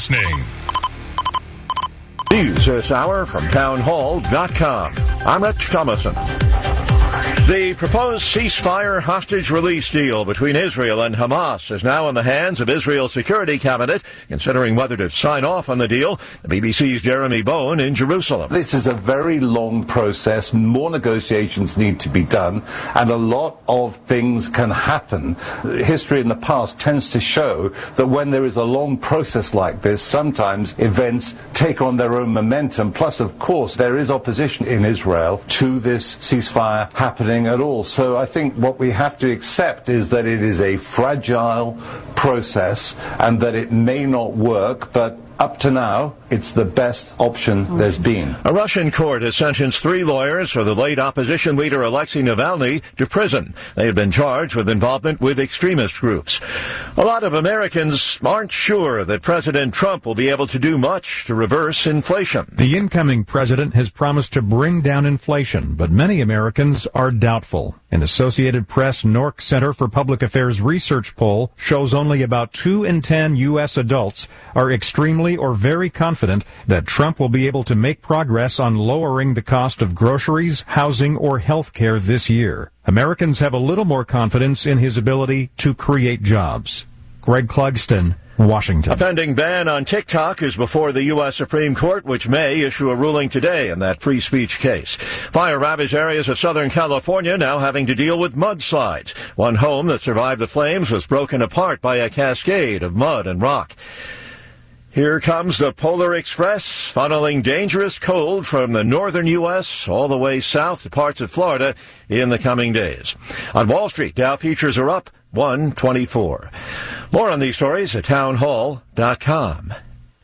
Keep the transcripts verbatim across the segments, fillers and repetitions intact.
listening. News this hour from town hall dot com. I'm Rich Thomason. The proposed ceasefire hostage release deal between Israel and Hamas is now in the hands of Israel's Security Cabinet, considering whether to sign off on the deal. The B B C's Jeremy Bowen in Jerusalem. This is a very long process. More negotiations need to be done, and a lot of things can happen. History in the past tends to show that when there is a long process like this, sometimes events take on their own momentum. Plus, of course, there is opposition in Israel to this ceasefire happening at all. So I think what we have to accept is that it is a fragile process and that it may not work, but up to now, it's the best option there's been. A Russian court has sentenced three lawyers for the late opposition leader Alexei Navalny to prison. They have been charged with involvement with extremist groups. A lot of Americans aren't sure that President Trump will be able to do much to reverse inflation. The incoming president has promised to bring down inflation, but many Americans are doubtful. An Associated Press Nork Center for Public Affairs research poll shows only about two in ten U S adults are extremely or very confident that Trump will be able to make progress on lowering the cost of groceries, housing, or health care this year. Americans have a little more confidence in his ability to create jobs. Greg Clugston, Washington. A pending ban on TikTok is before the U S Supreme Court, which may issue a ruling today in that free speech case. Fire-ravaged areas of Southern California now having to deal with mudslides. One home that survived the flames was broken apart by a cascade of mud and rock. Here comes the Polar Express, funneling dangerous cold from the northern U S all the way south to parts of Florida in the coming days. On Wall Street, Dow futures are up one twenty-four. More on these stories at town hall dot com.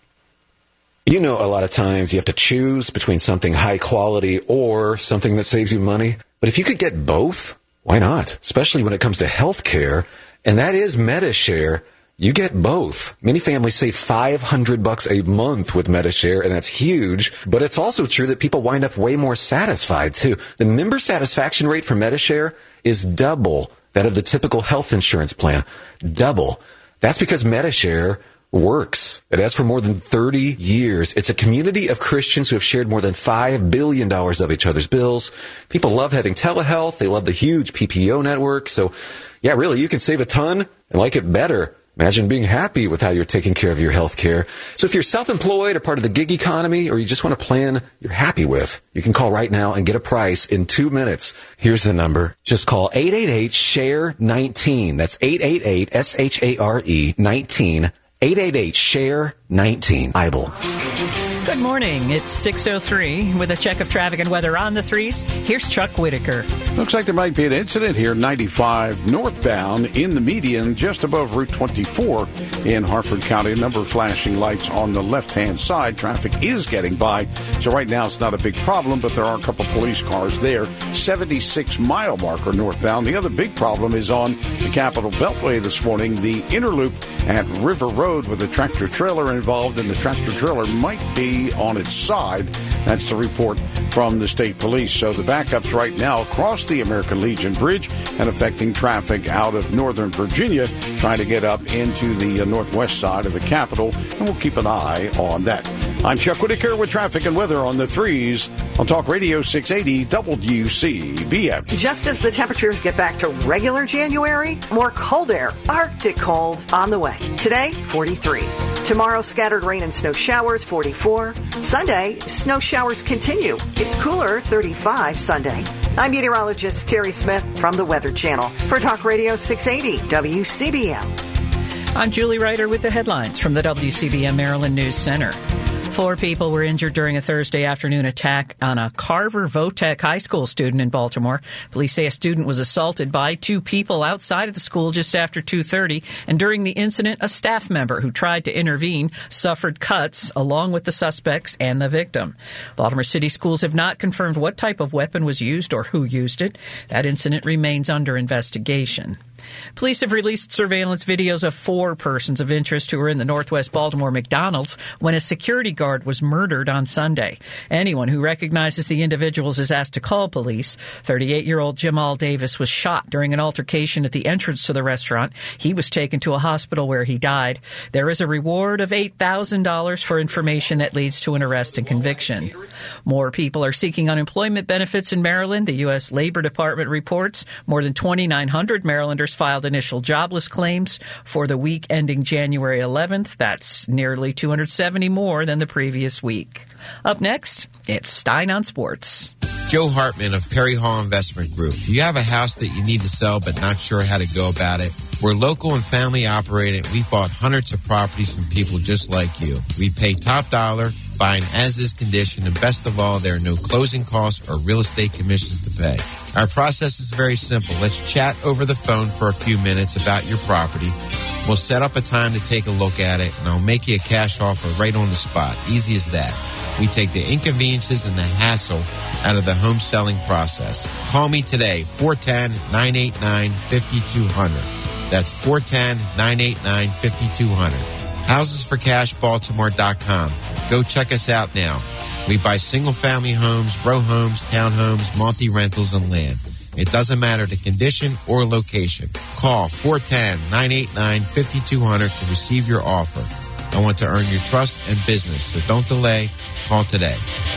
You know, a lot of times you have to choose between something high quality or something that saves you money. But if you could get both, why not? Especially when it comes to health care, and that is MediShare. You get both. Many families save five hundred bucks a month with MediShare, and that's huge. But it's also true that people wind up way more satisfied, too. The member satisfaction rate for MediShare is double that of the typical health insurance plan. Double. That's because MediShare works. It has for more than thirty years. It's a community of Christians who have shared more than five billion dollars of each other's bills. People love having telehealth. They love the huge P P O network. So, yeah, really, you can save a ton and like it better. Imagine being happy with how you're taking care of your health care. So if you're self-employed or part of the gig economy, or you just want a plan you're happy with, you can call right now and get a price in two minutes. Here's the number. Just call eight eight eight, S H A R E, nineteen. That's eight eight eight, S H A R E, nineteen. eight eight eight, S H A R E, nineteen. I B L. Good morning. It's six oh three with a check of traffic and weather on the threes. Here's Chuck Whitaker. Looks like there might be an incident here, ninety-five northbound in the median just above Route twenty-four in Harford County. A number of flashing lights on the left-hand side. Traffic is getting by, so right now it's not a big problem, but there are a couple police cars there. seventy-six mile marker northbound. The other big problem is on the Capitol Beltway this morning, the inner loop at River Road with a tractor-trailer involved, and the tractor-trailer might be on its side. That's the report from the state police. So the backups right now across the American Legion Bridge and affecting traffic out of Northern Virginia, trying to get up into the uh, northwest side of the Capitol, and we'll keep an eye on that. I'm Chuck Whitaker with traffic and weather on the threes on Talk Radio six eighty W C B M. Just as the temperatures get back to regular January, more cold air, Arctic cold, on the way. Today, forty-three. Tomorrow, scattered rain and snow showers, forty-four. Sunday, snow showers continue. It's cooler, thirty-five Sunday. I'm meteorologist Terry Smith from the Weather Channel for Talk Radio six eighty W C B M. I'm Julie Ryder with the headlines from the W C B M Maryland News Center. Four people were injured during a Thursday afternoon attack on a Carver Votech High School student in Baltimore. Police say a student was assaulted by two people outside of the school just after two thirty, and during the incident, a staff member who tried to intervene suffered cuts along with the suspects and the victim. Baltimore City Schools have not confirmed what type of weapon was used or who used it. That incident remains under investigation. Police have released surveillance videos of four persons of interest who were in the Northwest Baltimore McDonald's when a security guard was murdered on Sunday. Anyone who recognizes the individuals is asked to call police. thirty-eight-year-old Jamal Davis was shot during an altercation at the entrance to the restaurant. He was taken to a hospital where he died. There is a reward of eight thousand dollars for information that leads to an arrest and conviction. More people are seeking unemployment benefits in Maryland. The U S Labor Department reports more than twenty-nine hundred Marylanders filed initial jobless claims for the week ending January eleventh. That's nearly two hundred seventy more than the previous week. Up next, it's Stein on Sports. Joe Hartman of Perry Hall Investment Group. Do you have a house that you need to sell but not sure how to go about it? We're local and family operated. We've bought hundreds of properties from people just like you. We pay top dollar, buying as-is condition, and best of all, there are no closing costs or real estate commissions to pay. Our process is very simple. Let's chat over the phone for a few minutes about your property. We'll set up a time to take a look at it, and I'll make you a cash offer right on the spot. Easy as that. We take the inconveniences and the hassle out of the home selling process. Call me today, four one zero, nine eight nine, five two zero zero. That's four one zero, nine eight nine, five two zero zero. houses for cash baltimore dot com. Go check us out now. We buy single-family homes, row homes, townhomes, multi-rentals, and land. It doesn't matter the condition or location. Call four one zero, nine eight nine, five two zero zero to receive your offer. I want to earn your trust and business, so don't delay. Call today.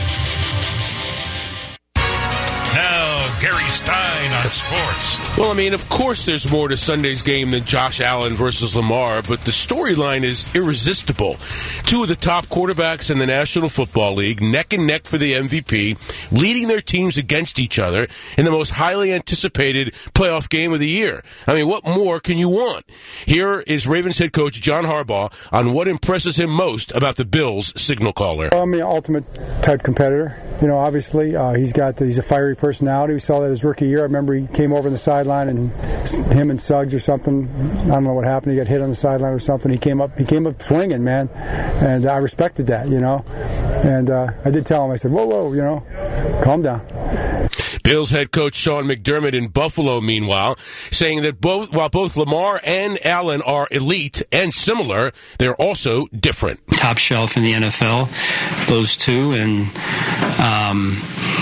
Now, Gary Stein on sports. Well, I mean, of course there's more to Sunday's game than Josh Allen versus Lamar, but the storyline is irresistible. Two of the top quarterbacks in the National Football League, neck and neck for the M V P, leading their teams against each other in the most highly anticipated playoff game of the year. I mean, what more can you want? Here is Ravens head coach John Harbaugh on what impresses him most about the Bills' signal caller. I mean, ultimate type competitor. You know, obviously, uh, he's got the, he's a fiery personality. We saw that his rookie year. I remember he came over on the sideline and him and Suggs or something. I don't know what happened. He got hit on the sideline or something. He came up. He came up swinging, man, and I respected that. You know, and uh, I did tell him. I said, "Whoa, whoa, you know, calm down." Bills head coach Sean McDermott in Buffalo, meanwhile, saying that both while both Lamar and Allen are elite and similar, they're also different. Top shelf in the N F L, those two, and um,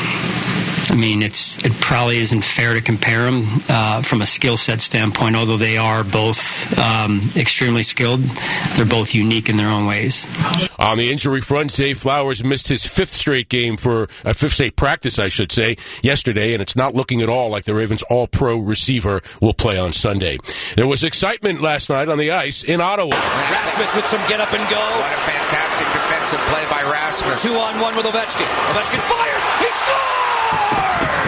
I mean, it's it probably isn't fair to compare them uh, from a skill set standpoint, although they are both um, extremely skilled. They're both unique in their own ways. On the injury front, Zay Flowers missed his fifth straight game for a fifth straight practice, I should say, yesterday, and it's not looking at all like the Ravens' all-pro receiver will play on Sunday. There was excitement last night on the ice in Ottawa. Rasmus with some get up and go. What a fantastic defensive play by Rasmus. Two on one with Ovechkin. Ovechkin fires. He scores!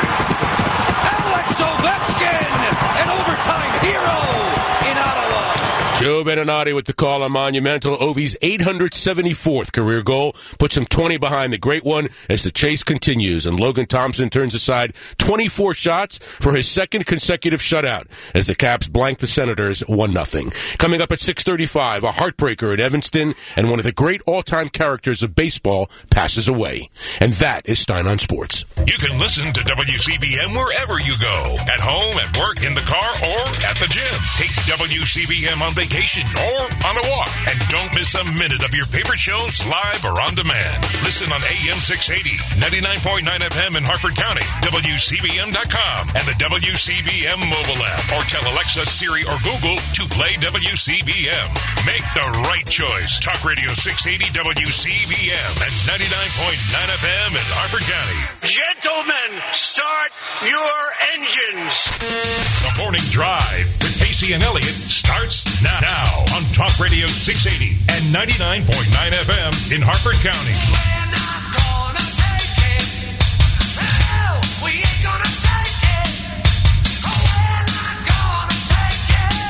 Alex Ovechkin, an overtime hero in Ottawa. Joe Beninati with the call on monumental. Ovi's eight hundred seventy-fourth career goal puts him twenty behind the great one as the chase continues, and Logan Thompson turns aside twenty-four shots for his second consecutive shutout as the Caps blank the Senators one nothing. Coming up at six thirty-five, a heartbreaker at Evanston, and one of the great all-time characters of baseball passes away. And that is Stein on Sports. You can listen to W C B M wherever you go, at home, at work, in the car, or at the gym. Take W C B M on vacation or on a walk, and don't miss a minute of your favorite shows live or on demand. Listen on A M six eighty, ninety-nine point nine F M in Harford County, W C B M dot com, and the W C B M mobile app, or tell Alexa, Siri, or Google to play W C B M. Make the right choice. Talk Radio six eighty W C B M and ninety-nine point nine F M in Harford County. Gentlemen, start your engines. The Morning Drive with Casey and Elliott starts now. Now on Talk Radio six eighty and ninety-nine point nine F M in Harford County. We're not gonna take it. No, we ain't gonna take it. Oh, we're not gonna take it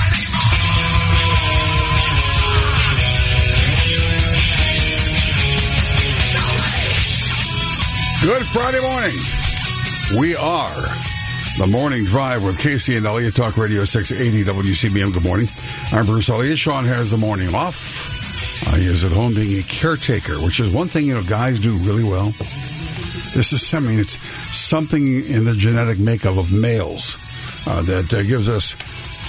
anymore. Good Friday morning. We are The Morning Drive with Casey and Elliott, Talk Radio six eighty W C B M. Good morning. I'm Bruce Elliott. Sean has the morning off. Uh, he is at home being a caretaker, which is one thing, you know, guys do really well. This is, I mean, it's something in the genetic makeup of males uh, that uh, gives us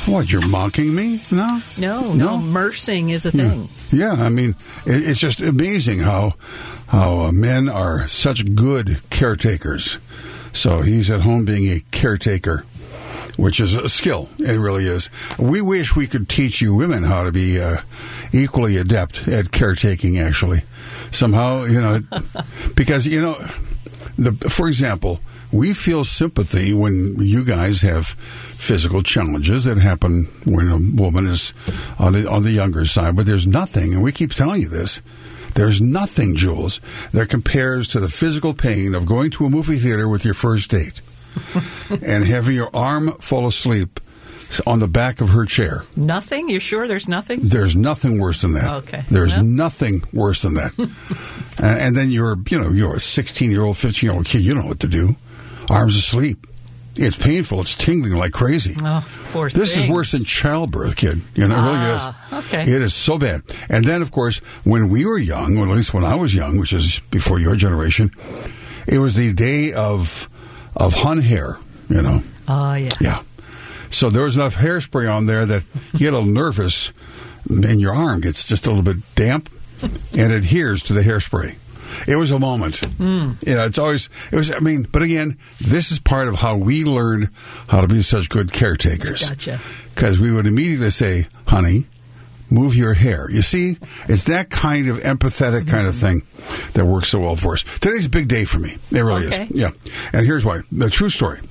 What, you're mocking me? No? No, no, mersing is a thing. Yeah, I mean, it, it's just amazing how how uh, men are such good caretakers. So he's at home being a caretaker, which is a skill. It really is. We wish we could teach you women how to be uh, equally adept at caretaking, actually. Somehow, you know, because, you know, the for example, we feel sympathy when you guys have physical challenges that happen when a woman is on the on the younger side. But there's nothing, and we keep telling you this, there's nothing, Jules, that compares to the physical pain of going to a movie theater with your first date and having your arm fall asleep on the back of her chair. Nothing? You sure there's nothing? There's nothing worse than that. Okay. There's Well. nothing worse than that. and, and then you're, you know, you're a sixteen-year-old, fifteen-year-old kid. You don't know what to do. Arms asleep. It's painful. It's tingling like crazy. Oh, poor This things. is worse than childbirth, kid. You know, it really is. Ah, okay. It is so bad. And then, of course, when we were young, or at least when I was young, which is before your generation, it was the day of of Hun hair, you know. Oh, yeah. Yeah. So there was enough hairspray on there that you get a little nervous, and your arm gets just a little bit damp and adheres to the hairspray. It was a moment. Mm. You know, it's always, it was, I mean, but again, this is part of how we learned how to be such good caretakers. Gotcha. Because we would immediately say, honey, move your hair. You see, it's that kind of empathetic kind of thing that works so well for us. Today's a big day for me. It really Okay. is. Yeah. And here's why. The true story.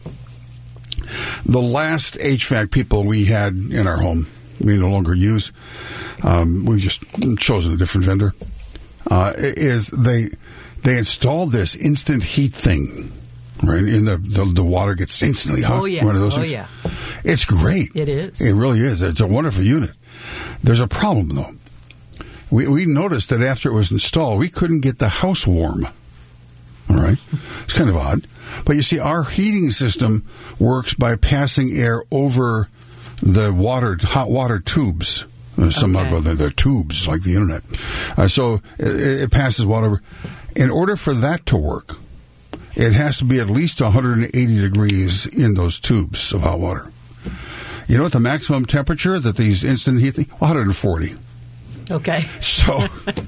The last H V A C people we had in our home, we no longer use, um, we just chosen a different vendor, uh, is they they installed this instant heat thing, right? In the, the, the water gets instantly hot. Oh, yeah. One of those Oh, things. yeah. It's great. It is. It really is. It's a wonderful unit. There's a problem, though. We, we noticed that after it was installed, we couldn't get the house warm. All right? It's kind of odd. But you see, our heating system works by passing air over the water, hot water tubes. Uh, Somehow, Okay. well, they're, they're tubes like the internet. Uh, so it, it passes water. In order for that to work, it has to be at least one hundred eighty degrees in those tubes of hot water. You know what the maximum temperature that these instant heat things? one hundred forty. Okay. So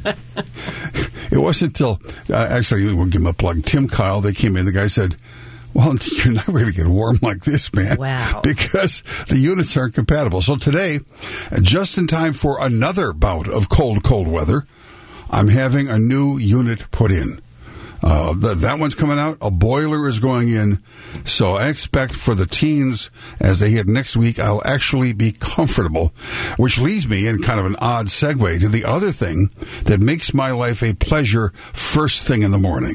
it wasn't until, uh, actually, we'll give him a plug. Tim Kyle, they came in. The guy said, well, you're not going to get warm like this, man. Wow. Because the units aren't compatible. So today, just in time for another bout of cold, cold weather, I'm having a new unit put in. Uh, th- that one's coming out. A boiler is going in. So I expect for the teens, as they hit next week, I'll actually be comfortable, which leads me in kind of an odd segue to the other thing that makes my life a pleasure first thing in the morning.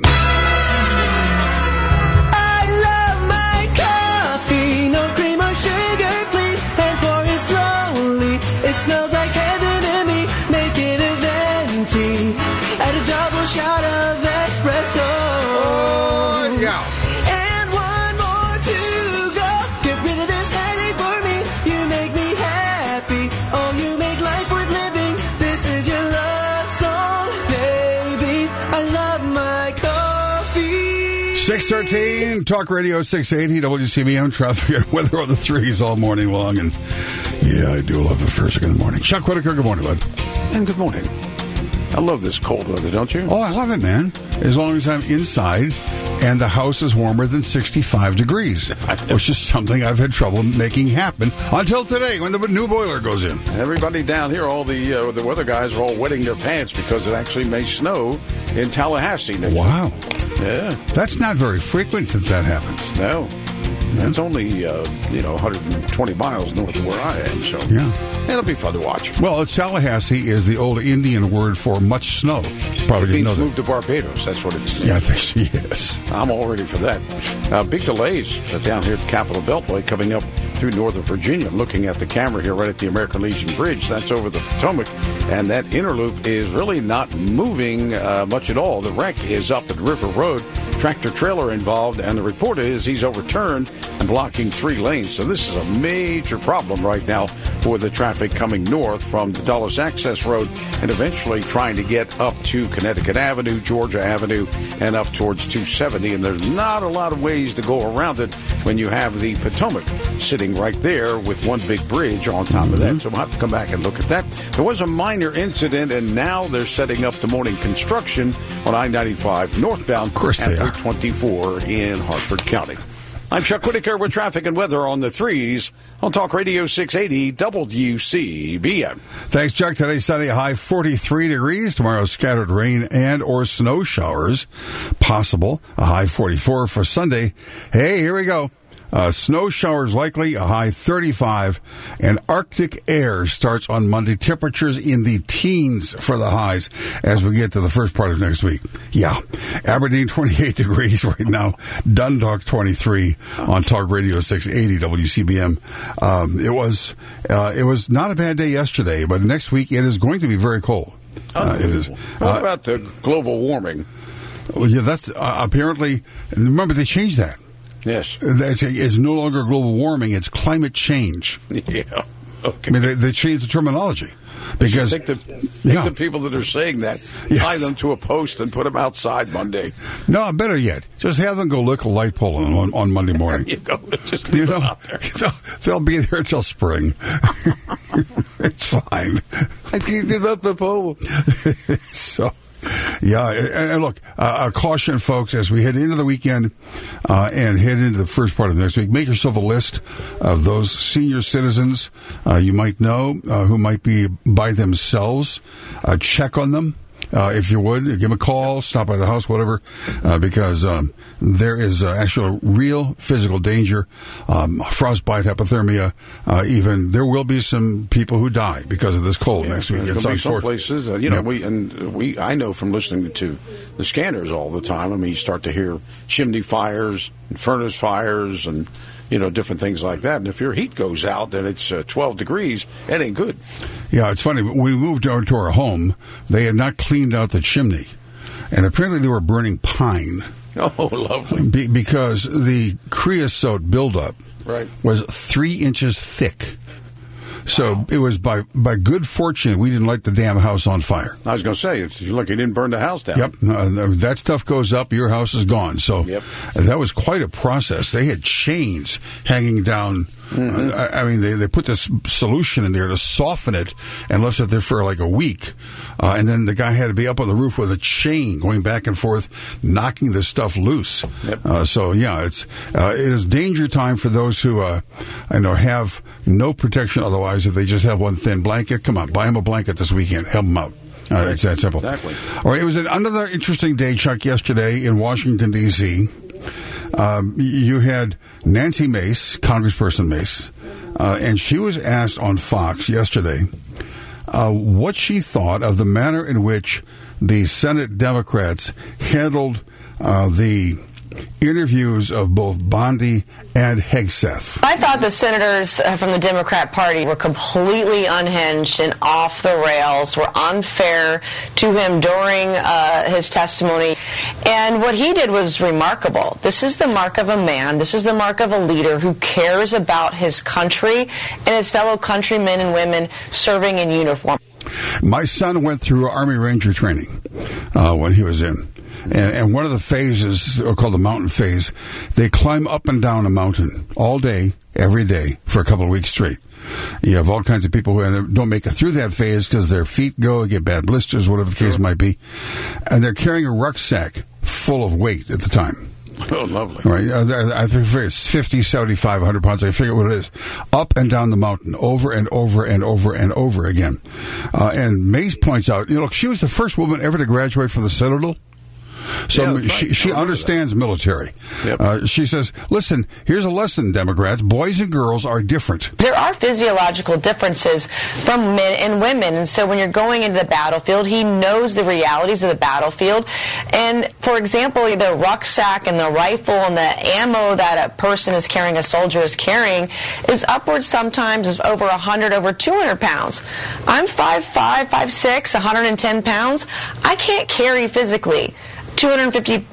I love my coffee, no cream or sugar, please, and pour it slowly. It smells like heaven to me. Make it a venti, add a double shot of espresso. Oh, yeah. And one more to go. Get rid of this headache for me. You make me happy. Oh, you make life worth living. This is your love song, baby. I love my coffee. six thirteen, Talk Radio six eighty, W C B M, traffic and weather on the threes all morning long. And yeah, I do love it first thing in the morning. Chuck Whitaker, good morning, bud. And good morning. I love this cold weather, don't you? Oh, I love it, man. As long as I'm inside and the house is warmer than sixty-five degrees, which is something I've had trouble making happen until today when the new boiler goes in. Everybody down here, all the uh, the weather guys are all wetting their pants because it actually may snow in Tallahassee next Wow. week. Yeah. That's not very frequent that that happens. No. That's only, uh, you know, one hundred twenty miles north of where I am, so Yeah. it'll be fun to watch. Well, Tallahassee is the old Indian word for much snow. Probably It didn't know means that. move to Barbados. That's what it's. Yeah, I think so, yes. I'm all ready for that. Uh, big delays uh, down here at the Capitol Beltway coming up through Northern Virginia. I'm looking at the camera here right at the American Legion Bridge. That's over the Potomac. And that inner loop is really not moving uh, much at all. The wreck is up at River Road tractor trailer involved, and the report is he's overturned and blocking three lanes. So this is a major problem right now for the traffic coming north from the Dulles Access Road and eventually trying to get up to Connecticut Avenue, Georgia Avenue, and up towards two seventy. And there's not a lot of ways to go around it when you have the Potomac sitting right there with one big bridge on top mm-hmm. of that. So we'll have to come back and look at that. There was a minor incident, and now they're setting up the morning construction on I ninety-five northbound at Route twenty-four in Harford County. I'm Chuck Whitaker with traffic and weather on the threes on Talk Radio six eighty W C B M. Thanks, Chuck. Today, sunny, high forty-three degrees. Tomorrow, scattered rain and or snow showers possible. A high forty-four for Sunday. Hey, here we go. Uh, snow showers likely, a high thirty-five, and Arctic air starts on Monday. Temperatures in the teens for the highs as we get to the first part of next week. Yeah. Aberdeen, twenty-eight degrees right now. Dundalk, twenty-three on Talk Radio six eighty W C B M. Um, it was, uh, it was not a bad day yesterday, but next week it is going to be very cold. Uh, it is. What uh, about the global warming? Well, yeah, that's uh, apparently, remember they changed that. Yes. It's, it's no longer global warming, it's climate change. Yeah. Okay. I mean, they, they changed the terminology. Because take the, take yeah. the people that are saying that, yes. tie them to a post and put them outside Monday. No, better yet, just have them go lick a light pole on, on Monday morning. There you go. Just leave you them know, out there. They'll, they'll be there till spring. It's fine. I can't get up the pole. So... Yeah, and look, uh, caution, folks, as we head into the weekend uh, and head into the first part of next week, make yourself a list of those senior citizens uh, you might know uh, who might be by themselves. Uh, check on them. Uh, if you would, give them a call, stop by the house, whatever, uh, because um, there is uh, actual real physical danger, um, frostbite, hypothermia, uh, even there will be some people who die because of this cold yeah, next week. There'll it's be some unfortunate. places, uh, you know, yep. we and we. I know from listening to the scanners all the time. I mean, you start to hear chimney fires, and furnace fires, and you know, different things like that. And if your heat goes out, then it's uh, twelve degrees. It ain't good. Yeah, it's funny. When we moved over to our home, they had not cleaned out the chimney. And apparently they were burning pine. Oh, lovely. Be- because the creosote buildup right. was three inches thick. So wow. it was by by good fortune we didn't light the damn house on fire. I was going to say, if you look, you didn't burn the house down. Yep. Uh, that stuff goes up, your house is gone. So yep. that was quite a process. They had chains hanging down. Mm-hmm. Uh, I, I mean, they, they put this solution in there to soften it and left it there for like a week. Uh, and then the guy had to be up on the roof with a chain going back and forth, knocking this stuff loose. Yep. Uh, so, yeah, it's uh, it is danger time for those who uh, I know have no protection otherwise. If they just have one thin blanket, come on, buy them a blanket this weekend. Help them out. Uh, it's that simple. Exactly. All right, it was an, another interesting day, Chuck, yesterday in Washington, D C Um, you had Nancy Mace, Congressperson Mace, uh, and she was asked on Fox yesterday uh, what she thought of the manner in which the Senate Democrats handled uh, the interviews of both Bondi and Hegseth. I thought the senators from the Democrat Party were completely unhinged and off the rails, were unfair to him during uh, his testimony. And what he did was remarkable. This is the mark of a man. This is the mark of a leader who cares about his country and his fellow countrymen and women serving in uniform. My son went through Army Ranger training uh, when he was in. And, and one of the phases, called the mountain phase, they climb up and down a mountain all day, every day, for a couple of weeks straight. You have all kinds of people who don't make it through that phase because their feet go, get bad blisters, whatever the case sure. might be. And they're carrying a rucksack full of weight at the time. Oh, lovely. Right. I think it's fifty, seventy-five, one hundred pounds. I forget what it is. Up and down the mountain, over and over and over and over again. Uh, and Mace points out, you know, she was the first woman ever to graduate from the Citadel. So yeah, she, right. she understands that. military. Yep. Uh, she says, listen, here's a lesson, Democrats. Boys and girls are different. There are physiological differences from men and women. And so when you're going into the battlefield, he knows the realities of the battlefield. And, for example, the rucksack and the rifle and the ammo that a person is carrying, a soldier is carrying, is upwards sometimes of over one hundred, over two hundred pounds. I'm five five, five six, one hundred ten pounds. I can't carry physically two hundred fifty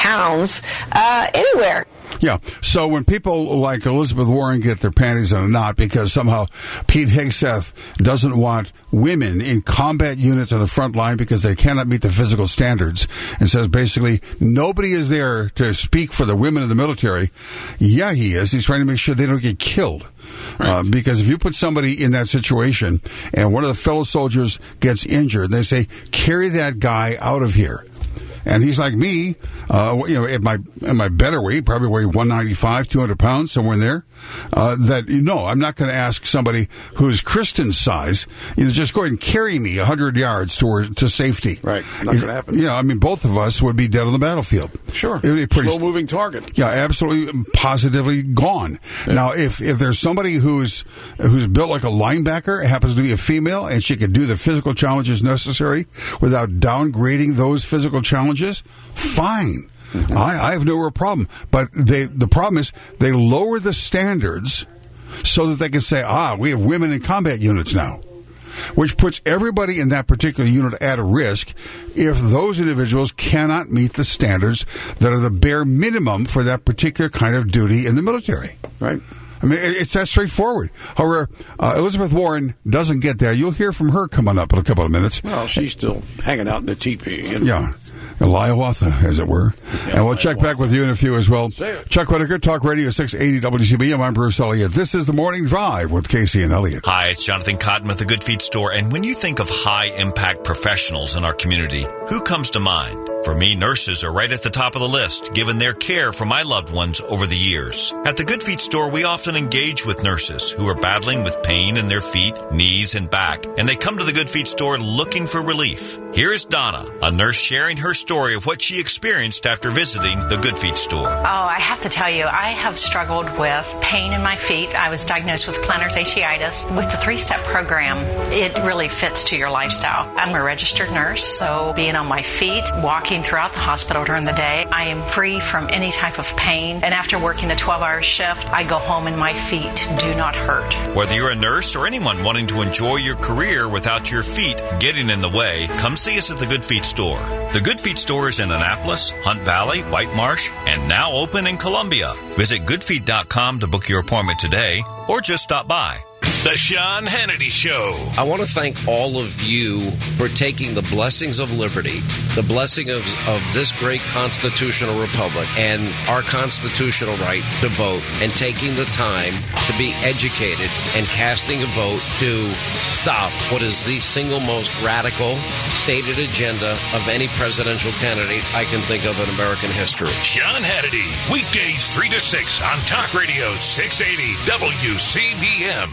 pounds uh, anywhere. Yeah. So when people like Elizabeth Warren get their panties in a knot because somehow Pete Hegseth doesn't want women in combat units on the front line because they cannot meet the physical standards and says basically nobody is there to speak for the women in the military. Yeah, he is. He's trying to make sure they don't get killed. Right. Uh, because if you put somebody in that situation and one of the fellow soldiers gets injured, they say, carry that guy out of here. And he's like me, uh, you know, at my at my better weight, probably weigh one ninety-five, two hundred pounds, somewhere in there. Uh, that, no, I'm not going to ask somebody who's Kristen's size, you know, just go ahead and carry me one hundred yards to, to safety. Right. Not going to happen. Yeah, you know, I mean, both of us would be dead on the battlefield. Sure. It, pretty, slow-moving target. Yeah, absolutely, positively gone. Yeah. Now, if, if there's somebody who's who's built like a linebacker, happens to be a female, and she can do the physical challenges necessary without downgrading those physical challenges, fine. Mm-hmm. I, I have no real problem. But they, the problem is they lower the standards so that they can say, ah, we have women in combat units now, which puts everybody in that particular unit at a risk if those individuals cannot meet the standards that are the bare minimum for that particular kind of duty in the military. Right. I mean, it's that straightforward. However, uh, Elizabeth Warren doesn't get there. You'll hear from her coming up in a couple of minutes. Well, she's still hanging out in the teepee. You know? Yeah. Hiawatha, as it were. Yeah, and we'll check back with you in a few as well. Chuck Whitaker, Talk Radio six eighty W C B M. I'm Bruce Elliott. This is The Morning Drive with Casey and Elliott. Hi, it's Jonathan Cotton with the Good Feet Store. And when you think of high-impact professionals in our community, who comes to mind? For me, nurses are right at the top of the list, given their care for my loved ones over the years. At the Good Feet Store, we often engage with nurses who are battling with pain in their feet, knees, and back, and they come to the Good Feet Store looking for relief. Here is Donna, a nurse sharing her story of what she experienced after visiting the Good Feet Store. Oh, I have to tell you, I have struggled with pain in my feet. I was diagnosed with plantar fasciitis. With the three-step program, it really fits to your lifestyle. I'm a registered nurse, so being on my feet, walking throughout the hospital during the day, I am free from any type of pain. And after working a twelve-hour shift, I go home and my feet do not hurt. Whether you're a nurse or anyone wanting to enjoy your career without your feet getting in the way, come see us at the Good Feet Store. The Good Feet Store is in Annapolis, Hunt Valley, White Marsh, and now open in Columbia. Visit good feet dot com to book your appointment today or just stop by. The Sean Hannity Show. I want to thank all of you for taking the blessings of liberty, the blessing of, of this great constitutional republic, and our constitutional right to vote, and taking the time to be educated and casting a vote to stop what is the single most radical stated agenda of any presidential candidate I can think of in American history. Sean Hannity, weekdays three to six on Talk Radio six eighty W C B M.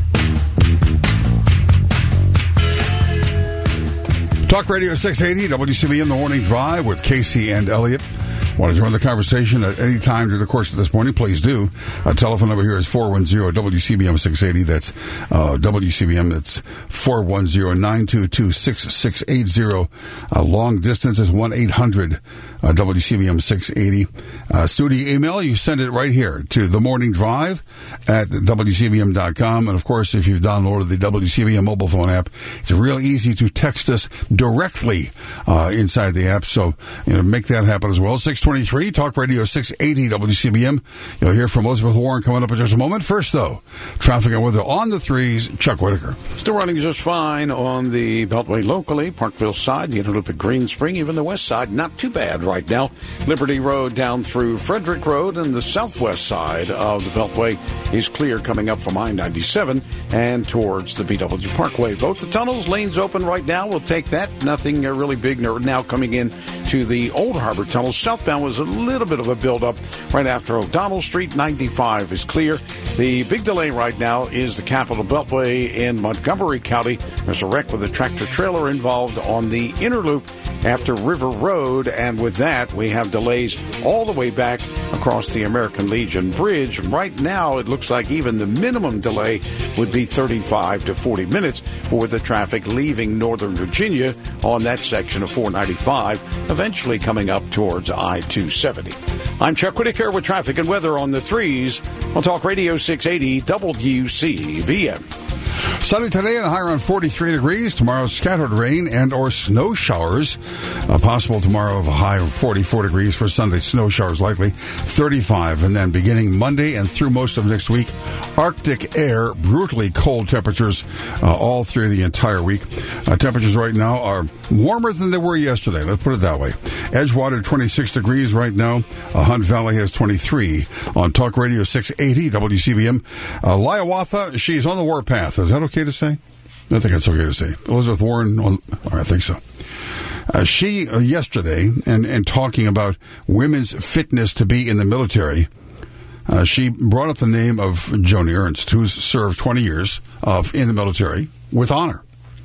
Talk Radio six eighty, W C B M, The Morning Drive with Casey and Elliott. Want to join the conversation at any time during the course of this morning, please do. Our telephone number here is four one zero W C B M six eighty. That's uh, W C B M. That's four one zero nine two two six six eight zero. Uh, long distance is one eight hundred W C B M six eighty. Uh, studio email, you send it right here to The Morning Drive at W C B M dot com. And, of course, if you've downloaded the W C B M mobile phone app, it's real easy to text us directly uh, inside the app. So, you know, make that happen as well. six twenty-three, Talk Radio six eighty W C B M. You'll hear from Elizabeth Warren coming up in just a moment. First, though, traffic and weather on the threes, Chuck Whitaker. Still running just fine on the Beltway locally, Parkville side, the Interloop at Green Spring, even the west side, not too bad right now. Liberty Road down through Frederick Road, and the southwest side of the Beltway is clear coming up from I ninety-seven and towards the B W Parkway. Both the tunnels, lanes open right now. We'll take that. Nothing uh, really big now coming in to the Old Harbor Tunnel. Southbound was a little bit of a buildup right after O'Donnell Street. ninety-five is clear. The big delay right now is the Capitol Beltway in Montgomery County. There's a wreck with a tractor trailer involved on the Interloop after River Road, and with that, we have delays all the way back across the American Legion Bridge. Right now, it looks like even the minimum delay would be thirty-five to forty minutes for the traffic leaving Northern Virginia on that section of four ninety-five, eventually coming up towards I two seventy. I'm Chuck Whitaker with traffic and weather on the threes on Talk Radio six eighty W C B M. Sunny today and a high around forty-three degrees. Tomorrow, scattered rain and or snow showers. Uh, possible tomorrow of a high of forty-four degrees. For Sunday, snow showers likely thirty-five. And then beginning Monday and through most of next week, Arctic air, brutally cold temperatures uh, all through the entire week. Uh, temperatures right now are warmer than they were yesterday. Let's put it that way. Edgewater, twenty-six degrees right now. Uh, Hunt Valley has twenty-three. On Talk Radio six eighty, W C B M. Uh, Liawatha, she's on the warpath. Is that okay to say? I think that's okay to say. Elizabeth Warren, on, I think so. Uh, she, uh, yesterday, and, and talking about women's fitness to be in the military, uh, she brought up the name of Joni Ernst, who's served twenty years of in the military with honor.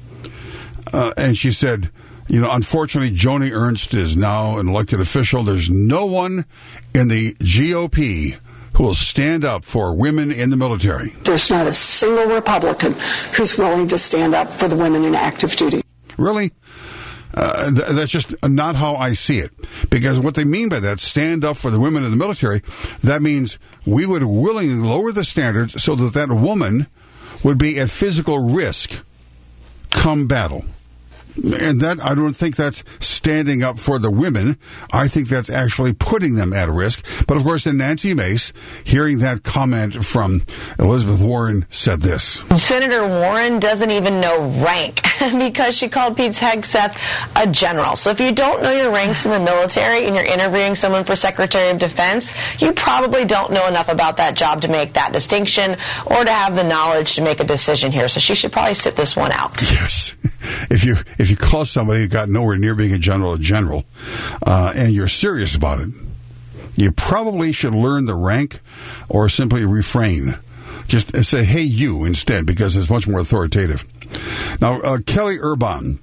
Uh, and she said, you know, unfortunately, Joni Ernst is now an elected official. There's no one in the G O P who will stand up for women in the military. There's not a single Republican who's willing to stand up for the women in active duty. Really? Uh, th- that's just not how I see it. Because what they mean by that, stand up for the women in the military, that means we would willingly lower the standards so that that woman would be at physical risk come battle. And that, I don't think that's standing up for the women. I think that's actually putting them at risk. But, of course, then Nancy Mace, hearing that comment from Elizabeth Warren, said this. Senator Warren doesn't even know rank because she called Pete Hegseth a general. So if you don't know your ranks in the military and you're interviewing someone for Secretary of Defense, you probably don't know enough about that job to make that distinction or to have the knowledge to make a decision here. So she should probably sit this one out. Yes. If you if you call somebody who got nowhere near being a general a general, uh, and you're serious about it, you probably should learn the rank or simply refrain. Just say, hey, you, instead, because it's much more authoritative. Now, uh, Kelly Urban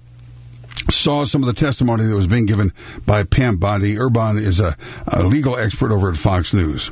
saw some of the testimony that was being given by Pam Bondi. Urban is a, a legal expert over at Fox News.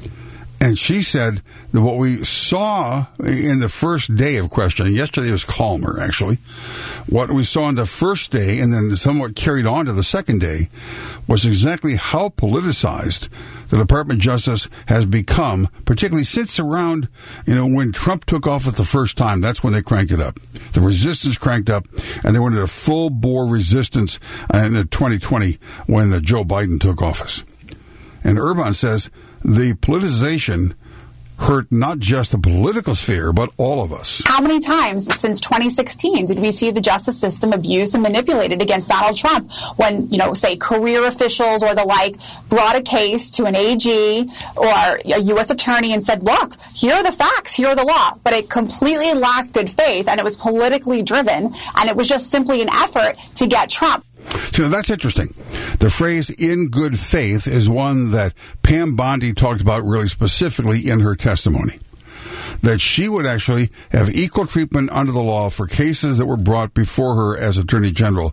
And she said that what we saw in the first day of questioning, yesterday was calmer, actually. What we saw in the first day and then somewhat carried on to the second day was exactly how politicized the Department of Justice has become, particularly since around, you know, when Trump took office the first time. That's when they cranked it up. The resistance cranked up, and they went into full-bore resistance in twenty twenty when Joe Biden took office. And Urban says the politicization hurt not just the political sphere, but all of us. How many times since twenty sixteen did we see the justice system abused and manipulated against Donald Trump when, you know, say career officials or the like brought a case to an A G or a U S attorney and said, look, here are the facts, here are the law, but it completely lacked good faith and it was politically driven and it was just simply an effort to get Trump. So that's interesting. The phrase "in good faith" is one that Pam Bondi talked about really specifically in her testimony. That she would actually have equal treatment under the law for cases that were brought before her as Attorney General,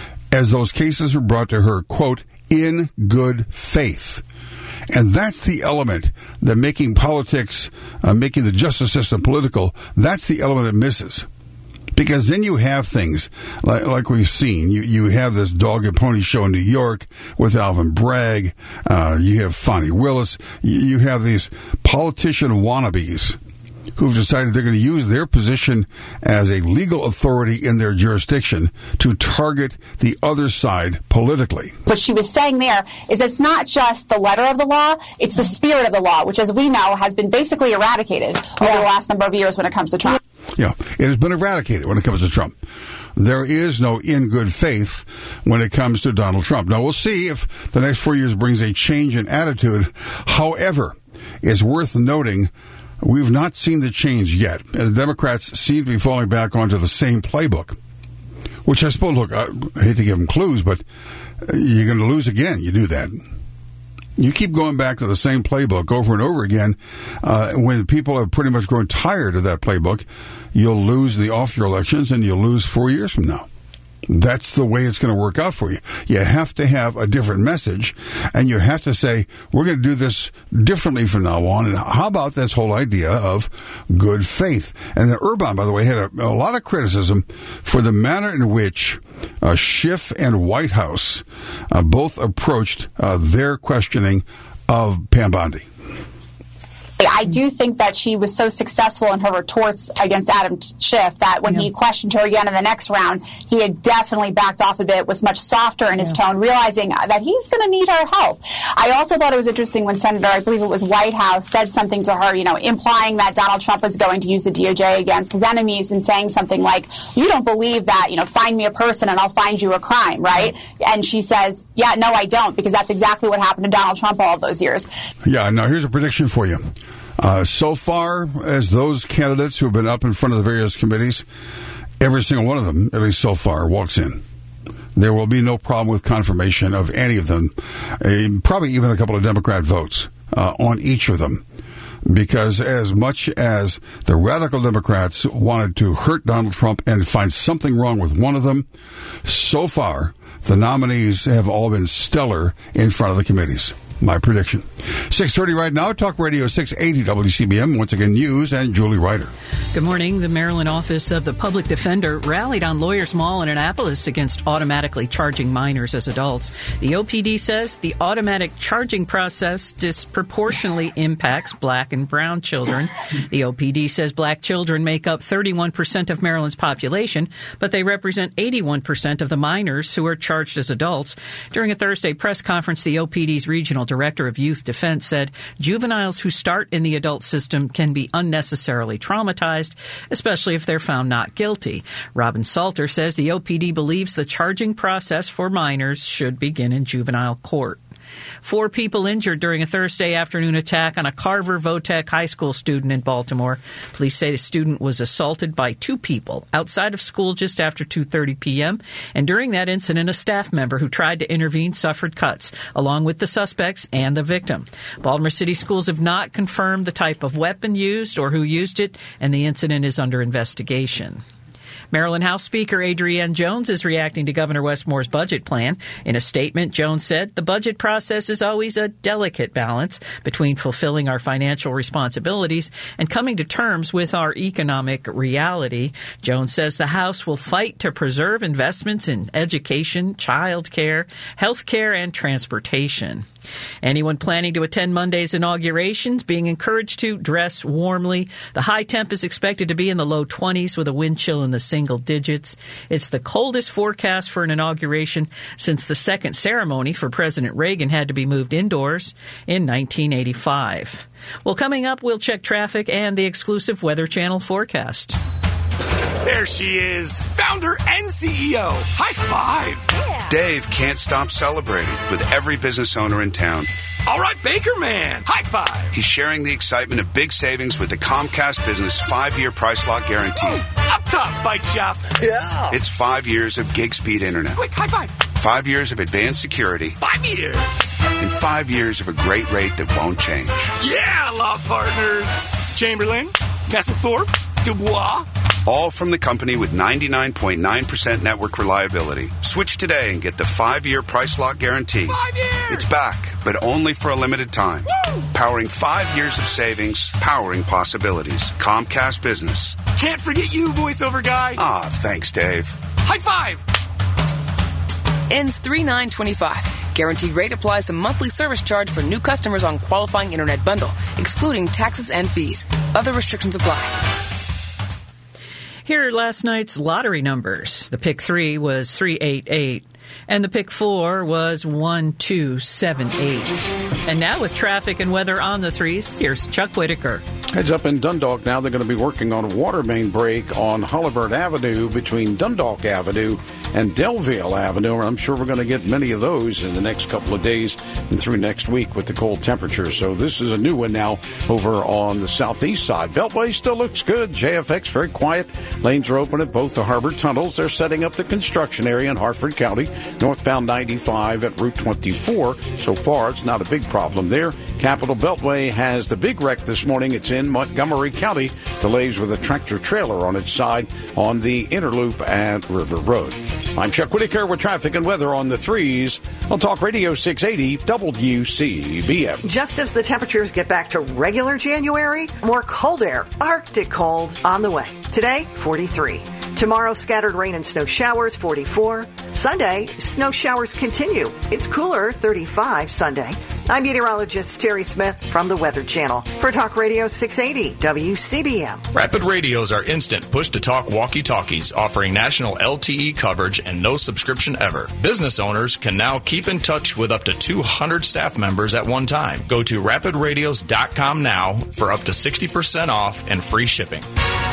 as those cases were brought to her, quote, in good faith. And that's the element that making politics, uh, making the justice system political, that's the element it misses. Because then you have things like, like we've seen. You you have this dog and pony show in New York with Alvin Bragg. Uh, you have Fonnie Willis. You, you have these politician wannabes who've decided they're going to use their position as a legal authority in their jurisdiction to target the other side politically. What she was saying there is it's not just the letter of the law, it's the spirit of the law, which, as we know, has been basically eradicated over the last number of years when it comes to Trump. Yeah, it has been eradicated when it comes to Trump. There is no in good faith when it comes to Donald Trump. Now, we'll see if the next four years brings a change in attitude. However, it's worth noting we've not seen the change yet. And the Democrats seem to be falling back onto the same playbook, which I suppose, look, I hate to give them clues, but you're going to lose again. You do that. You keep going back to the same playbook over and over again. Uh, when people have pretty much grown tired of that playbook, you'll lose the off-year elections and you'll lose four years from now. That's the way it's going to work out for you. You have to have a different message, and you have to say, we're going to do this differently from now on. And how about this whole idea of good faith? And then Urban, by the way, had a, a lot of criticism for the manner in which uh, Schiff and Whitehouse uh, both approached uh, their questioning of Pam Bondi. I do think that she was so successful in her retorts against Adam Schiff that when yeah. he questioned her again in the next round, he had definitely backed off a bit, was much softer in his yeah. tone, realizing that he's going to need her help. I also thought it was interesting when Senator, I believe it was Whitehouse, said something to her, you know, implying that Donald Trump was going to use the D O J against his enemies and saying something like, you don't believe that, you know, find me a person and I'll find you a crime, right? And she says, yeah, no, I don't, because that's exactly what happened to Donald Trump all of those years. Yeah, now here's a prediction for you. Uh, so far as those candidates who have been up in front of the various committees, every single one of them, at least so far, walks in. There will be no problem with confirmation of any of them, uh, probably even a couple of Democrat votes uh, on each of them. Because as much as the radical Democrats wanted to hurt Donald Trump and find something wrong with one of them, so far the nominees have all been stellar in front of the committees. My prediction. six thirty right now, Talk Radio six eighty W C B M. Once again, news and Julie Ryder. Good morning. The Maryland Office of the Public Defender rallied on Lawyers Mall in Annapolis against automatically charging minors as adults. The O P D says the automatic charging process disproportionately impacts black and brown children. The O P D says black children make up thirty-one percent of Maryland's population, but they represent eighty-one percent of the minors who are charged as adults. During a Thursday press conference, the O P D's regional director of youth defense said juveniles who start in the adult system can be unnecessarily traumatized, especially if they're found not guilty. Robin Salter says the O P D believes the charging process for minors should begin in juvenile court. Four people injured during a Thursday afternoon attack on a Carver Votech high school student in Baltimore. Police say the student was assaulted by two people outside of school just after two thirty p.m. And during that incident, a staff member who tried to intervene suffered cuts, along with the suspects and the victim. Baltimore City Schools have not confirmed the type of weapon used or who used it, and the incident is under investigation. Maryland House Speaker Adrienne Jones is reacting to Governor Westmore's budget plan. In a statement, Jones said, the budget process is always a delicate balance between fulfilling our financial responsibilities and coming to terms with our economic reality. Jones says the House will fight to preserve investments in education, child care, health care, and transportation. Anyone planning to attend Monday's inaugurations being encouraged to dress warmly. The high temp is expected to be in the low twenties with a wind chill in the single digits. It's the coldest forecast for an inauguration since the second ceremony for President Reagan had to be moved indoors in nineteen eighty-five. Well, coming up, we'll check traffic and the exclusive Weather Channel forecast. There she is, founder and C E O. High five. Yeah. Dave can't stop celebrating with every business owner in town. All right, Baker Man. High five. He's sharing the excitement of big savings with the Comcast Business five-year price lock guarantee. Oh, up top, Bike Shop. Yeah. It's five years of gig speed internet. Quick, high five. Five years of advanced security. Five years. And five years of a great rate that won't change. Yeah, law partners. Chamberlain, Nesselthorpe, Dubois. All from the company with ninety-nine point nine percent network reliability. Switch today and get the five-year price lock guarantee. Five years! It's back, but only for a limited time. Woo! Powering five years of savings, powering possibilities. Comcast Business. Can't forget you, voiceover guy. Ah, thanks, Dave. High five! Ends three nine twenty-five. Guaranteed rate applies to monthly service charge for new customers on qualifying internet bundle, excluding taxes and fees. Other restrictions apply. Here are last night's lottery numbers. The pick three was three eight eight, and the pick four was one two seven eight. And now with traffic and weather on the threes, here's Chuck Whitaker. Heads up in Dundalk now. They're going to be working on a water main break on Holabird Avenue between Dundalk Avenue and Delville Avenue. I'm sure we're going to get many of those in the next couple of days and through next week with the cold temperatures. So this is a new one now over on the southeast side. Beltway still looks good. J F X very quiet. Lanes are open at both the harbor tunnels. They're setting up the construction area in Hartford County. Northbound ninety-five at Route twenty-four. So far, it's not a big problem there. Capitol Beltway has the big wreck this morning. It's in Montgomery County. Delays with a tractor trailer on its side on the Interloop at River Road. I'm Chuck Whitaker with traffic and weather on the threes on Talk Radio six eighty W C B M. Just as the temperatures get back to regular January, more cold air, Arctic cold, on the way. Today, forty-three. Tomorrow, scattered rain and snow showers, forty-four. Sunday, snow showers continue. It's cooler, thirty-five Sunday. I'm meteorologist Terry Smith from the Weather Channel for Talk Radio six eighty W C B M. Rapid radios are instant push-to-talk walkie-talkies offering national L T E coverage and no subscription ever. Business owners can now keep in touch with up to two hundred staff members at one time. Go to rapid radios dot com now for up to sixty percent off and free shipping.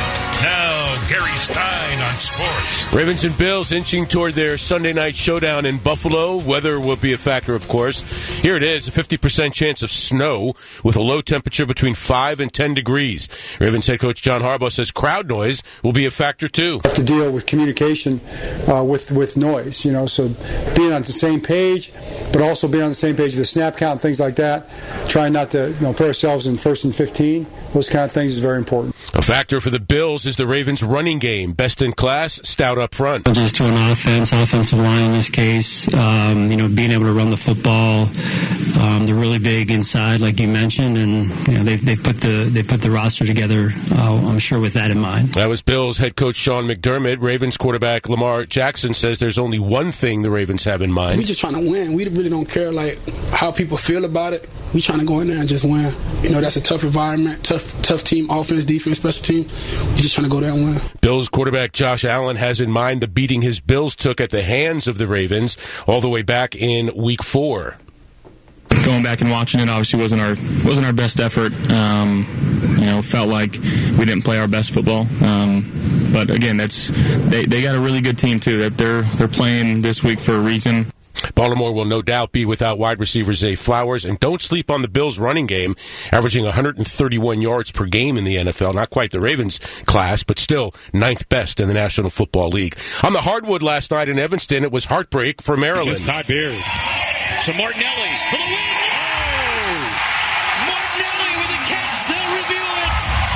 Now, Gary Stein on sports. Ravens and Bills inching toward their Sunday night showdown in Buffalo. Weather will be a factor, of course. Here it is, a fifty percent chance of snow with a low temperature between five and ten degrees. Ravens head coach John Harbaugh says crowd noise will be a factor, too. Have to deal with communication uh, with, with noise, you know, so being on the same page, but also being on the same page with the snap count and things like that. Trying not to, you know, put ourselves in first and fifteen. Those kind of things is very important. A factor for the Bills is the Ravens' running game. Best in class, stout up front. Just to an offense, offensive line in this case, um, you know, being able to run the football. Um, they're really big inside, like you mentioned, and you know, they've they've put the they put the roster together. Uh, I'm sure with that in mind. That was Bills head coach Sean McDermott. Ravens quarterback Lamar Jackson says there's only one thing the Ravens have in mind. We just trying to win. We really don't care like how people feel about it. We trying to go in there and just win. You know, that's a tough environment, tough tough team, offense, defense, special team. We just trying to go there and win. Bills quarterback Josh Allen has in mind the beating his Bills took at the hands of the Ravens all the way back in week four. Going back and watching it, obviously wasn't our wasn't our best effort. Um, you know, felt like we didn't play our best football. Um, but again, that's they, they got a really good team too. That they're they're playing this week for a reason. Baltimore will no doubt be without wide receiver Zay Flowers, and don't sleep on the Bills' running game, averaging one hundred thirty-one yards per game in the N F L. Not quite the Ravens class, but still ninth best in the National Football League. On the hardwood last night in Evanston, it was heartbreak for Maryland. It's Ty Beers to Martinelli for the win. Oh! Martinelli with a catch. They'll review it.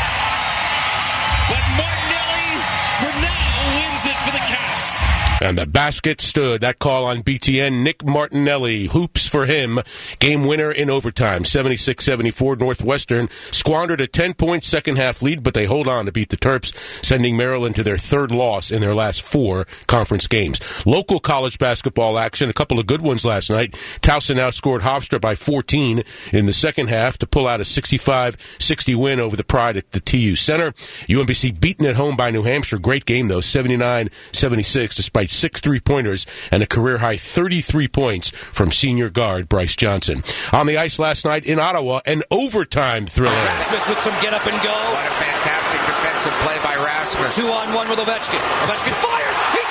But Martinelli for now wins it for the Cats. And the basket stood. That call on B T N. Nick Martinelli, hoops for him. Game winner in overtime. seventy-six seventy-four. Northwestern squandered a ten-point second-half lead, but they hold on to beat the Terps, sending Maryland to their third loss in their last four conference games. Local college basketball action. A couple of good ones last night. Towson outscored Hofstra by fourteen in the second half to pull out a sixty-five sixty win over the Pride at the T U Center. U M B C beaten at home by New Hampshire. Great game, though. seventy-nine seventy-six, despite six three-pointers and a career-high thirty-three points from senior guard Bryce Johnson. On the ice last night in Ottawa, an overtime thriller. Rasmus with some get up and go. What a fantastic defensive play by Rasmus. Two on one with Ovechkin. Ovechkin fires. He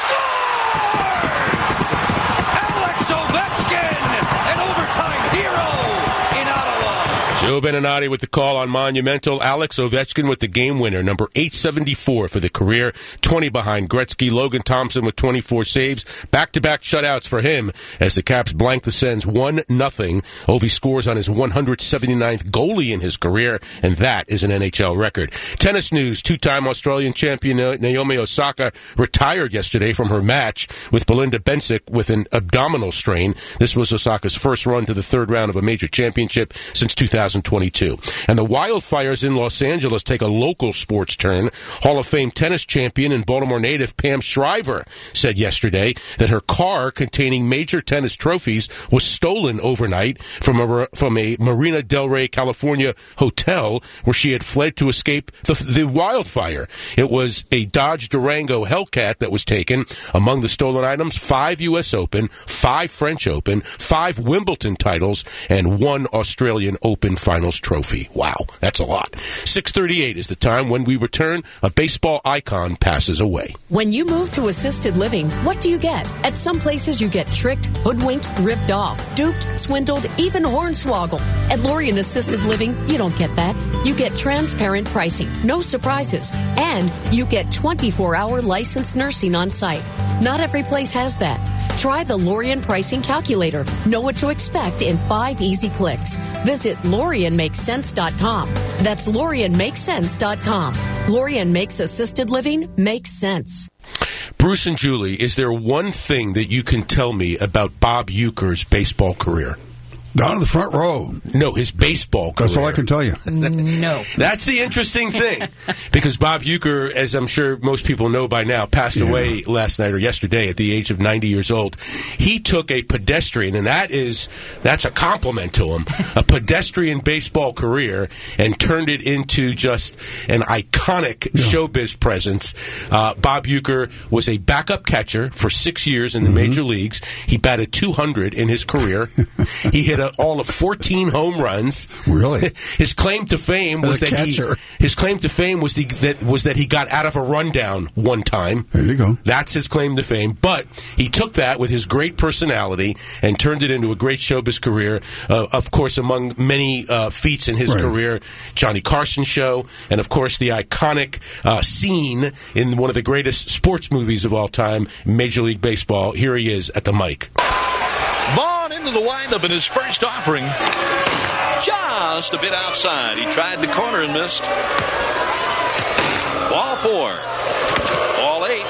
scores! Alex Ovechkin, an overtime hero in Ottawa. Joe Beninati with the call on Monumental. Alex Ovechkin with the game winner, number eight seventy-four for the career, twenty behind Gretzky. Logan Thompson with twenty-four saves. Back-to-back shutouts for him as the Caps blank the Sens one nothing. Ovi scores on his one hundred seventy-ninth goalie in his career, and that is an N H L record. Tennis news, two-time Australian champion Naomi Osaka retired yesterday from her match with Belinda Bencic with an abdominal strain. This was Osaka's first run to the third round of a major championship since two thousand twenty-two. And the wildfires in Los Angeles take a local sports turn. Hall of Fame tennis champion and Baltimore native Pam Shriver said yesterday that her car containing major tennis trophies was stolen overnight from a, from a Marina Del Rey, California hotel where she had fled to escape the, the wildfire. It was a Dodge Durango Hellcat that was taken. Among the stolen items, five U S Open, five French Open, five Wimbledon titles, and one Australian Open Finals trophy. Wow, that's a lot. six thirty-eight is the time. When we return, a baseball icon passes away. When you move to assisted living, what do you get? At some places you get tricked, hoodwinked, ripped off, duped, swindled, even hornswoggled. At Lorien Assisted Living, you don't get that. You get transparent pricing, no surprises, and you get twenty-four hour licensed nursing on site. Not every place has that. Try the Lorien Pricing Calculator. Know what to expect in five easy clicks. Visit Lorien Makes Sense dot com. That's Lorien Makes Sense dot com. Lorien makes assisted living make sense. Bruce and Julie, is there one thing that you can tell me about Bob Uecker's baseball career? Down in the front row. No, his baseball career. That's all I can tell you. No. That's the interesting thing. Because Bob Uecker, as I'm sure most people know by now, passed yeah. away last night or yesterday at the age of ninety years old. He took a pedestrian, and that is, that's a compliment to him, a pedestrian baseball career, and turned it into just an iconic yeah. showbiz presence. Uh, Bob Uecker was a backup catcher for six years in the mm-hmm. major leagues. He batted two hundred in his career. He hit a, all of fourteen home runs. Really? His claim to fame was As a that catcher. he his claim to fame was the that was that he got out of a rundown one time. There you go. That's his claim to fame. But he took that with his great personality and turned it into a great showbiz career. Uh, of course, among many uh, feats in his right. career, Johnny Carson show, and of course the iconic uh, scene in one of the greatest sports movies of all time, Major League Baseball. Here he is at the mic. Vaughn into the windup in his first offering. Just a bit outside. He tried the corner and missed. Ball four. Ball eight.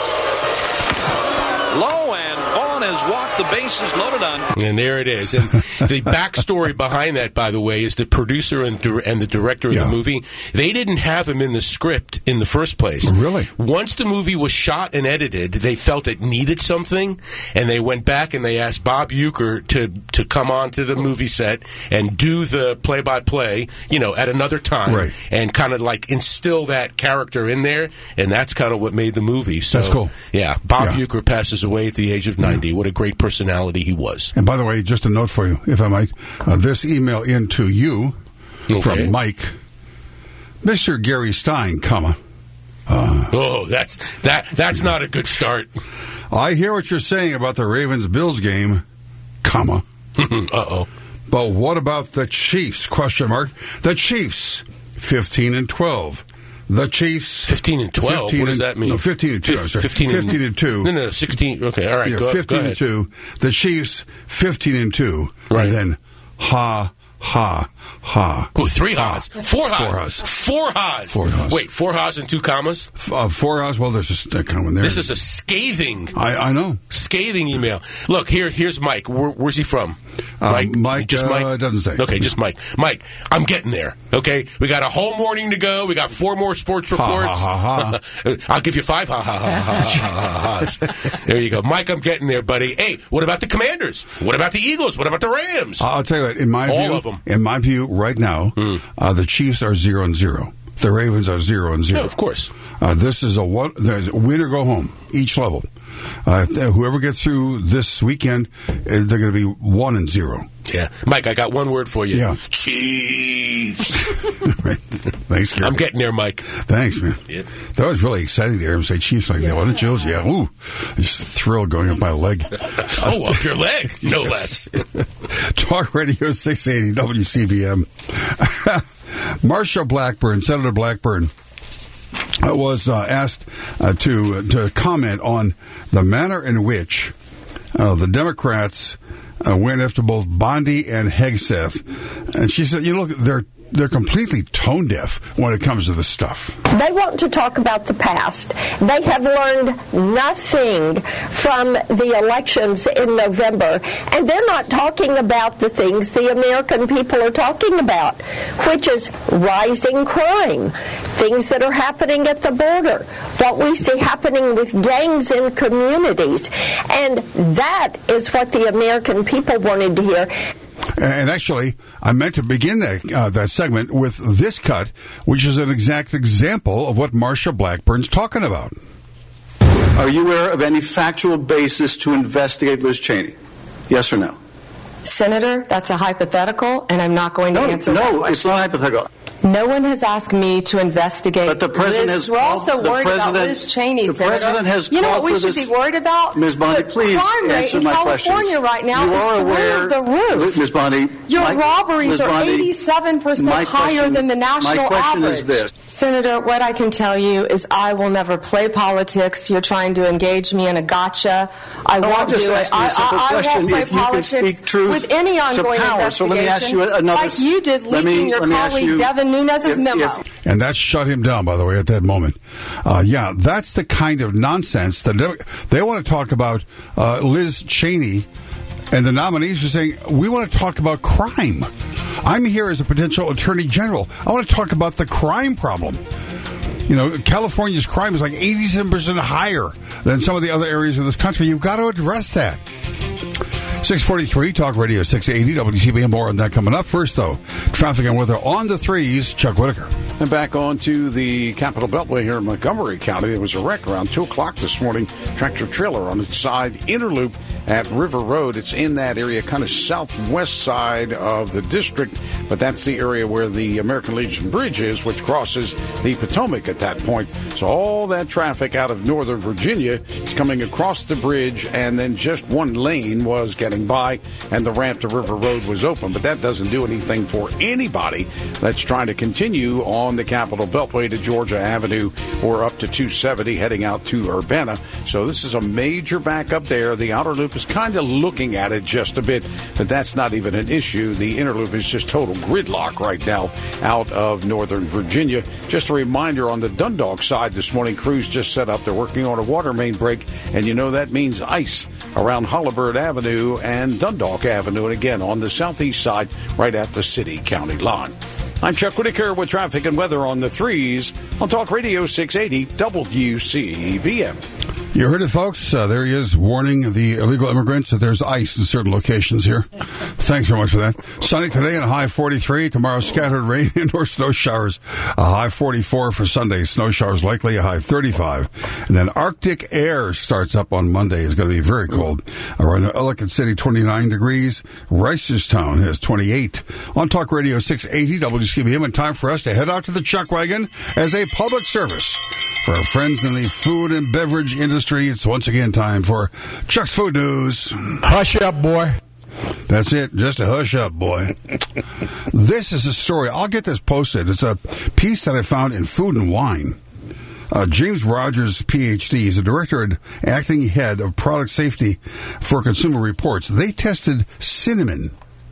Low, and Vaughn has walked the bases loaded on. And there it is. And the backstory behind that, by the way, is the producer and, di- and the director of yeah. the movie, they didn't have him in the script in the first place. Really? Once the movie was shot and edited, they felt it needed something, and they went back and they asked Bob Uecker to, to come onto the movie set and do the play-by-play, you know, at another time, right. and kind of like instill that character in there, and that's kind of what made the movie. So, that's cool. Yeah, Bob yeah. Uecker passes away at the age of ninety. Yeah. What a great personality he was. And by the way, just a note for you, if I might, uh, this email into you okay. from Mike, Mister Gary Stein, comma. Uh, oh, that's that. That's not a good start. I hear what you're saying about the Ravens-Bills game, comma. Uh-oh. But what about the Chiefs, question mark? The Chiefs, fifteen and twelve. The Chiefs, fifteen and twelve. fifteen What does and, that mean? No, fifteen and two. I'm sorry. fifteen, fifteen and, and two. No, no, sixteen. Okay, all right. Yeah, go, fifteen go and two. The Chiefs, fifteen and two. Right. And then ha, ha, ha. Oh, three ha's, four ha's, four ha's, four ha's. Four ha's. Wait, four ha's and two commas. Uh, four ha's. Well, there's a, a comma there. This is a scathing. I, I know. Scathing email. Look here. Here's Mike. Where, where's he from? Uh, Mike. Mike. Just Mike. Uh, doesn't say. Okay, just Mike. Mike, I'm getting there. Okay, we got a whole morning to go. We got four more sports reports. Ha, ha, ha, ha. I'll give you five ha ha ha ha ha ha. There you go, Mike. I'm getting there, buddy. Hey, what about the Commanders? What about the Eagles? What about the Rams? I'll tell you what. In my all view, of them. In my view, right now, mm. uh, the Chiefs are zero and zero. The Ravens are zero and zero. No, of course. Uh, this is a one. There's a win or go home each level. Uh, whoever gets through this weekend, they're going to be one and zero. Yeah, Mike, I got one word for you. Yeah, Chiefs. Right. Thanks, Gary. I'm getting there, Mike. Thanks, man. Yep. That was really exciting to hear him say Chiefs like yeah. that. Wasn't it, Jules? Yeah. Ooh, just a thrill going up my leg. Oh, up your leg, no less. Talk Radio six eighty W C B M. Marsha Blackburn, Senator Blackburn, uh, was uh, asked uh, to uh, to comment on the manner in which uh, the Democrats uh, went after both Bondi and Hegseth, and she said, "You know, look, they're." They're completely tone deaf when it comes to this stuff. They want to talk about the past. They have learned nothing from the elections in November, and they're not talking about the things the American people are talking about, which is rising crime, things that are happening at the border, what we see happening with gangs in communities, and that is what the American people wanted to hear. And actually, I meant to begin that uh, that segment with this cut, which is an exact example of what Marsha Blackburn's talking about. Are you aware of any factual basis to investigate Liz Cheney? Yes or no? Senator, that's a hypothetical, and I'm not going to no, answer no, that No, it's not hypothetical. No one has asked me to investigate. But the president Liz. has. We're also the worried president, about Liz Cheney, the Senator. president has. You know what we for should this, be worried about? Miz Bondi, the please crime rate answer in my California questions. right now you is are aware, through the roof. Miz Bondi, your my, robberies Miz are Bondi, eighty-seven percent higher question, than the national my question average. Is this. Senator, what I can tell you is I will never play politics. You're trying to engage me in a gotcha. I no, won't I'm just do it. asking I, a simple I, I question. won't play if you politics can speak truth with any ongoing to power. investigation. So let me ask you another. Like you did leaking me, your colleague you, Devin Nunes's if, memo. If, and that shut him down, by the way, at that moment. Uh, yeah, that's the kind of nonsense that they, they want to talk about uh, Liz Cheney And the nominees are saying, we want to talk about crime. I'm here as a potential attorney general. I want to talk about the crime problem. You know, California's crime is like eighty-seven percent higher than some of the other areas of this country. You've got to address that. six forty-three, Talk Radio six eighty, W C B M. More on that coming up. First, though, traffic and weather on the threes. Chuck Whitaker. And back on to the Capitol Beltway here in Montgomery County. There was a wreck around two o'clock this morning. Tractor trailer on its side, interloop at River Road. It's in that area, kind of southwest side of the district, but that's the area where the American Legion Bridge is, which crosses the Potomac at that point. So all that traffic out of Northern Virginia is coming across the bridge, and then just one lane was getting by, and the ramp to River Road was open. But that doesn't do anything for anybody that's trying to continue on the Capitol Beltway to Georgia Avenue or up to two seventy heading out to Urbana. So this is a major backup there. The outer loop is kind of looking at it just a bit, but that's not even an issue. The inner loop is just total gridlock right now out of Northern Virginia. Just a reminder, on the Dundalk side this morning, crews just set up. They're working on a water main break, and you know that means ice around Hollibird Avenue and Dundalk Avenue, and again on the southeast side right at the city-county line. I'm Chuck Whitaker with traffic and weather on the threes on Talk Radio six eighty W C B M. You heard it, folks. Uh, there he is, warning the illegal immigrants that there's ice in certain locations here. Thanks very much for that. Sunny today and a high forty-three. Tomorrow, scattered rain and or snow showers. A high forty-four for Sunday. Snow showers likely, a high thirty-five. And then Arctic air starts up on Monday. It's going to be very cold. Around Ellicott City, twenty-nine degrees. Reisterstown has twenty-eight. On Talk Radio six eighty W C B M, and time for us to head out to the Chuck Wagon as a public service. For our friends in the food and beverage industry, it's once again time for Chuck's Food News. Hush up, boy. That's it. Just a hush up, boy. This is a story. I'll get this posted. It's a piece that I found in Food and Wine. Uh, James Rogers, P H D, is the director and acting head of product safety for Consumer Reports. They tested cinnamon.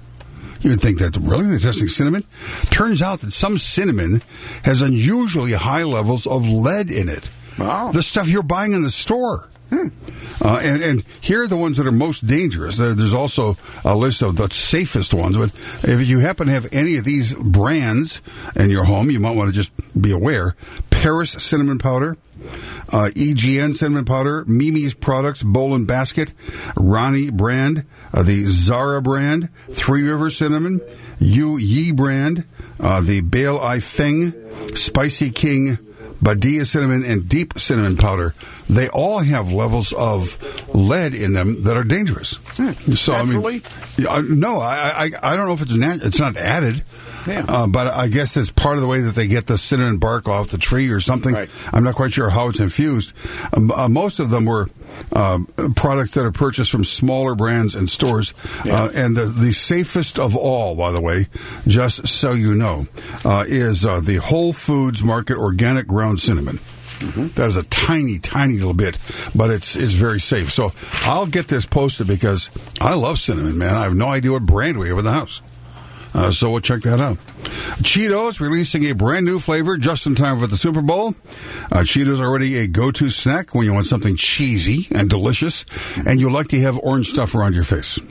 You would think that, really? They're testing cinnamon? Turns out that some cinnamon has unusually high levels of lead in it. Wow. The stuff you're buying in the store. Hmm. Uh, and, and here are the ones that are most dangerous. There, there's also a list of the safest ones. But if you happen to have any of these brands in your home, you might want to just be aware. Paris cinnamon powder, uh, E G N cinnamon powder, Mimi's products, Bowl and Basket, Ronnie brand, uh, the Zara brand, Three River cinnamon, Yu Yi brand, uh, the Bale I Feng, Spicy King, Badia cinnamon, and Deep cinnamon powder. They all have levels of lead in them that are dangerous. Hmm. So Naturally? I mean, uh, no, I, I I don't know if it's nat- it's not added. Yeah. Uh, but I guess it's part of the way that they get the cinnamon bark off the tree or something. Right. I'm not quite sure how it's infused. Um, uh, most of them were uh, products that are purchased from smaller brands and stores. Yeah. Uh, and the, the safest of all, by the way, just so you know, uh, is uh, the Whole Foods Market Organic Ground Cinnamon. Mm-hmm. That is a tiny, tiny little bit, but it's it's very safe. So I'll get this posted because I love cinnamon, man. I have no idea what brand we have in the house. Uh, so we'll check that out. Cheetos releasing a brand new flavor just in time for the Super Bowl. Uh, Cheetos are already a go-to snack when you want something cheesy and delicious, and you like to have orange stuff around your face.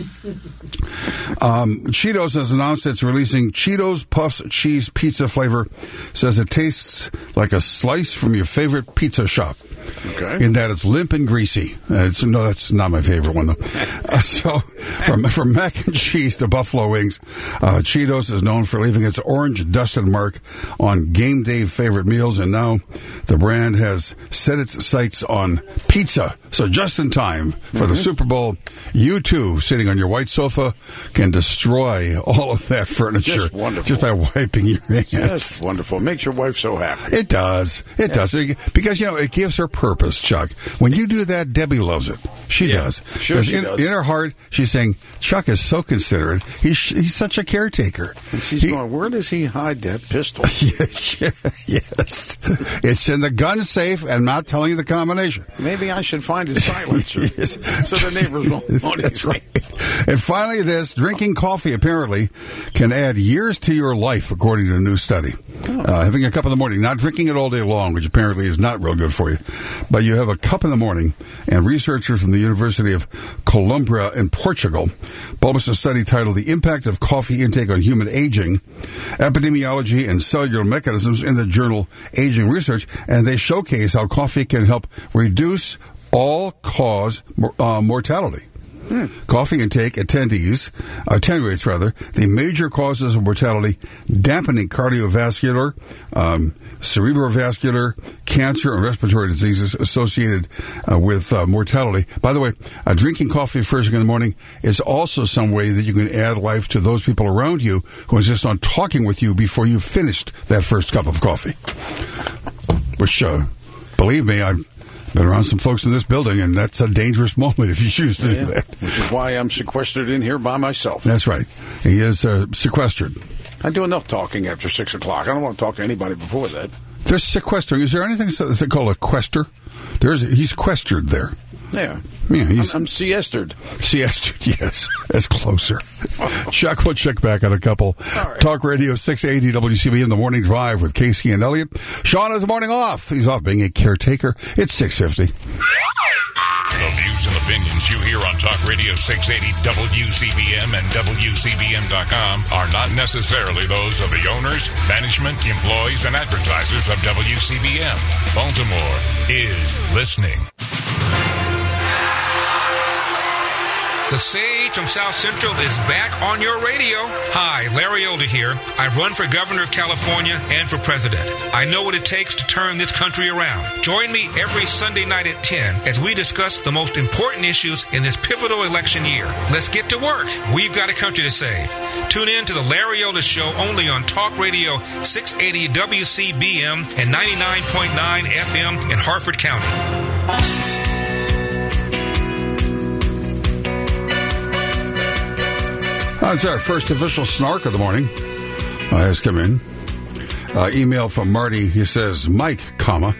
Um, Cheetos has announced it's releasing Cheetos Puffs Cheese Pizza flavor. Says it tastes like a slice from your favorite pizza shop. Okay. In that it's limp and greasy. Uh, it's, no, that's not my favorite one, though. uh, so, from, from mac and cheese to buffalo wings, uh, Cheetos is known for leaving its orange-dusted mark on game day favorite meals, and now the brand has set its sights on pizza. So just in time for mm-hmm. the Super Bowl, you too, sitting on your white sofa, can destroy all of that furniture just, wonderful. just by wiping your hands. That's wonderful. Makes your wife so happy. It does. It yeah. does. Because, you know, it gives her purpose, Chuck. When you do that, Debbie loves it. She yeah, does. Sure she in, does. In her heart, she's saying, Chuck is so considerate. He's he's such a caretaker. And she's he, going, where does he hide that pistol? yes. yes. It's in the gun safe and not telling you the combination. Maybe I should find his silencer yes. so the neighbors won't know. That's right. And finally, this drinking coffee apparently can add years to your life, according to a new study. Oh. Uh, having a cup in the morning, not drinking it all day long, which apparently is not real good for you, but you have a cup in the morning, and researchers from the University of Coimbra in Portugal published a study titled The Impact of Coffee Intake on Human Aging, Epidemiology and Cellular Mechanisms in the journal Aging Research, and they showcase how coffee can help reduce all-cause uh, mortality. Hmm. Coffee intake attendees, attenuates rather, the major causes of mortality, dampening cardiovascular, um, cerebrovascular, cancer, and respiratory diseases associated uh, with uh, mortality. By the way, uh, drinking coffee first thing in the morning is also some way that you can add life to those people around you who insist on talking with you before you've finished that first cup of coffee. Which, uh, believe me, I've been around some folks in this building, and that's a dangerous moment if you choose to yeah, do that. Which is why I'm sequestered in here by myself. That's right. He is uh, sequestered. I do enough talking after six o'clock. I don't want to talk to anybody before that. There's sequestering. Is there anything that they call a quester? There's he's questered there. Yeah. Yeah, he's, I'm, I'm siestered. Siestered, yes. That's closer. Chuck, we'll check back on a couple. Right. Talk Radio six eighty W C B M, The Morning Drive with Casey and Elliott. Sean has the morning off. He's off being a caretaker. It's six fifty. The views and opinions you hear on Talk Radio six eighty W C B M and W C B M dot com are not necessarily those of the owners, management, employees, and advertisers of W C B M. Baltimore is listening. The Sage from South Central is back on your radio. Hi, Larry Older here. I run for governor of California and for president. I know what it takes to turn this country around. Join me every Sunday night at ten as we discuss the most important issues in this pivotal election year. Let's get to work. We've got a country to save. Tune in to the Larry Older Show only on Talk Radio six eighty W C B M and ninety-nine point nine F M in Harford County. That's our first official snark of the morning. Uh, has come in. Uh, email from Marty. He says, Mike, comma.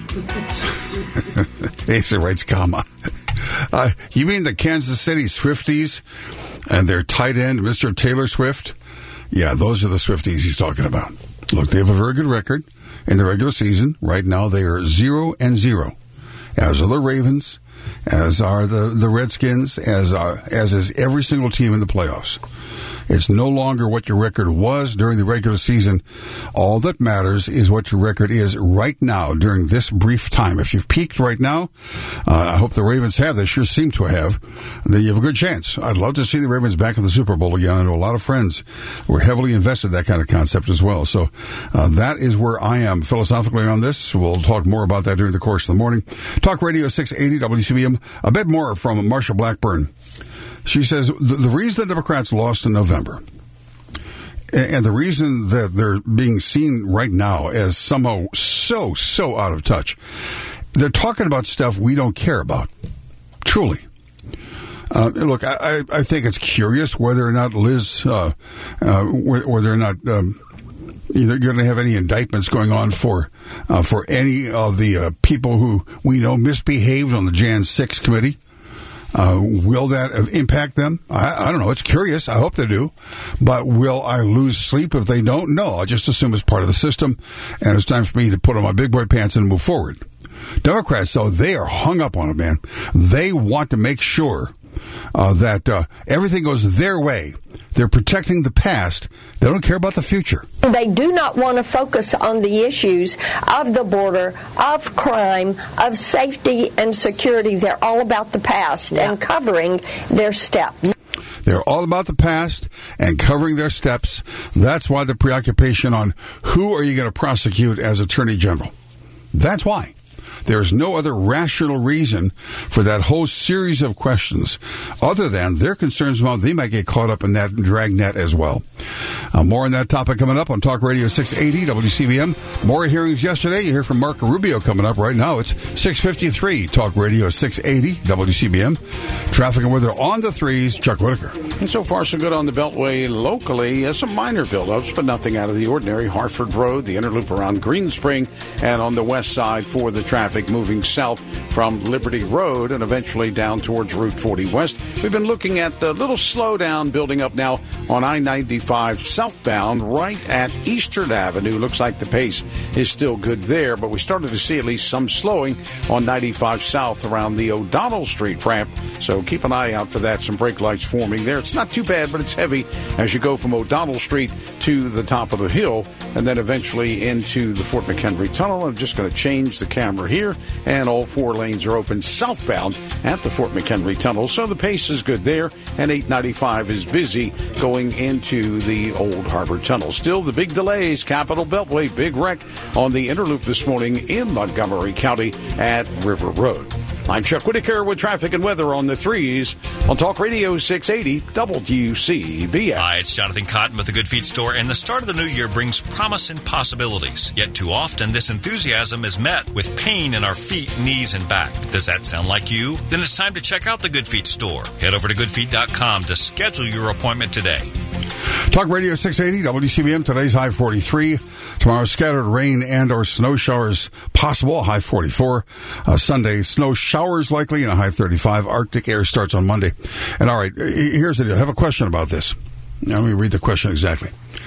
He writes, comma. Uh, you mean the Kansas City Swifties and their tight end, Mister Taylor Swift? Yeah, those are the Swifties he's talking about. Look, they have a very good record in the regular season. Right now, they are zero and zero, as are the Ravens, as are the, the Redskins, as are, as is every single team in the playoffs. It's no longer what your record was during the regular season. All that matters is what your record is right now during this brief time. If you've peaked right now, uh, I hope the Ravens have. They sure seem to have. Then you have a good chance. I'd love to see the Ravens back in the Super Bowl again. I know a lot of friends were heavily invested in that kind of concept as well. So uh, that is where I am philosophically on this. We'll talk more about that during the course of the morning. Talk Radio six eighty W C B M. A bit more from Marsha Blackburn. She says the, the reason the Democrats lost in November, and, and the reason that they're being seen right now as somehow so, so out of touch, they're talking about stuff we don't care about. Truly. Uh, look, I, I think it's curious whether or not Liz, uh, uh, whether or not um, you know, you're going to have any indictments going on for uh, for any of the uh, people who we know misbehaved on the January sixth committee. Uh, will that impact them? I, I don't know. It's curious. I hope they do. But will I lose sleep if they don't? No. I'll just assume it's part of the system, and it's time for me to put on my big boy pants and move forward. Democrats, though, they are hung up on it, man. They want to make sure uh, that uh, everything goes their way. They're protecting the past. They don't care about the future. They do not want to focus on the issues of the border, of crime, of safety and security. They're all about the past yeah. and covering their steps. They're all about the past and covering their steps. That's why the preoccupation on who are you going to prosecute as Attorney General. That's why. There's no other rational reason for that whole series of questions other than their concerns about they might get caught up in that dragnet as well. Uh, more on that topic coming up on Talk Radio six eighty W C B M. More hearings yesterday. You hear from Mark Rubio coming up right now. It's six fifty-three Talk Radio six eighty W C B M. Traffic and weather on the threes. Chuck Whitaker. And so far, so good on the Beltway locally. Uh, some minor buildups, but nothing out of the ordinary. Hartford Road, the inner loop around Green Spring, and on the west side for the traffic. traffic moving south from Liberty Road and eventually down towards Route forty West. We've been looking at a little slowdown building up now on I ninety-five southbound right at Eastern Avenue. Looks like the pace is still good there, but we started to see at least some slowing on ninety-five south around the O'Donnell Street ramp. So keep an eye out for that. Some brake lights forming there. It's not too bad, but it's heavy as you go from O'Donnell Street to the top of the hill and then eventually into the Fort McHenry Tunnel. I'm just going to change the camera here, and all four lanes are open southbound at the Fort McHenry Tunnel. So the pace is good there, and eight ninety-five is busy going into the Old Harbor Tunnel. Still the big delays. Capitol Beltway, big wreck on the Interloop this morning in Montgomery County at River Road. I'm Chuck Whitaker with traffic and weather on the threes on Talk Radio six eighty W C B S. Hi, it's Jonathan Cotton with the Good Feet Store, and the start of the new year brings promise and possibilities. Yet too often, this enthusiasm is met with pain in our feet, knees, and back. Does that sound like you? Then it's time to check out the Good Feet Store. Head over to good feet dot com to schedule your appointment today. Talk Radio six eighty W C B M. Today's high forty-three. Tomorrow, scattered rain and or snow showers possible, high forty-four. Uh, Sunday, snow showers likely and a high thirty-five. Arctic air starts on Monday. And all right, here's the deal. I have a question about this. Now, let me read the question exactly.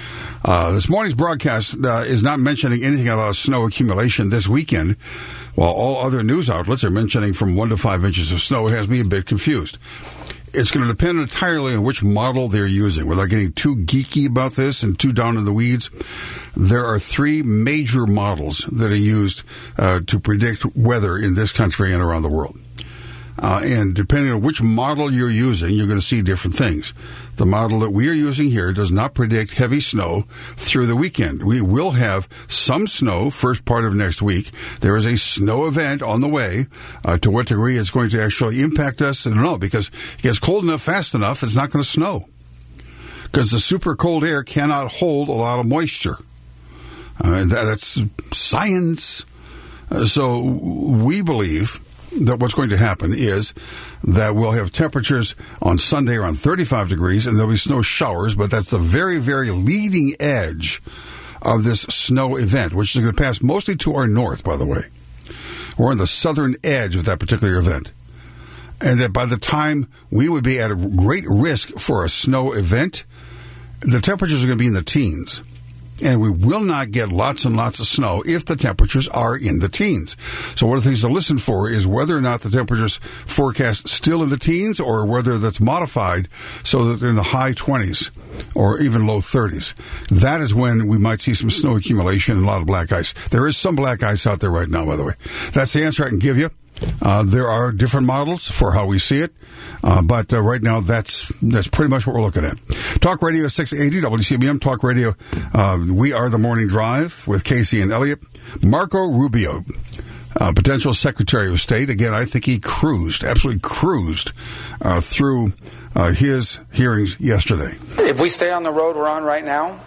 Uh, this morning's broadcast uh, is not mentioning anything about snow accumulation this weekend, while all other news outlets are mentioning from one to five inches of snow. It has me a bit confused. It's going to depend entirely on which model they're using. Without getting too geeky about this and too down in the weeds, there are three major models that are used uh, to predict weather in this country and around the world. Uh, and depending on which model you're using, you're going to see different things. The model that we are using here does not predict heavy snow through the weekend. We will have some snow first part of next week. There is a snow event on the way. Uh, to what degree it's going to actually impact us, I don't know, because it gets cold enough fast enough, it's not going to snow. Because the super cold air cannot hold a lot of moisture. Uh, that, that's science. Uh, so we believe that what's going to happen is that we'll have temperatures on Sunday around thirty-five degrees, and there'll be snow showers, but that's the very, very leading edge of this snow event, which is going to pass mostly to our north, by the way. We're on the southern edge of that particular event. And that by the time we would be at a great risk for a snow event, the temperatures are going to be in the teens. And we will not get lots and lots of snow if the temperatures are in the teens. So one of the things to listen for is whether or not the temperatures forecast still in the teens or whether that's modified so that they're in the high twenties or even low thirties. That is when we might see some snow accumulation and a lot of black ice. There is some black ice out there right now, by the way. That's the answer I can give you. Uh, there are different models for how we see it, uh, but uh, right now that's that's pretty much what we're looking at. Talk Radio six eighty W C B M. Talk Radio. Uh, we are the Morning Drive with Casey and Elliott. Marco Rubio, uh, potential Secretary of State. Again, I think he cruised, absolutely cruised uh, through uh, his hearings yesterday. If we stay on the road we're on right now,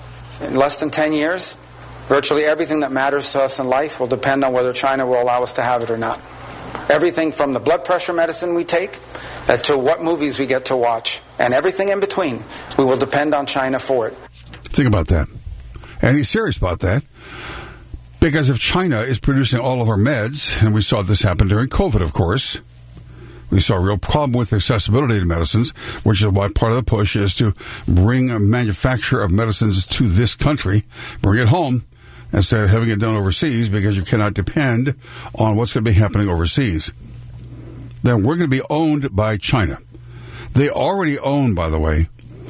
in less than ten years, virtually everything that matters to us in life will depend on whether China will allow us to have it or not. Everything from the blood pressure medicine we take to what movies we get to watch and everything in between, we will depend on China for it. Think about that. And he's serious about that. Because if China is producing all of our meds, and we saw this happen during COVID, of course, we saw a real problem with accessibility to medicines, which is why part of the push is to bring a manufacture of medicines to this country, bring it home, instead of having it done overseas, because you cannot depend on what's going to be happening overseas. Then we're going to be owned by China. They already own, by the way,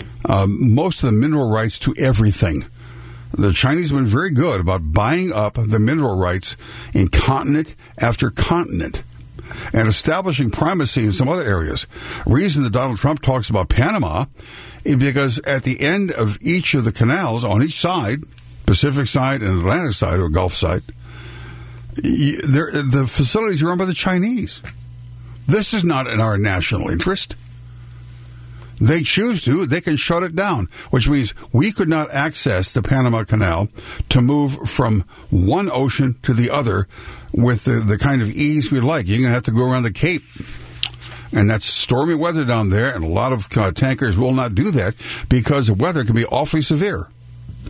um, most of the mineral rights to everything. The Chinese have been very good about buying up the mineral rights in continent after continent and establishing primacy in some other areas. Reason that Donald Trump talks about Panama is because at the end of each of the canals on each side, Pacific side and Atlantic side or Gulf side, the facilities are run by the Chinese. This is not in our national interest. They choose to, they can shut it down, which means we could not access the Panama Canal to move from one ocean to the other with the, the kind of ease we'd like. You're going to have to go around the Cape. And that's stormy weather down there, and a lot of uh, tankers will not do that because the weather can be awfully severe.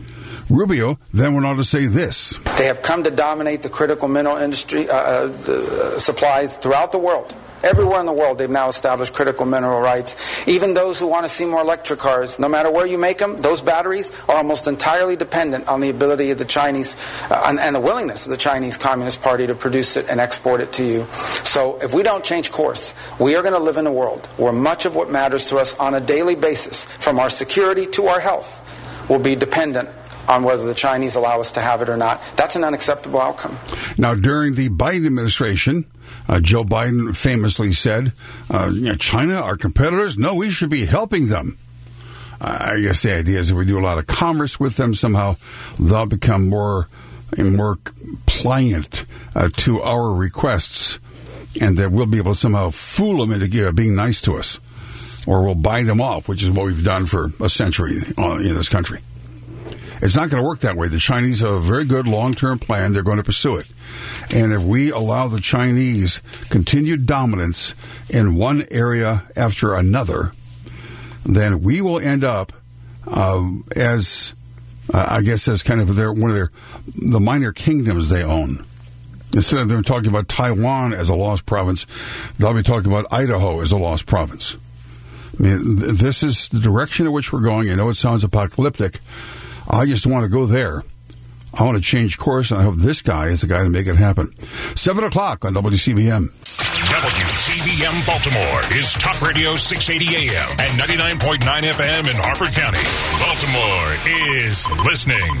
Rubio then went on to say this. They have come to dominate the critical mineral industry uh, uh, supplies throughout the world. Everywhere in the world, they've now established critical mineral rights. Even those who want to see more electric cars, no matter where you make them, those batteries are almost entirely dependent on the ability of the Chinese uh, and, and the willingness of the Chinese Communist Party to produce it and export it to you. So if we don't change course, we are going to live in a world where much of what matters to us on a daily basis, from our security to our health, will be dependent on whether the Chinese allow us to have it or not. That's an unacceptable outcome. Now, during the Biden administration, Uh, Joe Biden famously said, uh, you know, China, our competitors, no, we should be helping them. Uh, I guess the idea is if we do a lot of commerce with them, somehow they'll become more and more pliant uh, to our requests, and that we'll be able to somehow fool them into uh, being nice to us, or we'll buy them off, which is what we've done for a century uh, in this country. It's not going to work that way. The Chinese have a very good long-term plan. They're going to pursue it. And if we allow the Chinese continued dominance in one area after another, then we will end up uh, as, uh, I guess, as kind of their one of their the minor kingdoms they own. Instead of them talking about Taiwan as a lost province, they'll be talking about Idaho as a lost province. I mean, th- this is the direction in which we're going. I know it sounds apocalyptic. I just want to go there. I want to change course, and I hope this guy is the guy to make it happen. Seven o'clock on W C B M. W C B M Baltimore is Top Radio six eighty A M and ninety-nine point nine F M in Harford County. Baltimore is listening.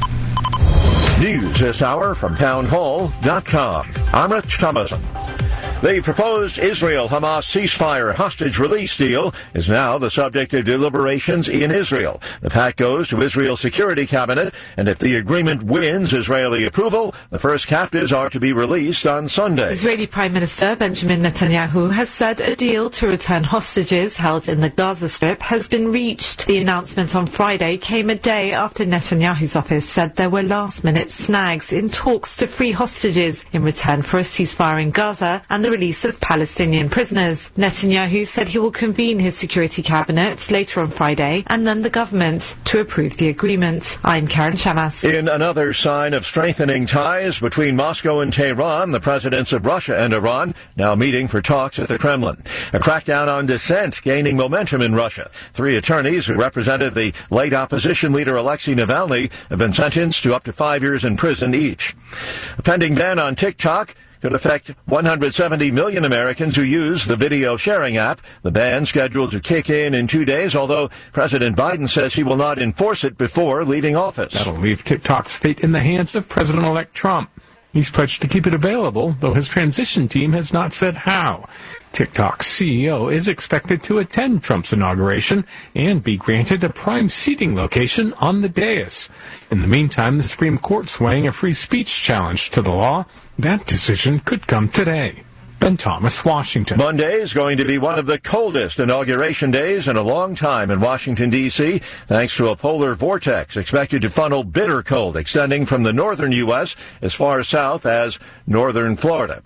News this hour from town hall dot com. I'm Rich Thomason. The proposed Israel-Hamas ceasefire hostage release deal is now the subject of deliberations in Israel. The pact goes to Israel's Security Cabinet, and if the agreement wins Israeli approval, the first captives are to be released on Sunday. Israeli Prime Minister Benjamin Netanyahu has said a deal to return hostages held in the Gaza Strip has been reached. The announcement on Friday came a day after Netanyahu's office said there were last-minute snags in talks to free hostages in return for a ceasefire in Gaza and the release of Palestinian prisoners. Netanyahu said he will convene his security cabinet later on Friday and then the government to approve the agreement. I'm Karen Shamas. In another sign of strengthening ties between Moscow and Tehran, the presidents of Russia and Iran now meeting for talks at the Kremlin. A crackdown on dissent gaining momentum in Russia. Three attorneys who represented the late opposition leader Alexei Navalny have been sentenced to up to five years in prison each. A pending ban on TikTok could affect one hundred seventy million Americans who use the video sharing app. The ban scheduled to kick in in two days, although President Biden says he will not enforce it before leaving office. That'll leave TikTok's fate in the hands of President-elect Trump. He's pledged to keep it available, though his transition team has not said how. TikTok's C E O is expected to attend Trump's inauguration and be granted a prime seating location on the dais. In the meantime, the Supreme Court swaying a free speech challenge to the law. That decision could come today. Ben Thomas, Washington. Monday is going to be one of the coldest inauguration days in a long time in Washington, D C, thanks to a polar vortex expected to funnel bitter cold extending from the northern U S as far south as northern Florida.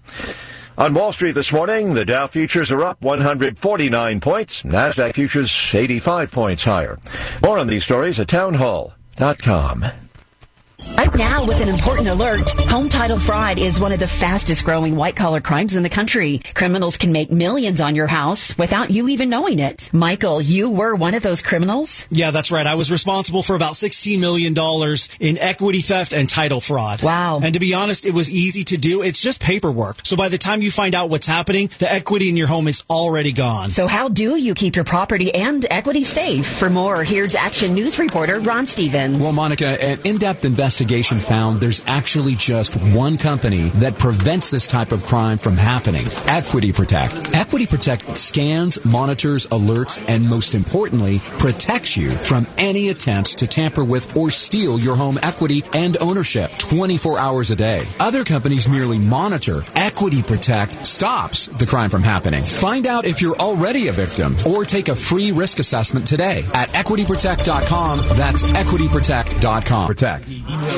On Wall Street this morning, the Dow futures are up one hundred forty-nine points. NASDAQ futures eighty-five points higher. More on these stories at town hall dot com. Right now, with an important alert, home title fraud is one of the fastest growing white-collar crimes in the country. Criminals can make millions on your house without you even knowing it. Michael, you were one of those criminals? Yeah, that's right. I was responsible for about sixteen million dollars in equity theft and title fraud. Wow. And to be honest, it was easy to do. It's just paperwork. So by the time you find out what's happening, the equity in your home is already gone. So how do you keep your property and equity safe? For more, here's Action News reporter Ron Stevens. Well, Monica, an in-depth investigation found there's actually just one company that prevents this type of crime from happening. Equity Protect. Equity Protect scans, monitors, alerts, and most importantly, protects you from any attempts to tamper with or steal your home equity and ownership twenty-four hours a day. Other companies merely monitor. Equity Protect stops the crime from happening. Find out if you're already a victim or take a free risk assessment today at equity protect dot com. That's equity protect dot com. Protect.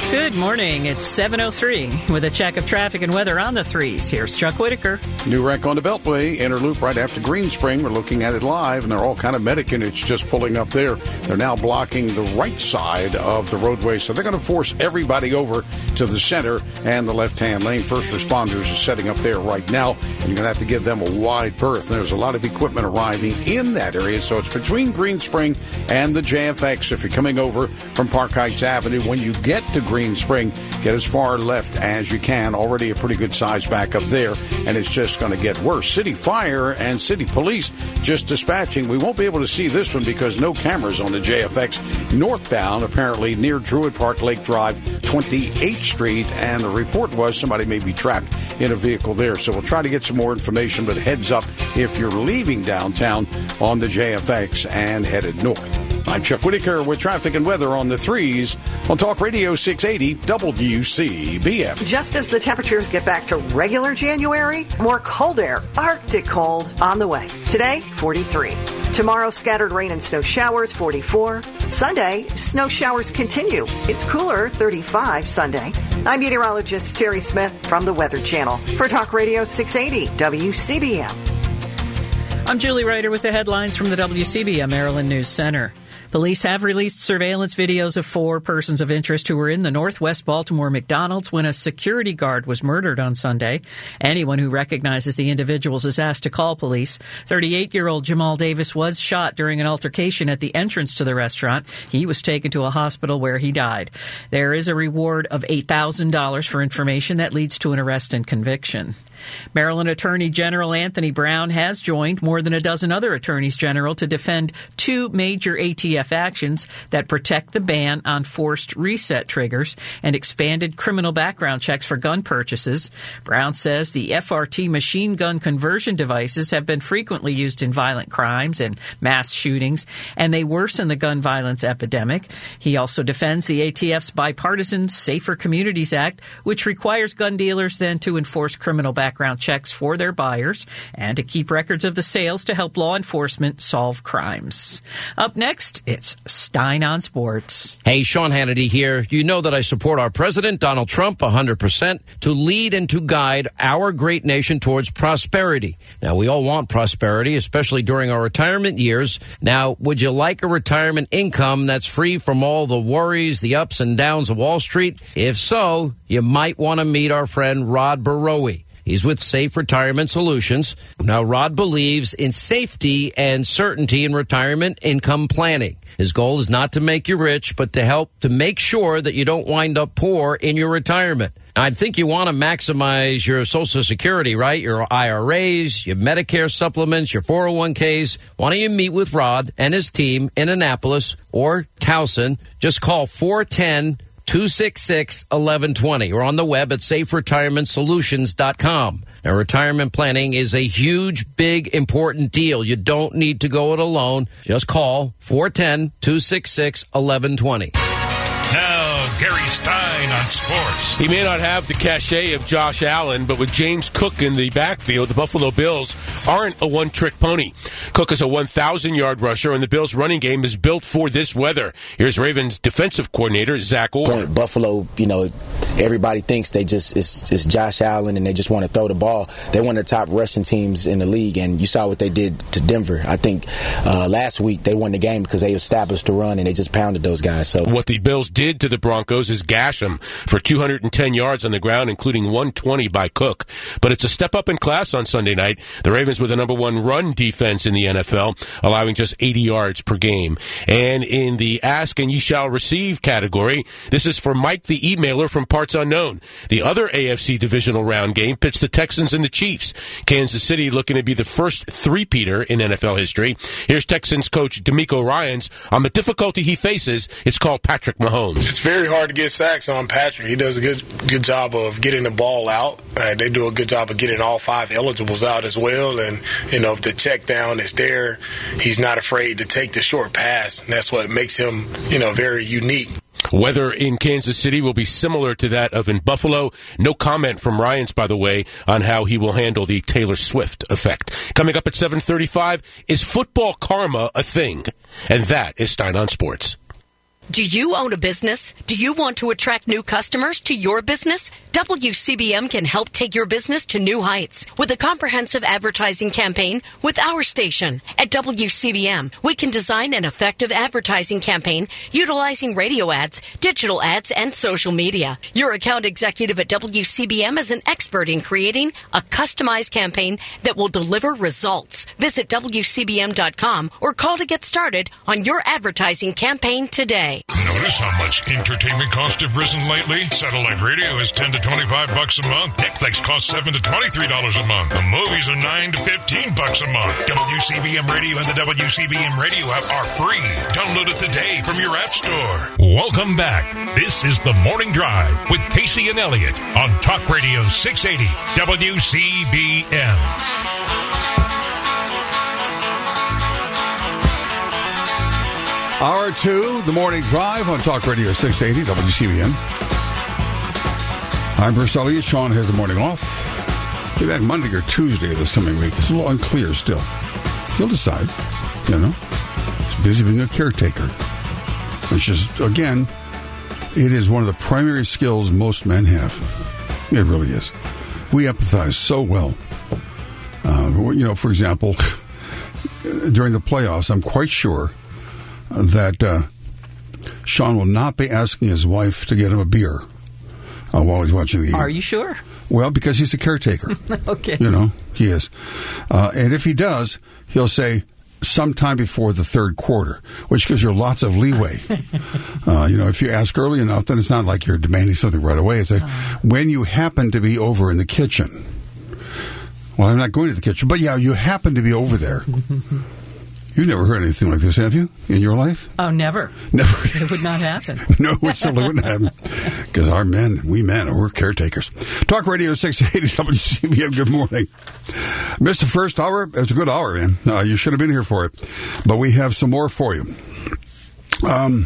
Good morning. It's seven oh three with a check of traffic and weather on the threes. Here's Chuck Whitaker. New wreck on the Beltway, inner loop right after Green Spring. We're looking at it live, and they're all kind of medic units just pulling up there. They're now blocking the right side of the roadway, so they're going to force everybody over to the center and the left-hand lane. First responders are setting up there right now, and you're going to have to give them a wide berth. There's a lot of equipment arriving in that area, so it's between Green Spring and the J F X. If you're coming over from Park Heights Avenue, when you get to Green Green Spring, get as far left as you can. Already a pretty good size back up there, and it's just going to get worse. City Fire and City Police just dispatching. We won't be able to see this one because no cameras on the J F X northbound, apparently near Druid Park Lake Drive, twenty-eighth Street, and the report was somebody may be trapped in a vehicle there. So we'll try to get some more information, but heads up if you're leaving downtown on the J F X and headed north. I'm Chuck Whitaker with traffic and weather on the threes on Talk Radio six eighty W C B M. Just as the temperatures get back to regular January, more cold air, Arctic cold, on the way. Today, forty-three. Tomorrow, scattered rain and snow showers, forty-four. Sunday, snow showers continue. It's cooler, thirty-five Sunday. I'm meteorologist Terry Smith from the Weather Channel for Talk Radio six eighty W C B M. I'm Julie Ryder with the headlines from the W C B M Maryland News Center. Police have released surveillance videos of four persons of interest who were in the Northwest Baltimore McDonald's when a security guard was murdered on Sunday. Anyone who recognizes the individuals is asked to call police. thirty-eight-year-old Jamal Davis was shot during an altercation at the entrance to the restaurant. He was taken to a hospital where he died. There is a reward of eight thousand dollars for information that leads to an arrest and conviction. Maryland Attorney General Anthony Brown has joined more than a dozen other attorneys general to defend two major A T F actions that protect the ban on forced reset triggers and expanded criminal background checks for gun purchases. Brown says the F R T machine gun conversion devices have been frequently used in violent crimes and mass shootings, and they worsen the gun violence epidemic. He also defends the A T F's bipartisan Safer Communities Act, which requires gun dealers then to enforce criminal background background checks for their buyers and to keep records of the sales to help law enforcement solve crimes. Up next, it's Stein on Sports. Hey, Sean Hannity here. You know that I support our president, Donald Trump, one hundred percent to lead and to guide our great nation towards prosperity. Now, we all want prosperity, especially during our retirement years. Now, would you like a retirement income that's free from all the worries, the ups and downs of Wall Street? If so, you might want to meet our friend Rod Barowie. He's with Safe Retirement Solutions. Now, Rod believes in safety and certainty in retirement income planning. His goal is not to make you rich, but to help to make sure that you don't wind up poor in your retirement. I think you want to maximize your Social Security, right? Your I R As, your Medicare supplements, your four oh one k's. Why don't you meet with Rod and his team in Annapolis or Towson? Just call four one zero, two six six, one one two zero or on the web at safe retirement solutions dot com. Now, retirement planning is a huge, big, important deal. You don't need to go it alone. Just call four one zero, two six six, one one two zero. Now, Gary Stein on sports. He may not have the cachet of Josh Allen, but with James Cook in the backfield, the Buffalo Bills aren't a one-trick pony. Cook is a one thousand yard rusher, and the Bills' running game is built for this weather. Here's Ravens defensive coordinator Zach Orr. Buffalo, you know, everybody thinks they just it's, it's Josh Allen and they just want to throw the ball. They're one of the top rushing teams in the league, and you saw what they did to Denver. I think uh, last week they won the game because they established the run and they just pounded those guys. So what the Bills did to the Broncos is gash them for two hundred ten yards on the ground, including one hundred twenty by Cook. But it's a step up in class on Sunday night. The Ravens with the number one run defense in the N F L, allowing just eighty yards per game. And in the ask and ye shall receive category, this is for Mike the emailer from Parts Unknown. The other A F C divisional round game pits the Texans and the Chiefs. Kansas City looking to be the first three-peater in N F L history. Here's Texans coach DeMeco Ryans on the difficulty he faces. It's called Patrick Mahomes. It's very hard to get sacks on Patrick. He does a good good job of getting the ball out. Uh, they do a good job of getting all five eligibles out as well. And, you know, if the check down is there, he's not afraid to take the short pass. And that's what makes him, you know, very unique. Weather in Kansas City will be similar to that of in Buffalo. No comment from Ryans, by the way, on how he will handle the Taylor Swift effect. Coming up at seven thirty-five, is football karma a thing? And that is Stein on Sports. Do you own a business? Do you want to attract new customers to your business? W C B M can help take your business to new heights with a comprehensive advertising campaign with our station. At W C B M, we can design an effective advertising campaign utilizing radio ads, digital ads, and social media. Your account executive at W C B M is an expert in creating a customized campaign that will deliver results. Visit W C B M dot com or call to get started on your advertising campaign today. Notice how much entertainment costs have risen lately? Satellite radio is ten to twenty-five bucks a month. Netflix costs seven to twenty-three dollars a month. The movies are nine to fifteen bucks a month. W C B M Radio and the W C B M Radio app are free. Download it today from your app store. Welcome back. This is The Morning Drive with Casey and Elliott on Talk Radio six eighty W C B M. Hour two, The Morning Drive on Talk Radio six eighty W C B M. I'm Bruce Elliott. Sean has the morning off. Be back Monday or Tuesday this coming week. It's a little unclear still. He'll decide, you know. He's busy being a caretaker. Which is, again, it is one of the primary skills most men have. It really is. We empathize so well. Uh, you know, for example, during the playoffs, I'm quite sure that uh, Sean will not be asking his wife to get him a beer uh, while he's watching the game. Are you sure? Well, because he's a caretaker. Okay. You know, he is. Uh, and if he does, he'll say sometime before the third quarter, which gives you lots of leeway. uh, you know, if you ask early enough, then it's not like you're demanding something right away. It's like uh. when you happen to be over in the kitchen. Well, I'm not going to the kitchen, but yeah, you happen to be over there. You've never heard anything like this, have you, in your life? Oh, never. Never. It would not happen. No, it certainly wouldn't happen. Because our men, we men, we're caretakers. Talk Radio six eighty W C B M, good morning. Missed the first hour. It was a good hour, man. Uh, you should have been here for it. But we have some more for you. Um,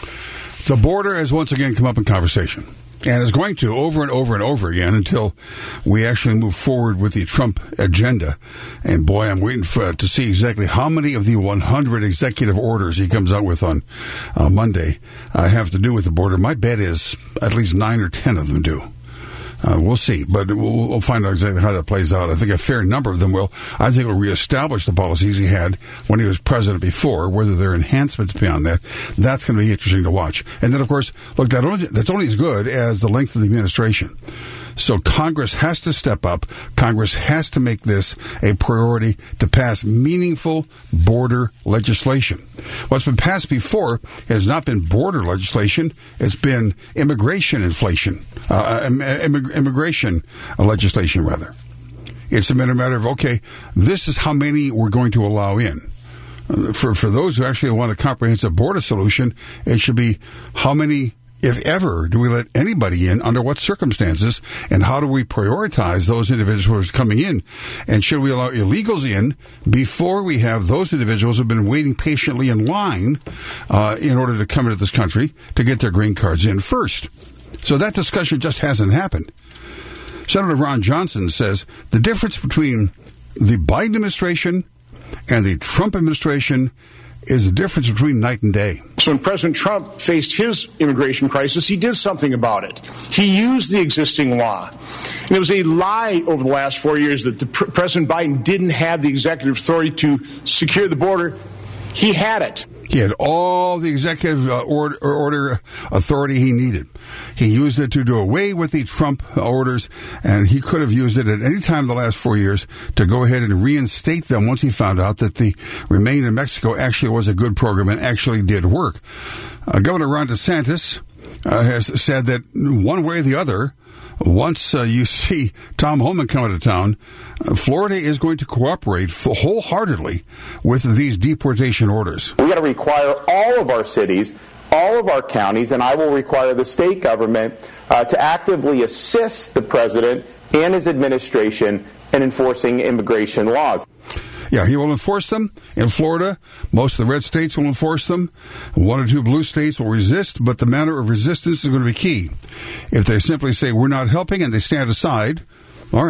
the border has once again come up in conversation. And is going to over and over and over again until we actually move forward with the Trump agenda. And boy, I'm waiting for, to see exactly how many of the one hundred executive orders he comes out with on uh, Monday uh, have to do with the border. My bet is at least nine or ten of them do. Uh, we'll see, but we'll, we'll find out exactly how that plays out. I think a fair number of them will. I think will reestablish the policies he had when he was president before. Whether there are enhancements beyond that, that's going to be interesting to watch. And then, of course, look, that only, that's only as good as the length of the administration. So Congress has to step up. Congress has to make this a priority to pass meaningful border legislation. What's been passed before has not been border legislation. It's been immigration inflation, uh, immig- immigration legislation, rather. It's been a matter of, okay, this is how many we're going to allow in. For, for those who actually want a comprehensive border solution, it should be how many, if ever, do we let anybody in, under what circumstances, and how do we prioritize those individuals coming in? And should we allow illegals in before we have those individuals who have been waiting patiently in line uh, in order to come into this country to get their green cards in first? So that discussion just hasn't happened. Senator Ron Johnson says the difference between the Biden administration and the Trump administration is the difference between night and day. So when President Trump faced his immigration crisis, he did something about it. He used the existing law. And it was a lie over the last four years that the Pre- President Biden didn't have the executive authority to secure the border. He had it. He had all the executive uh, order, order authority he needed. He used it to do away with the Trump orders, and he could have used it at any time in the last four years to go ahead and reinstate them once he found out that the Remain in Mexico actually was a good program and actually did work. Uh, Governor Ron DeSantis uh, has said that one way or the other, once uh, you see Tom Homan come into town, uh, Florida is going to cooperate full, wholeheartedly with these deportation orders. We've got to require all of our cities, all of our counties, and I will require the state government uh, to actively assist the president and his administration in enforcing immigration laws. Yeah, he will enforce them. In Florida, most of the red states will enforce them. One or two blue states will resist, but the manner of resistance is going to be key. If they simply say, we're not helping, and they stand aside, all right,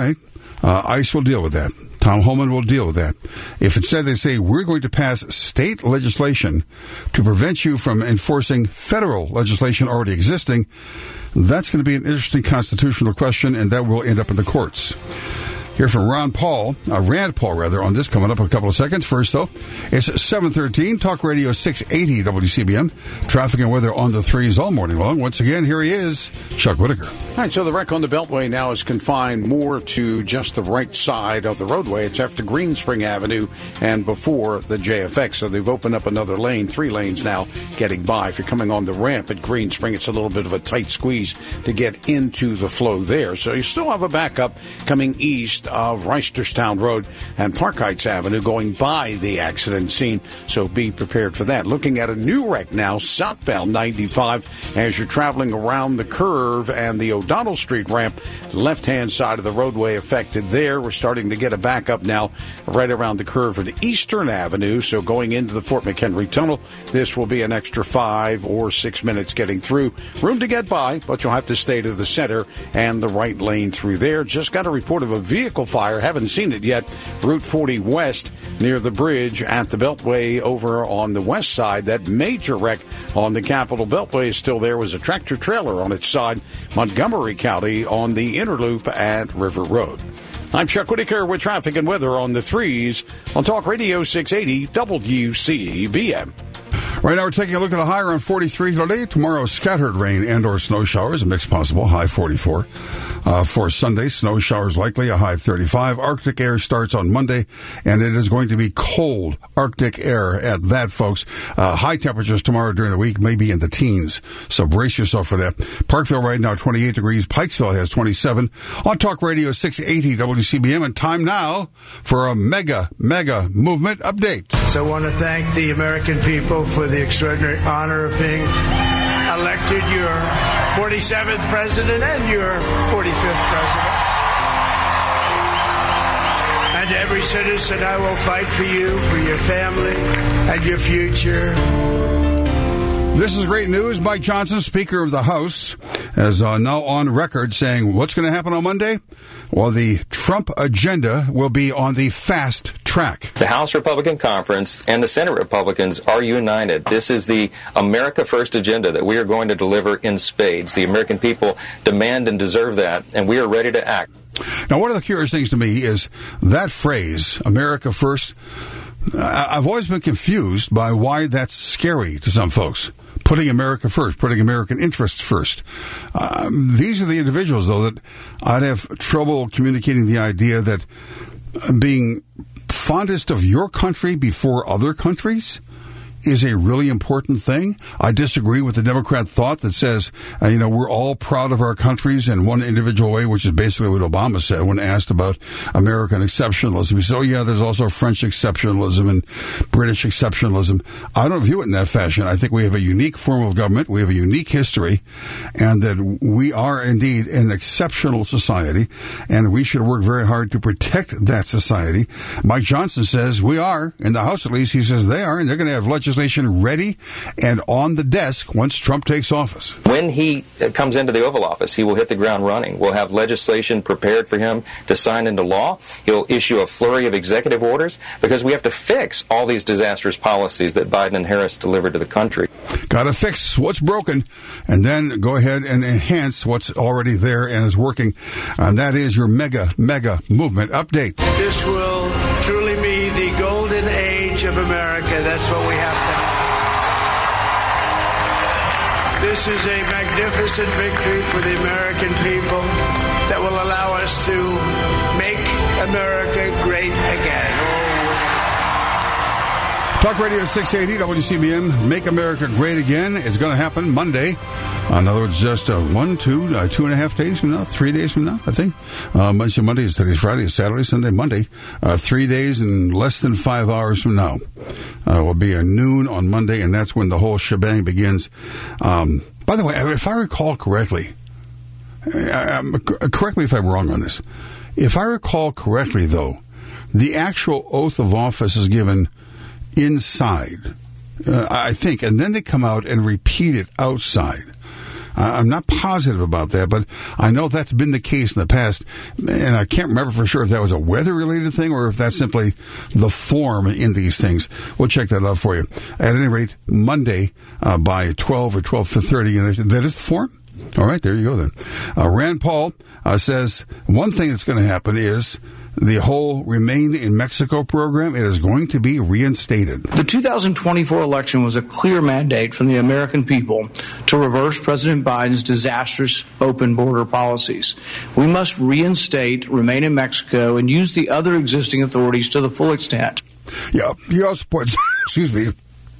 Uh, ICE will deal with that. Tom Homan will deal with that. If instead they say, we're going to pass state legislation to prevent you from enforcing federal legislation already existing, that's going to be an interesting constitutional question, and that will end up in the courts. Hear from Ron Paul, uh, Rand Paul, rather, on this coming up in a couple of seconds. First, though, it's seven thirteen, Talk Radio six eighty W C B M. Traffic and weather on the threes all morning long. Once again, here he is, Chuck Whitaker. All right, so the wreck on the Beltway now is confined more to just the right side of the roadway. It's after Greenspring Avenue and before the J F X. So they've opened up another lane, three lanes now getting by. If you're coming on the ramp at Greenspring, it's a little bit of a tight squeeze to get into the flow there. So you still have a backup coming east of Reisterstown Road and Park Heights Avenue going by the accident scene, so be prepared for that. Looking at a new wreck now, southbound ninety-five, as you're traveling around the curve and the O'Donnell Street ramp, left-hand side of the roadway affected there. We're starting to get a backup now right around the curve at Eastern Avenue, so going into the Fort McHenry Tunnel, this will be an extra five or six minutes getting through. Room to get by, but you'll have to stay to the center and the right lane through there. Just got a report of a vehicle fire. Haven't seen it yet. Route forty West near the bridge at the Beltway over on the west side. That major wreck on the Capitol Beltway is still there. Was a tractor trailer on its side. Montgomery County on the inner loop at River Road. I'm Chuck Whitaker with traffic and weather on the threes on Talk Radio six eighty W C B M. Right now we're taking a look at a high around forty-three today. Tomorrow, scattered rain and or snow showers, a mix possible, high forty-four. Uh, for Sunday, snow showers likely, a high thirty-five. Arctic air starts on Monday, and it is going to be cold Arctic air at that, folks. Uh, high temperatures tomorrow during the week, maybe in the teens, so brace yourself for that. Parkville right now, twenty-eight degrees. Pikesville has twenty-seven. On Talk Radio six eighty W C B M, and time now for a mega, mega movement update. So I want to thank the American people for the extraordinary honor of being elected your forty-seventh president and your forty-fifth president. And every citizen, I will fight for you, for your family, and your future. This is great news. Mike Johnson, Speaker of the House, is uh, now on record saying what's going to happen on Monday? Well, the Trump agenda will be on the fast track. The House Republican Conference and the Senate Republicans are united. This is the America First agenda that we are going to deliver in spades. The American people demand and deserve that, and we are ready to act. Now, one of the curious things to me is that phrase, America First. I've always been confused by why that's scary to some folks. Putting America first, putting American interests first. Um, these are the individuals, though, that I'd have trouble communicating the idea that being fondest of your country before other countries is a really important thing. I disagree with the Democrat thought that says, uh, you know, we're all proud of our countries in one individual way, which is basically what Obama said when asked about American exceptionalism. He said, oh, yeah, there's also French exceptionalism and British exceptionalism. I don't view it in that fashion. I think we have a unique form of government. We have a unique history, and that we are indeed an exceptional society, and we should work very hard to protect that society. Mike Johnson says we are, in the House at least, he says they are, and they're going to have legislation ready and on the desk once Trump takes office. When he comes into the Oval Office, he will hit the ground running. We'll have legislation prepared for him to sign into law. He'll issue a flurry of executive orders because we have to fix all these disastrous policies that Biden and Harris delivered to the country. Got to fix what's broken and then go ahead and enhance what's already there and is working. And that is your mega, mega movement update. This will truly be the golden age of America. That's what we have to have. This is a magnificent victory for the American people that will allow us to make America great again. Talk Radio six eighty W C B M, Make America Great Again. It's going to happen Monday. In other words, just uh, one, two, uh, two and a half days from now, three days from now, I think. Uh, Monday, Monday is today's Friday, Saturday, Sunday, Monday. Uh, three days and less than five hours from now uh, will be a noon on Monday, and that's when the whole shebang begins. Um, by the way, if I recall correctly, uh, correct me if I'm wrong on this. If I recall correctly, though, the actual oath of office is given inside, uh, I think, and then they come out and repeat it outside. I'm not positive about that, but I know that's been the case in the past, and I can't remember for sure if that was a weather-related thing or if that's simply the form in these things. We'll check that out for you. At any rate, Monday uh, by twelve or twelve thirty, that is the form? All right, there you go then. Uh, Rand Paul uh, says one thing that's going to happen is the whole Remain in Mexico program, it is going to be reinstated. The two thousand twenty-four election was a clear mandate from the American people to reverse President Biden's disastrous open border policies. We must reinstate Remain in Mexico and use the other existing authorities to the full extent. Yeah, he also points, excuse me,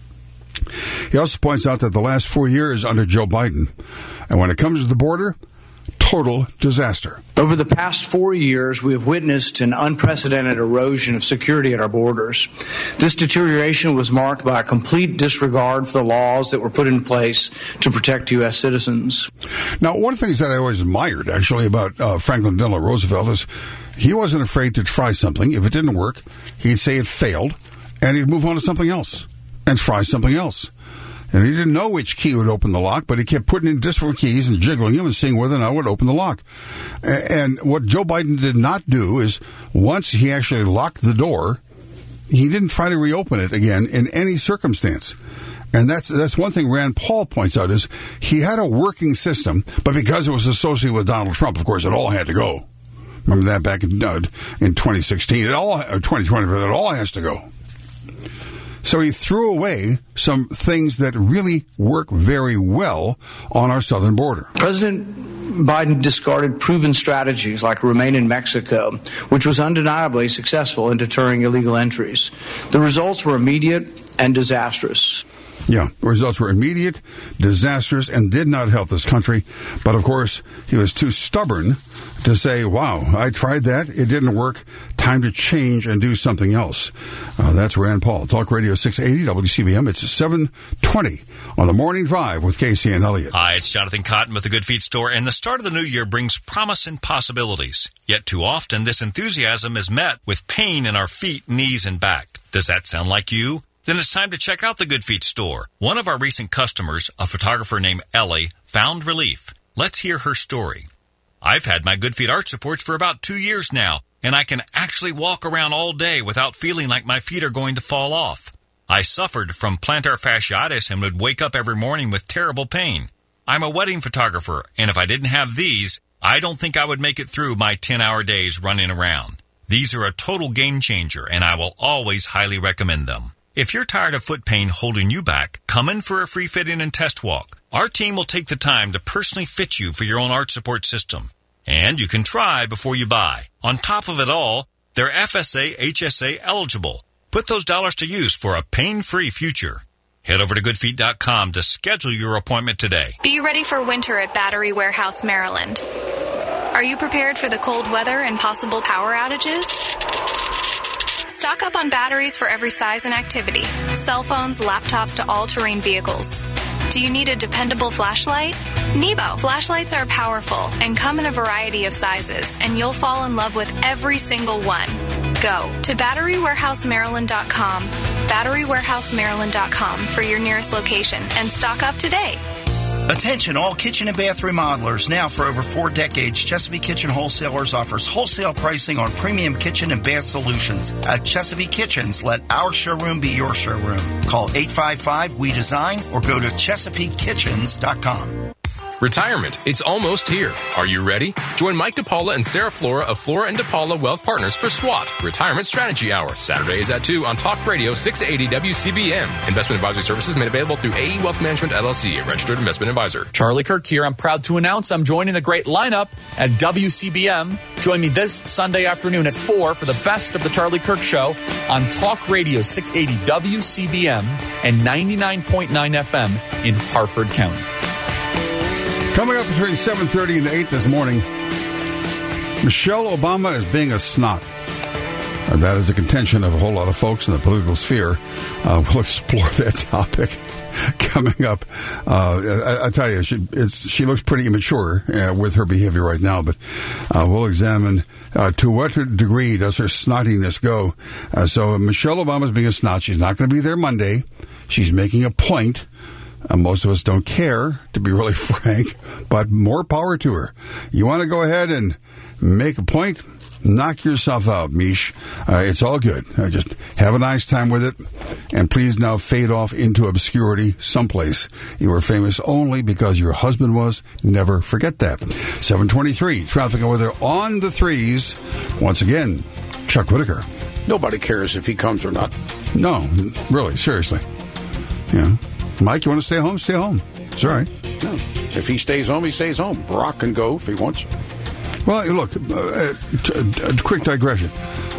he also points out that the last four years under Joe Biden, and when it comes to the border, total disaster. Over the past four years, we have witnessed an unprecedented erosion of security at our borders. This deterioration was marked by a complete disregard for the laws that were put in place to protect U S citizens. Now, one of the things that I always admired, actually, about uh, Franklin Delano Roosevelt is he wasn't afraid to try something. If it didn't work, he'd say it failed, and he'd move on to something else and try something else. And he didn't know which key would open the lock, but he kept putting in different keys and jiggling them and seeing whether or not it would open the lock. And what Joe Biden did not do is, once he actually locked the door, he didn't try to reopen it again in any circumstance. And that's that's one thing Rand Paul points out is he had a working system, but because it was associated with Donald Trump, of course, it all had to go. Remember that back in, uh, in twenty sixteen? It all, or twenty twenty, it all has to go. So he threw away some things that really work very well on our southern border. President Biden discarded proven strategies like Remain in Mexico, which was undeniably successful in deterring illegal entries. The results were immediate and disastrous. Yeah, the results were immediate, disastrous, and did not help this country. But, of course, he was too stubborn to say, wow, I tried that. It didn't work. Time to change and do something else. Uh, that's Rand Paul. Talk Radio six eighty W C B M. It's seven twenty on the Morning Drive with Casey and Elliott. Hi, it's Jonathan Cotton with the Good Feet Store, and the start of the new year brings promise and possibilities. Yet too often, this enthusiasm is met with pain in our feet, knees, and back. Does that sound like you? Then it's time to check out the Good Feet Store. One of our recent customers, a photographer named Ellie, found relief. Let's hear her story. I've had my Good Feet arch supports for about two years now, and I can actually walk around all day without feeling like my feet are going to fall off. I suffered from plantar fasciitis and would wake up every morning with terrible pain. I'm a wedding photographer, and if I didn't have these, I don't think I would make it through my ten-hour days running around. These are a total game changer, and I will always highly recommend them. If you're tired of foot pain holding you back, come in for a free fitting and test walk. Our team will take the time to personally fit you for your own arch support system. And you can try before you buy. On top of it all, they're F S A H S A eligible. Put those dollars to use for a pain-free future. Head over to good feet dot com to schedule your appointment today. Be ready for winter at Battery Warehouse, Maryland. Are you prepared for the cold weather and possible power outages? Stock up on batteries for every size and activity. Cell phones, laptops to all-terrain vehicles. Do you need a dependable flashlight? Nebo flashlights are powerful and come in a variety of sizes, and you'll fall in love with every single one. Go to battery warehouse maryland dot com, battery warehouse maryland dot com for your nearest location, and stock up today. Attention all kitchen and bath remodelers. Now for over four decades, Chesapeake Kitchen Wholesalers offers wholesale pricing on premium kitchen and bath solutions. At Chesapeake Kitchens, let our showroom be your showroom. Call eight five five, W E design or go to chesapeake kitchens dot com. Retirement. It's almost here. Are you ready? Join Mike DePaula and Sarah Flora of Flora and DePaula Wealth Partners for SWAT, Retirement Strategy Hour, Saturdays at two on Talk Radio six eighty W C B M. Investment advisory services made available through A E Wealth Management, L L C, a registered investment advisor. Charlie Kirk here. I'm proud to announce I'm joining the great lineup at W C B M. Join me this Sunday afternoon at four for the best of the Charlie Kirk Show on Talk Radio six eighty W C B M and ninety-nine point nine F M in Harford County. Coming up between seven thirty and eight this morning, Michelle Obama is being a snot. And that is a contention of a whole lot of folks in the political sphere. Uh, we'll explore that topic coming up. Uh, I, I tell you, she, it's, she looks pretty immature uh, with her behavior right now, but uh, we'll examine uh, to what degree does her snottiness go. Uh, so Michelle Obama is being a snot. She's not going to be there Monday. She's making a point Uh, most of us don't care, to be really frank, but more power to her. You want to go ahead and make a point? Knock yourself out, Mish. Uh, it's all good. Uh, just have a nice time with it. And please now fade off into obscurity someplace. You were famous only because your husband was. Never forget that. seven twenty-three, traffic and weather on the threes. Once again, Chuck Whitaker. Nobody cares if he comes or not. No, really, seriously. Yeah. Mike, you want to stay home? Stay home. It's all right. No. If he stays home, he stays home. Barack can go if he wants. Well, look, uh, t- t- quick digression.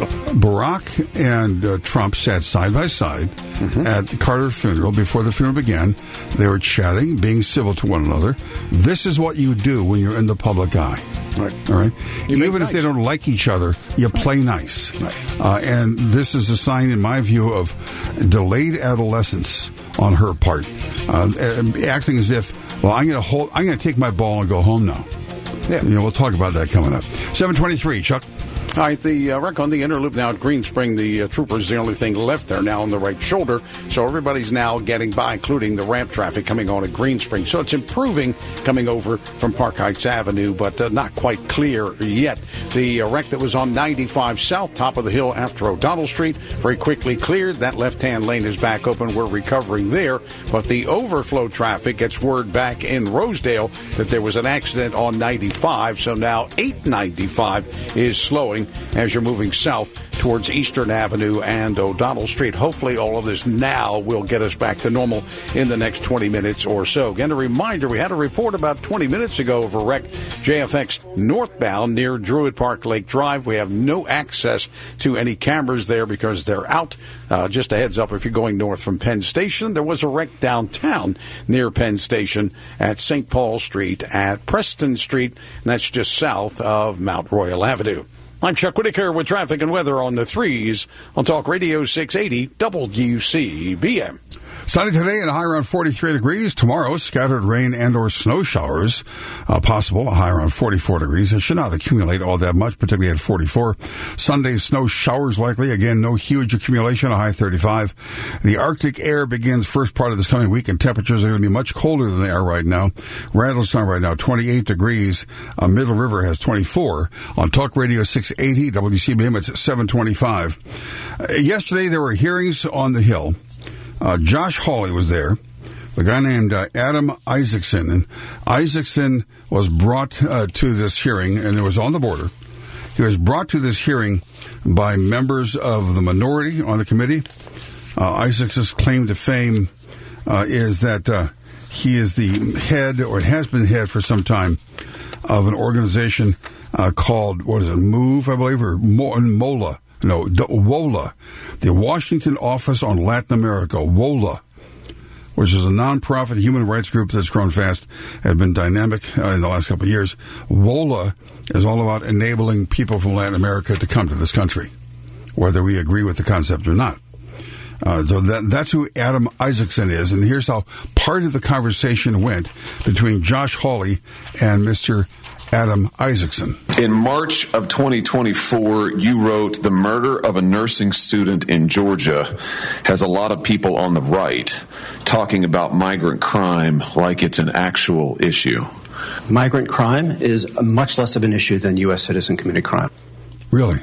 Barack and uh, Trump sat side by side mm-hmm. at Carter's funeral. Before the funeral began, they were chatting, being civil to one another. This is what you do when you're in the public eye. Right. All right. You Even if nice. They don't like each other, you play nice. Right. Uh, and this is a sign, in my view, of delayed adolescence on her part, uh, acting as if, well, I'm going to hold, I'm going to take my ball and go home now. Yeah. You know, we'll talk about that coming up. seven twenty-three, Chuck. All right, the uh, wreck on the inner loop now at Green Spring. The uh, troopers, the only thing left there now on the right shoulder. So everybody's now getting by, including the ramp traffic coming on at Green Spring. So it's improving coming over from Park Heights Avenue, but uh, not quite clear yet. The uh, wreck that was on ninety-five South, top of the hill after O'Donnell Street, very quickly cleared. That left-hand lane is back open. We're recovering there. But the overflow traffic gets word back in Rosedale that there was an accident on ninety-five. So now eight ninety-five is slowing as you're moving south towards Eastern Avenue and O'Donnell Street. Hopefully all of this now will get us back to normal in the next twenty minutes or so. Again, a reminder, we had a report about twenty minutes ago of a wreck J F X northbound near Druid Park Lake Drive. We have no access to any cameras there because they're out. Uh, just a heads up, if you're going north from Penn Station, there was a wreck downtown near Penn Station at Saint Paul Street at Preston Street, and that's just south of Mount Royal Avenue. I'm Chuck Whitaker with traffic and weather on the threes on Talk Radio six eighty W C B M. Sunny today and a high around forty-three degrees. Tomorrow, scattered rain and or snow showers uh, possible, a high around forty-four degrees. It should not accumulate all that much, particularly at forty-four. Sunday, snow showers likely. Again, no huge accumulation, a high thirty-five. The Arctic air begins first part of this coming week, and temperatures are going to be much colder than they are right now. Randallstown right now, twenty-eight degrees. Uh, Middle River has twenty-four. On Talk Radio six eighty W C B M, it's seven twenty-five. Uh, yesterday, there were hearings on the Hill. Uh, Josh Hawley was there, the guy named uh, Adam Isaacson. And Isaacson was brought uh, to this hearing, and it was on the border. He was brought to this hearing by members of the minority on the committee. Uh, Isaacson's claim to fame uh, is that uh, he is the head, or has been head for some time, of an organization uh, called, what is it, MOVE, I believe, or MOLA. No, WOLA, the Washington Office on Latin America, WOLA, which is a nonprofit human rights group that's grown fast, had been dynamic uh, in the last couple of years. WOLA is all about enabling people from Latin America to come to this country, whether we agree with the concept or not. Uh, so that, that's who Adam Isaacson is, and here's how part of the conversation went between Josh Hawley and Mister Adam Isaacson. In March of twenty twenty-four, you wrote, "The murder of a nursing student in Georgia has a lot of people on the right talking about migrant crime like it's an actual issue." Migrant crime is much less of an issue than U S citizen committed crime. Really?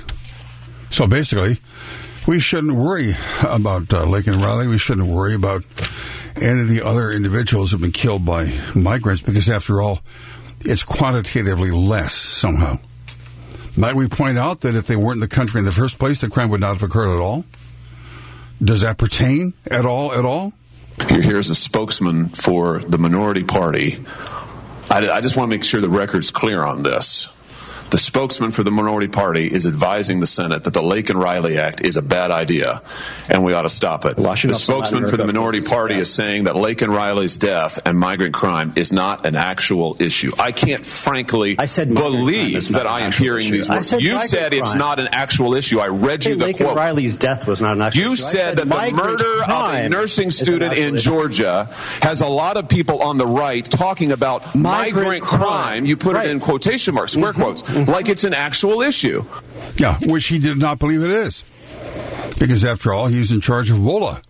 So basically, we shouldn't worry about uh, Laken Riley. We shouldn't worry about any of the other individuals who have been killed by migrants because, after all, it's quantitatively less somehow. Might we point out that if they weren't in the country in the first place, the crime would not have occurred at all? Does that pertain at all, at all? Here's a spokesman for the minority party. I, I just want to make sure the record's clear on this. The spokesman for the minority party is advising the Senate that the Laken Riley Act is a bad idea and we ought to stop it. The spokesman for the minority party is saying that Laken Riley's death and migrant crime is not an actual issue. I can't frankly I said believe that I am hearing issue. these words. You said it's crime. not an actual issue. I read you the Laken quote. Riley's death was not an actual you issue. said, said that the murder of a nursing student in issue. Georgia has a lot of people on the right talking about migrant, migrant crime. crime. You put right. it in quotation marks, square mm-hmm. quotes, mm-hmm. like it's an actual issue. Yeah, which he did not believe it is. Because after all, he's in charge of WOLA.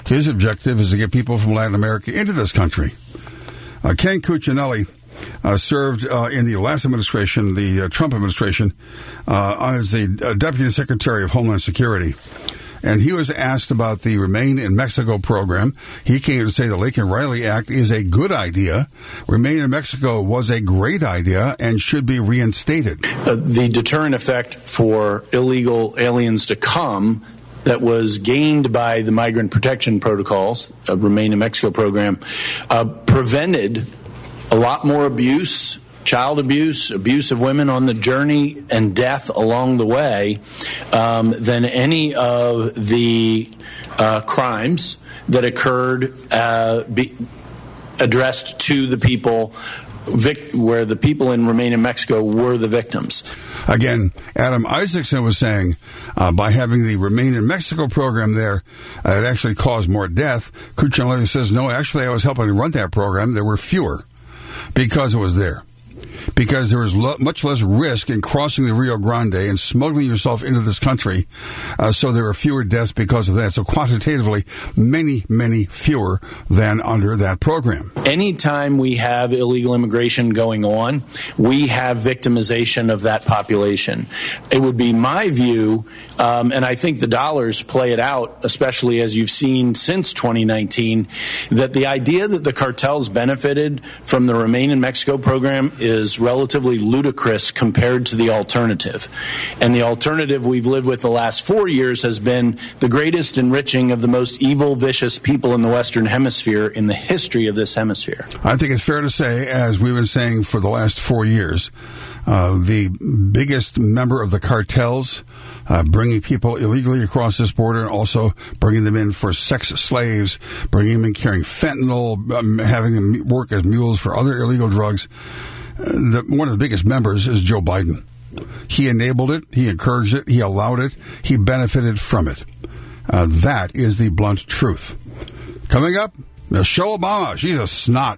His objective is to get people from Latin America into this country. Uh, Ken Cuccinelli uh, served uh, in the last administration, the uh, Trump administration, uh, as the uh, Deputy Secretary of Homeland Security. And he was asked about the Remain in Mexico program. He came to say the Laken Riley Act is a good idea. Remain in Mexico was a great idea and should be reinstated. Uh, the deterrent effect for illegal aliens to come that was gained by the migrant protection protocols, uh, Remain in Mexico program, uh, prevented a lot more abuse, child abuse, abuse of women on the journey, and death along the way um, than any of the uh, crimes that occurred uh, be addressed to the people Vic- where the people in Remain in Mexico were the victims. Again, Adam Isaacson was saying uh, by having the Remain in Mexico program there, uh, it actually caused more death. Cuccinelli says, no, actually, I was helping to run that program. There were fewer because it was there. Because there was lo- much less risk in crossing the Rio Grande and smuggling yourself into this country. Uh, so there were fewer deaths because of that. So quantitatively, many, many fewer than under that program. Anytime we have illegal immigration going on, we have victimization of that population. It would be my view, um, and I think the dollars play it out, especially as you've seen since twenty nineteen, that the idea that the cartels benefited from the Remain in Mexico program is relatively ludicrous compared to the alternative. And the alternative we've lived with the last four years has been the greatest enriching of the most evil, vicious people in the Western Hemisphere in the history of this hemisphere. I think it's fair to say, as we've been saying for the last four years, uh, the biggest member of the cartels uh, bringing people illegally across this border and also bringing them in for sex slaves, bringing them in carrying fentanyl, um, having them work as mules for other illegal drugs. The, one of the biggest members is Joe Biden. He enabled it. He encouraged it. He allowed it. He benefited from it. Uh, that is the blunt truth. Coming up, Michelle Obama. She's a snot.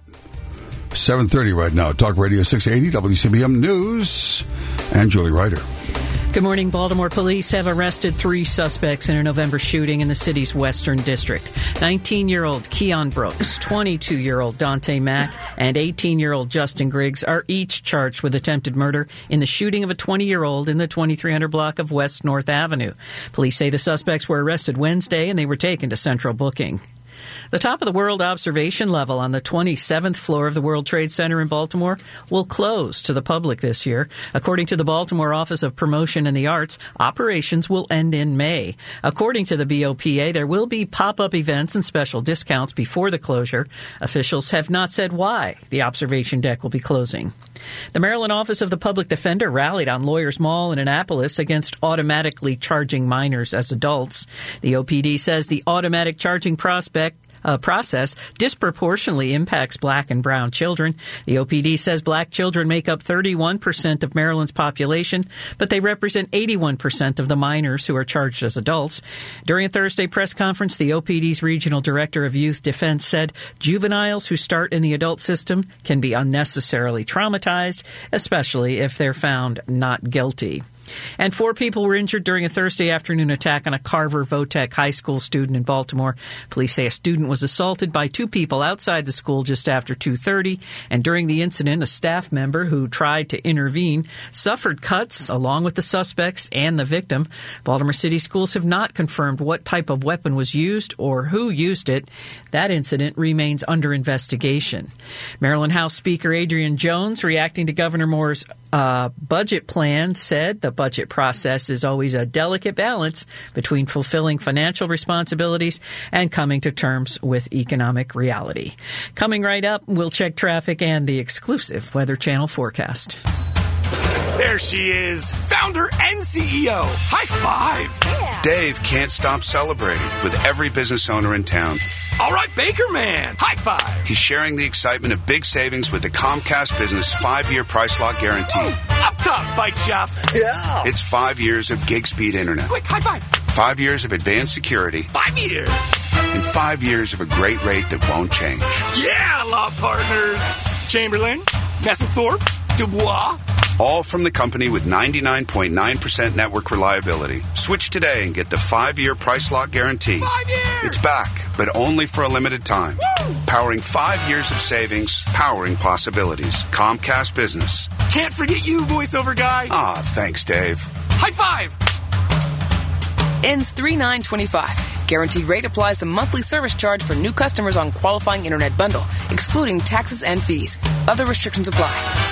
seven thirty right now. Talk Radio six eighty, W C B M News, and Julie Ryder. Good morning. Baltimore police have arrested three suspects in a November shooting in the city's Western District. nineteen-year-old Keon Brooks, twenty-two-year-old Dante Mack, and eighteen-year-old Justin Griggs are each charged with attempted murder in the shooting of a twenty-year-old in the twenty-three hundred block of West North Avenue. Police say the suspects were arrested Wednesday and they were taken to central booking. The top of the world observation level on the twenty-seventh floor of the World Trade Center in Baltimore will close to the public this year. According to the Baltimore Office of Promotion and the Arts, operations will end in May. According to the B O P A, there will be pop-up events and special discounts before the closure. Officials have not said why the observation deck will be closing. The Maryland Office of the Public Defender rallied on Lawyers Mall in Annapolis against automatically charging minors as adults. The O P D says the automatic charging prospect Uh, process disproportionately impacts black and brown children. The O P D says black children make up thirty-one percent of Maryland's population, but they represent eighty-one percent of the minors who are charged as adults. During a Thursday press conference, the O P D's Regional Director of Youth Defense said juveniles who start in the adult system can be unnecessarily traumatized, especially if they're found not guilty. And four people were injured during a Thursday afternoon attack on a Carver Votech high school student in Baltimore. Police say a student was assaulted by two people outside the school just after two thirty. And during the incident, a staff member who tried to intervene suffered cuts along with the suspects and the victim. Baltimore City schools have not confirmed what type of weapon was used or who used it. That incident remains under investigation. Maryland House Speaker Adrian Jones, reacting to Governor Moore's uh, budget plan, said the budget process is always a delicate balance between fulfilling financial responsibilities and coming to terms with economic reality. Coming right up, we'll check traffic and the exclusive Weather Channel forecast. There she is, founder and C E O. High five. Yeah. Dave can't stop celebrating with every business owner in town. All right, Baker Man. High five. He's sharing the excitement of big savings with the Comcast Business five-year price lock guarantee. Oh, up top, Bike Shop. Yeah. It's five years of gig speed internet. Quick, high five. Five years of advanced security. Five years. And five years of a great rate that won't change. Yeah, law partners. Chamberlain, Nesselthorpe, Dubois, All from the company with ninety-nine point nine percent network reliability. Switch today and get the five-year price lock guarantee. Five years! It's back, but only for a limited time. Woo! Powering five years of savings, powering possibilities. Comcast Business. Can't forget you, voiceover guy. Ah, thanks, Dave. High five! Ends three nine twenty-five. Guaranteed rate applies to monthly service charge for new customers on qualifying internet bundle, excluding taxes and fees. Other restrictions apply.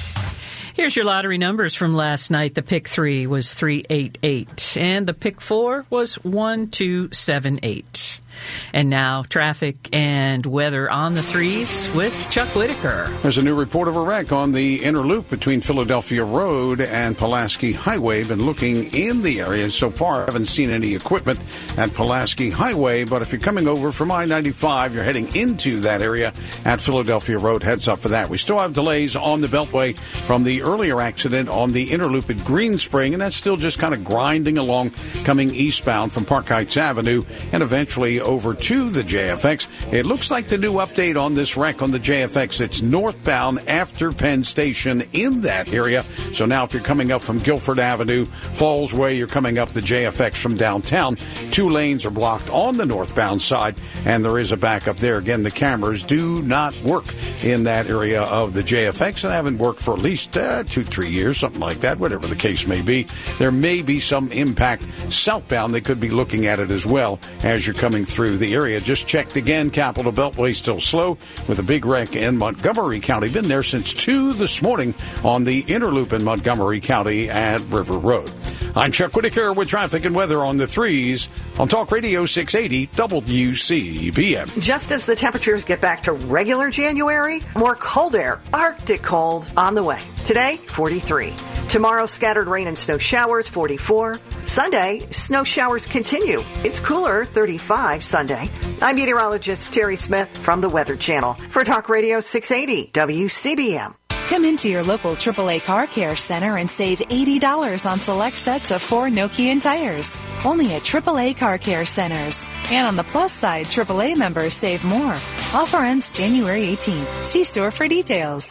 Here's your lottery numbers from last night. The pick three was three eight eight, and the pick four was one two seven eight. And now traffic and weather on the threes with Chuck Whitaker. There's a new report of a wreck on the inner loop between Philadelphia Road and Pulaski Highway. Been looking in the area so far. Haven't seen any equipment at Pulaski Highway, but if you're coming over from I ninety-five, you're heading into that area at Philadelphia Road. Heads up for that. We still have delays on the Beltway from the earlier accident on the inner loop at Green Spring, and that's still just kind of grinding along coming eastbound from Park Heights Avenue and eventually over to the J F X. It looks like the new update on this wreck on the J F X, it's northbound after Penn Station in that area. So now if you're coming up from Guilford Avenue, Falls Way, you're coming up the J F X from downtown. Two lanes are blocked on the northbound side, and there is a backup there. Again, the cameras do not work in that area of the J F X and haven't worked for at least uh, two, three years, something like that, whatever the case may be. There may be some impact southbound. They could be looking at it as well as you're coming through the area. Just checked again. Capital Beltway still slow with a big wreck in Montgomery County. Been there since two this morning on the inner loop in Montgomery County at River Road. I'm Chuck Whitaker with traffic and weather on the threes on Talk Radio six eighty W C B M. Just as the temperatures get back to regular January, more cold air, Arctic cold, on the way. Today, forty-three. Tomorrow, scattered rain and snow showers, forty-four. Sunday, snow showers continue. It's cooler, thirty-five Sunday. I'm meteorologist Terry Smith from the Weather Channel for Talk Radio six eighty W C B M. Come into your local triple A Car Care Center and save eighty dollars on select sets of four Nokian tires. Only at triple A Car Care Centers. And on the plus side, triple A members save more. Offer ends January eighteenth. See store for details.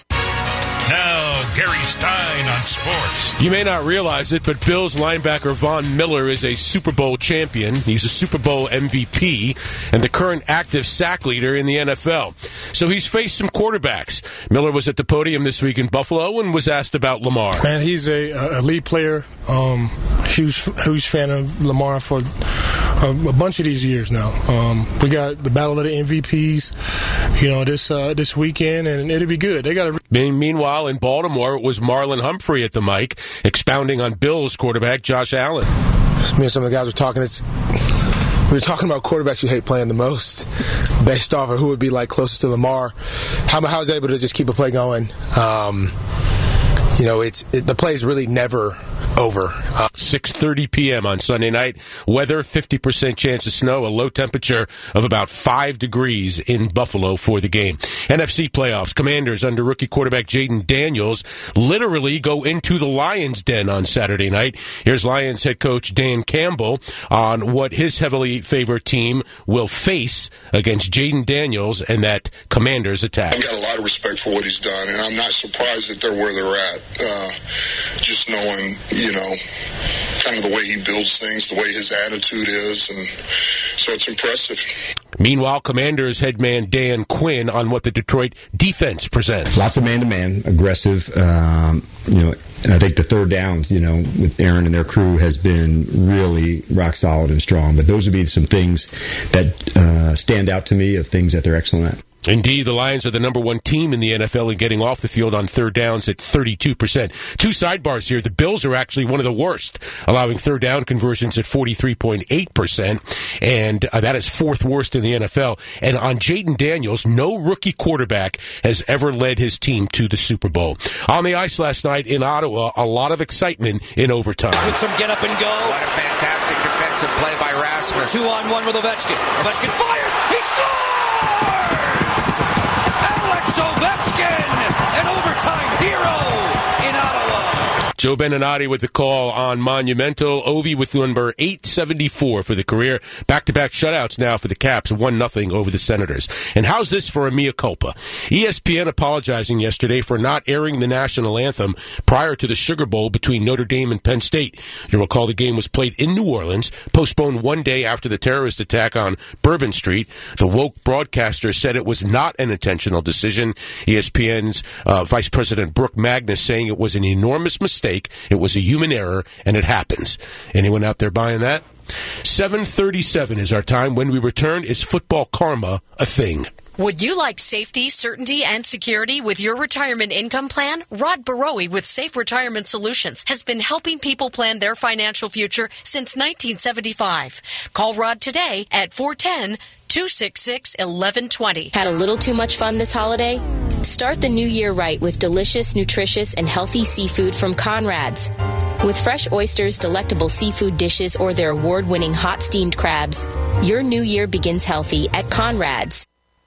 Now, Gary Stein on sports. You may not realize it, but Bills linebacker Von Miller is a Super Bowl champion. He's a Super Bowl M V P and the current active sack leader in the N F L. So he's faced some quarterbacks. Miller was at the podium this week in Buffalo and was asked about Lamar. Man, he's a, a elite player. Um, huge, huge fan of Lamar for a, a bunch of these years now. Um, we got the battle of the M V Ps, you know, this uh, this weekend, and it'll be good. They got to. Meanwhile, in Baltimore, it was Marlon Humphrey at the mic, expounding on Bills quarterback Josh Allen. Me and some of the guys were talking. It's we were talking about quarterbacks you hate playing the most, based off of who would be like closest to Lamar. How how is able to just keep a play going? Um, you know, it's it, the play is really never over. Uh, six thirty p.m. on Sunday night. Weather, fifty percent chance of snow, a low temperature of about five degrees in Buffalo for the game. N F C playoffs. Commanders under rookie quarterback Jaden Daniels literally go into the Lions' den on Saturday night. Here's Lions head coach Dan Campbell on what his heavily favored team will face against Jaden Daniels and that Commanders attack. I've got a lot of respect for what he's done, and I'm not surprised that they're where they're at. Uh, just knowing, you know, kind of the way he builds things, the way his attitude is, and so it's impressive. Meanwhile, Commanders head man Dan Quinn on what the Detroit defense presents. Lots of man-to-man, aggressive, um, you know, and I think the third downs, you know, with Aaron and their crew has been really rock solid and strong. But those would be some things that uh, stand out to me of things that they're excellent at. Indeed, the Lions are the number one team in the N F L in getting off the field on third downs at thirty-two percent. Two sidebars here. The Bills are actually one of the worst, allowing third down conversions at forty-three point eight percent, and uh, that is fourth worst in the N F L. And on Jaden Daniels, no rookie quarterback has ever led his team to the Super Bowl. On the ice last night in Ottawa, a lot of excitement in overtime. With some get up and go. What a fantastic defensive play by Rasmus. Two on one with Ovechkin. Ovechkin fires. He scores! Alex Ovechkin, an overtime hero in Ottawa. Joe Beninati with the call on Monumental. Ovi with number eight seventy-four for the career. Back-to-back shutouts now for the Caps, one nothing over the Senators. And how's this for a mea culpa? E S P N apologizing yesterday for not airing the national anthem prior to the Sugar Bowl between Notre Dame and Penn State. You'll recall the game was played in New Orleans, postponed one day after the terrorist attack on Bourbon Street. The woke broadcaster said it was not an intentional decision. E S P N's uh, Vice President Brooke Magnus saying it was an enormous mistake. It was a human error, and it happens. Anyone out there buying that? seven thirty-seven is our time. When we return, is football karma a thing? Would you like safety, certainty, and security with your retirement income plan? Rod Barowie with Safe Retirement Solutions has been helping people plan their financial future since nineteen seventy-five. Call Rod today at four one zero, two six six, one one two zero. Had a little too much fun this holiday? Start the new year right with delicious, nutritious, and healthy seafood from Conrad's. With fresh oysters, delectable seafood dishes, or their award-winning hot steamed crabs, your new year begins healthy at Conrad's.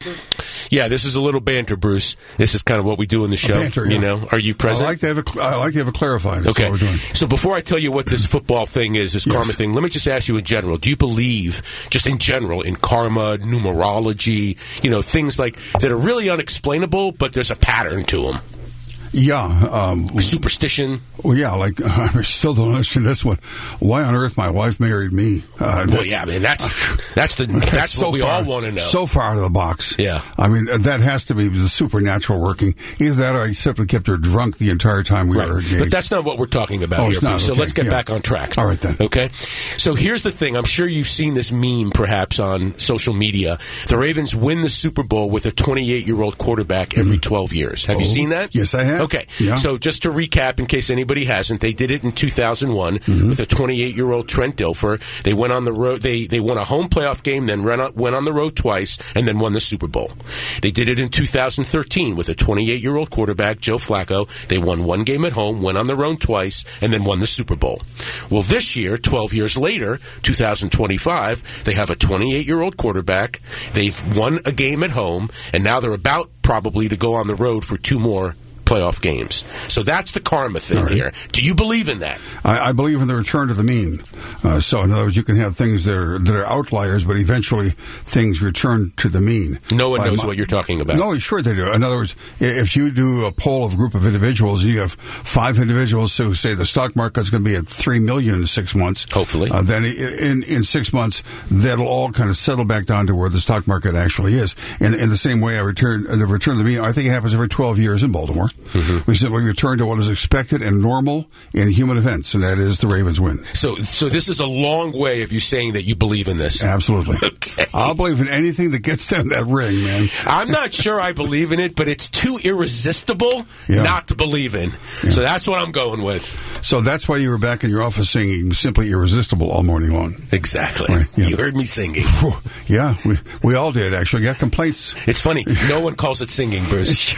Yeah, this is a little banter, Bruce. This is kind of what we do in the show. Banter, yeah. You know, are you present? I like to have it, I like to have it clarified. That's okay. what we're doing. So before I tell you what this football thing is, this Yes. karma thing, let me just ask you in general: do you believe, just in general, in karma, numerology, you know, things like that are really unexplainable, but there's a pattern to them? Yeah. Um, Superstition. Well, yeah, like, I still don't understand this one. Why on earth my wife married me? Uh, well, yeah, I mean, that's that's the that's, that's so what we far, all want to know. So far out of the box. Yeah. I mean, that has to be the supernatural working. Either that or I simply kept her drunk the entire time we right. were engaged. But that's not what we're talking about oh, here, it's not. Bruce. So Okay. let's get yeah. back on track. All right, then. Okay? So here's the thing. I'm sure you've seen this meme, perhaps, on social media. The Ravens win the Super Bowl with a twenty-eight-year-old quarterback every mm-hmm. twelve years. Have oh, you seen that? Yes, I have. Okay. Yeah. So just to recap, in case anybody hasn't, they did it in two thousand one mm-hmm. with a twenty-eight-year-old Trent Dilfer. They went on the road. They they won a home playoff game, then ran on, went on the road twice, and then won the Super Bowl. They did it in two thousand thirteen with a twenty-eight-year-old quarterback, Joe Flacco. They won one game at home, went on the road twice, and then won the Super Bowl. Well, this year, twelve years later, two thousand twenty-five, they have a twenty-eight-year-old quarterback. They've won a game at home, and now they're about probably to go on the road for two more playoff games. So that's the karma thing right. here. Do you believe in that? I, I believe in the return to the mean. Uh, so, in other words, you can have things that are, that are outliers, but eventually things return to the mean. No one knows my, what you're talking about. No, sure they do. In other words, if you do a poll of a group of individuals, you have five individuals who say the stock market's going to be at three million in six months. Hopefully. Uh, then in, in six months, that'll all kind of settle back down to where the stock market actually is. In, in the same way, I return, the return to the mean, I think it happens every twelve years in Baltimore. Mm-hmm. We simply return to what is expected and normal in human events, and that is the Ravens win. So so this is a long way of you saying that you believe in this. Absolutely. Okay. I'll believe in anything that gets down that ring, man. I'm not sure I believe in it, but it's too irresistible yeah. not to believe in. Yeah. So that's what I'm going with. So that's why you were back in your office singing Simply Irresistible all morning long. Exactly. Right, yeah. You heard me singing. Yeah, we, we all did, actually. Got complaints. It's funny. No one calls it singing, Bruce.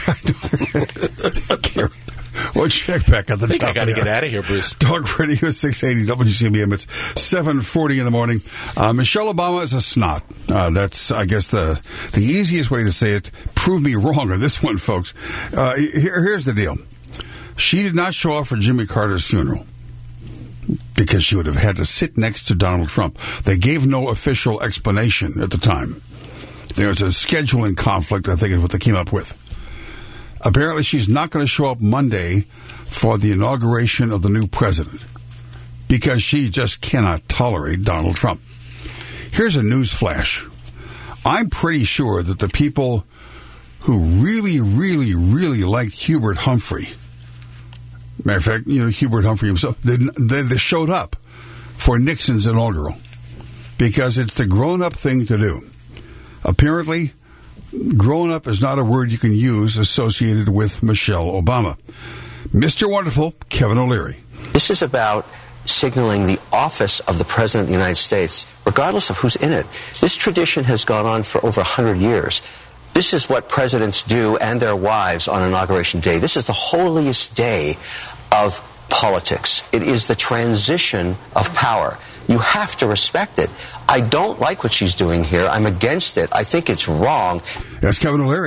We'll check back at the I think top. I got to get out of here, Bruce. Talk Radio six eighty W C B M. It's seven forty in the morning. Uh, Michelle Obama is a snot. Uh, that's, I guess, the the easiest way to say it. Prove me wrong on this one, folks. Uh, here, here's the deal. She did not show up for Jimmy Carter's funeral because she would have had to sit next to Donald Trump. They gave no official explanation at the time. There was a scheduling conflict, I think is what they came up with. Apparently, she's not going to show up Monday for the inauguration of the new president because she just cannot tolerate Donald Trump. Here's a news flash. I'm pretty sure that the people who really, really, really liked Hubert Humphrey, matter of fact, you know, Hubert Humphrey himself, they, they, they showed up for Nixon's inaugural because it's the grown-up thing to do. Apparently, grown up is not a word you can use associated with Michelle Obama. Mister Wonderful, Kevin O'Leary. This is about signaling the office of the President of the United States, regardless of who's in it. This tradition has gone on for over one hundred years. This is what presidents do and their wives on Inauguration Day. This is the holiest day of politics. It is the transition of power. You have to respect it. I don't like what she's doing here. I'm against it. I think it's wrong. That's Kevin O'Leary.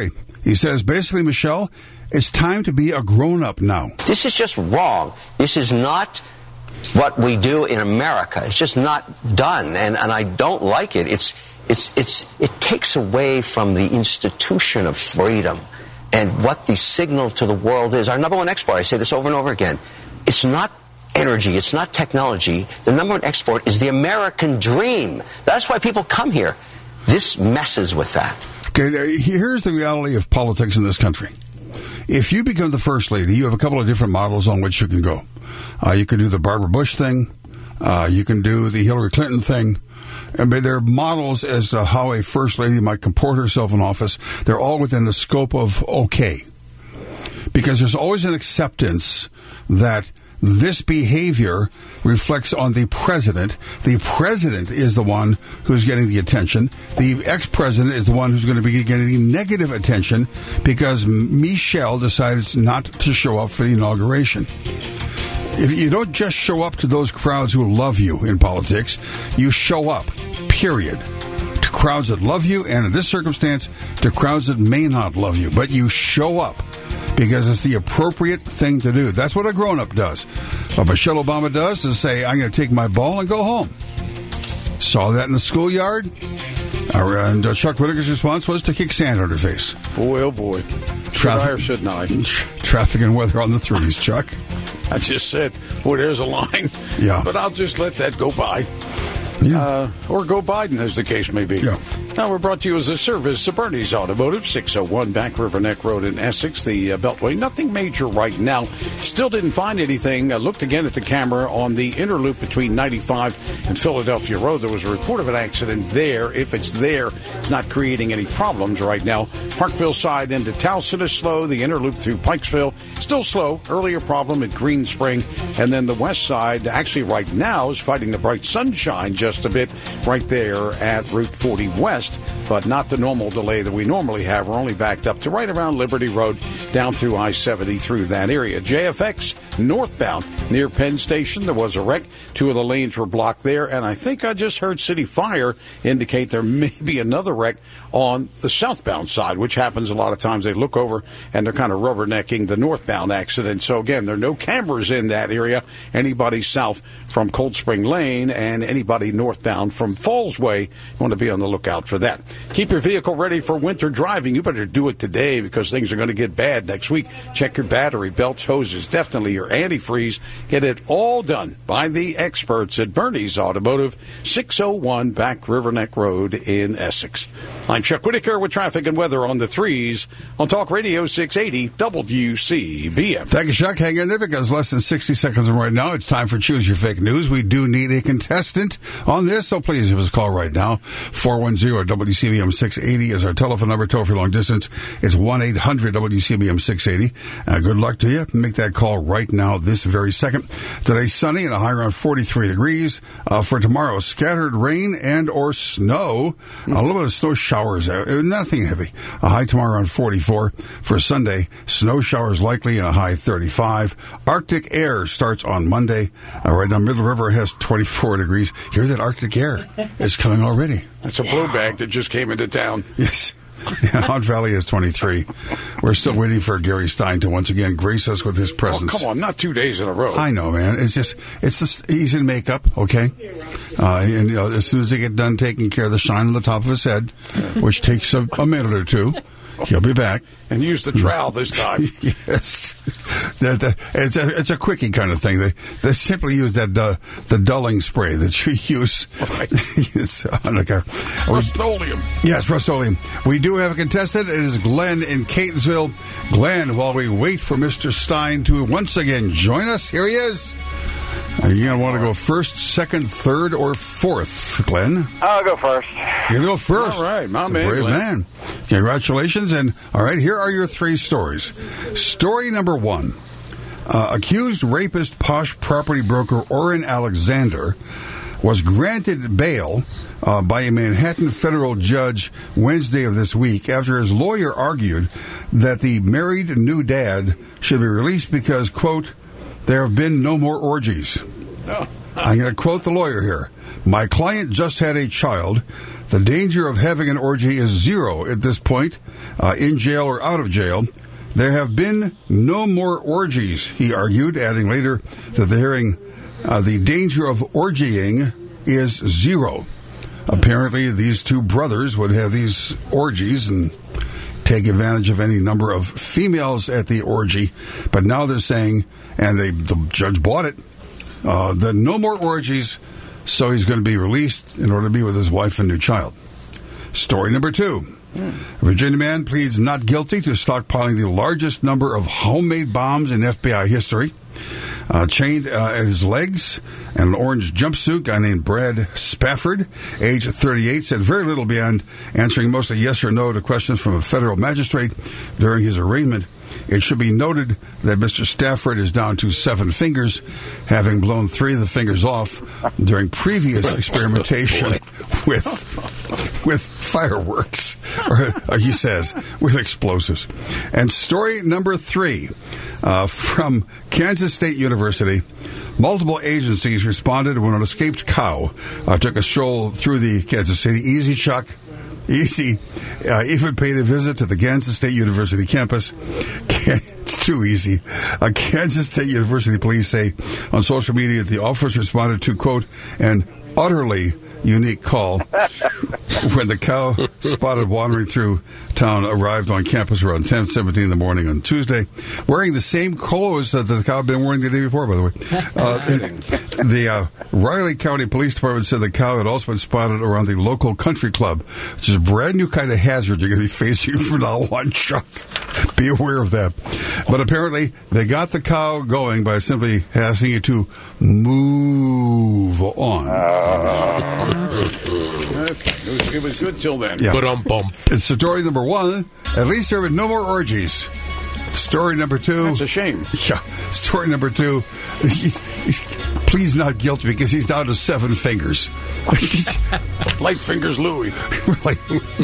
He says, basically, Michelle, it's time to be a grown-up now. This is just wrong. This is not what we do in America. It's just not done, and, and I don't like it. It's, it's, it's, it takes away from the institution of freedom and what the signal to the world is. Our number one export, I say this over and over again, it's not energy, it's not technology. The number one export is the American dream. That's why people come here. This messes with that. Okay, here's the reality of politics in this country. If you become the first lady, you have a couple of different models on which you can go. Uh, you can do the Barbara Bush thing. Uh, you can do the Hillary Clinton thing. And they're models as to how a first lady might comport herself in office. They're all within the scope of okay. Because there's always an acceptance that this behavior reflects on the president. The president is the one who's getting the attention. The ex-president is the one who's going to be getting the negative attention because Michelle decides not to show up for the inauguration. If you don't just show up to those crowds who love you in politics, you show up, period. To crowds that love you, and in this circumstance, to crowds that may not love you. But you show up because it's the appropriate thing to do. That's what a grown-up does. What Michelle Obama does is say, I'm going to take my ball and go home. Saw that in the schoolyard. And uh, Chuck Whitaker's response was to kick sand on her face. Boy, oh boy. Traffic, shouldn't I? Traffic and weather on the threes, Chuck. I just said, boy, there's a line. Yeah. But I'll just let that go by. Yeah. Uh, or go Biden, as the case may be. Yeah. Now, we're brought to you as a service of Bernie's Automotive, six oh one Back River Neck Road in Essex, the uh, Beltway. Nothing major right now. Still didn't find anything. I looked again at the camera on the inner loop between ninety-five and Philadelphia Road. There was a report of an accident there. If it's there, it's not creating any problems right now. Parkville side into Towson is slow. The inner loop through Pikesville, still slow. Earlier problem at Green Spring. And then the west side, actually right now, is fighting the bright sunshine just a bit right there at Route forty West. But not the normal delay that we normally have. We're only backed up to right around Liberty Road, down through I seventy through that area. J F X northbound near Penn Station. There was a wreck. Two of the lanes were blocked there. And I think I just heard City Fire indicate there may be another wreck on the southbound side, which happens a lot of times. They look over and they're kind of rubbernecking the northbound accident. So, again, there are no cameras in that area. Anybody south from Cold Spring Lane and anybody northbound from Falls Way, you want to be on the lookout for that. Keep your vehicle ready for winter driving. You better do it today because things are going to get bad next week. Check your battery, belts, hoses, definitely your antifreeze. Get it all done by the experts at Bernie's Automotive, six oh one Back River Neck Road in Essex. I'm Chuck Whitaker with traffic and weather on the threes on Talk Radio six eighty W C B M. Thank you, Chuck. Hang in there because less than sixty seconds from right now, it's time for Choose Your Fake News. We do need a contestant on this, so please give us a call right now. four one zero W C B M six eighty is our telephone number. Toll free long distance. It's one eight hundred W C B M six eighty. Uh, good luck to you. Make that call right now this very second. Today's sunny and a high around forty-three degrees. Uh, for tomorrow, scattered rain and or snow. A little bit of snow showers. Uh, nothing heavy. A high tomorrow around forty-four. For Sunday, snow showers likely and a high thirty-five. Arctic air starts on Monday. Uh, right now, Middle River has twenty-four degrees. Hear that Arctic air is coming already. That's a blowback that just came into town. Yes. Yeah, Hunt Valley is twenty-three. We're still waiting for Gary Stein to once again grace us with his presence. Oh, come on, not two days in a row. I know, man. It's just, it's just, he's in makeup, okay? Uh, and, you know, as soon as he get done taking care of the shine on the top of his head, which takes a, a minute or two, he'll be back. And use the trowel this time. Yes. That, that, it's, a, it's a quickie kind of thing. They they simply use that uh, the dulling spray that you use right. on a car. Rust-Oleum. Yes, Rust-Oleum. We do have a contestant. It is Glenn in Catonsville. Glenn, while we wait for Mister Stein to once again join us, here he is. Are you going to want to go first, second, third, or fourth, Glenn? I'll go first. You go first. All right, my That's man. a brave Glenn. man. Congratulations. And, all right, here are your three stories. Story number one. Uh, accused rapist posh property broker Orrin Alexander was granted bail uh, by a Manhattan federal judge Wednesday of this week after his lawyer argued that the married new dad should be released because, quote, there have been no more orgies. I'm going to quote the lawyer here. My client just had a child. The The danger of having an orgy is zero at this point, uh, in jail or out of jail. There have been no more orgies, he argued, adding later that the hearing, uh, the danger of orgying is zero. Apparently, these two brothers would have these orgies and take advantage of any number of females at the orgy. But now they're saying, and they, the judge bought it, uh, that no more orgies, so he's going to be released in order to be with his wife and new child. Story number two. A Virginia man pleads not guilty to stockpiling the largest number of homemade bombs in F B I history. Uh, chained uh, at his legs and an orange jumpsuit, guy named Brad Spafford, age thirty-eight, said very little beyond answering mostly yes or no to questions from a federal magistrate during his arraignment. It should be noted that Mister Stafford is down to seven fingers, having blown three of the fingers off during previous experimentation with with fireworks, or, or he says, with explosives. And story number three, uh, from Kansas State University. Multiple agencies responded when an escaped cow uh, took a stroll through the Kansas City. Easy, Chuck. Easy. Uh, even paid a visit to the Kansas State University campus. It's too easy. Uh, Kansas State University police say on social media that the officers responded to, quote, an utterly unique call when the cow spotted wandering through town arrived on campus around ten seventeen in the morning on Tuesday, wearing the same clothes that the cow had been wearing the day before, by the way. Uh, the uh, Riley County Police Department said the cow had also been spotted around the local country club, which is a brand new kind of hazard you're going to be facing from now on, Chuck. Be aware of that. But apparently, they got the cow going by simply asking it to move on. Uh, okay. It was, it was good till then. Yeah. But um bum. It's story number one. At least there were no more orgies. Story number two. That's a shame. Yeah. Story number two. He's, he's please not guilty because he's down to seven fingers. Light fingers Louie. Like,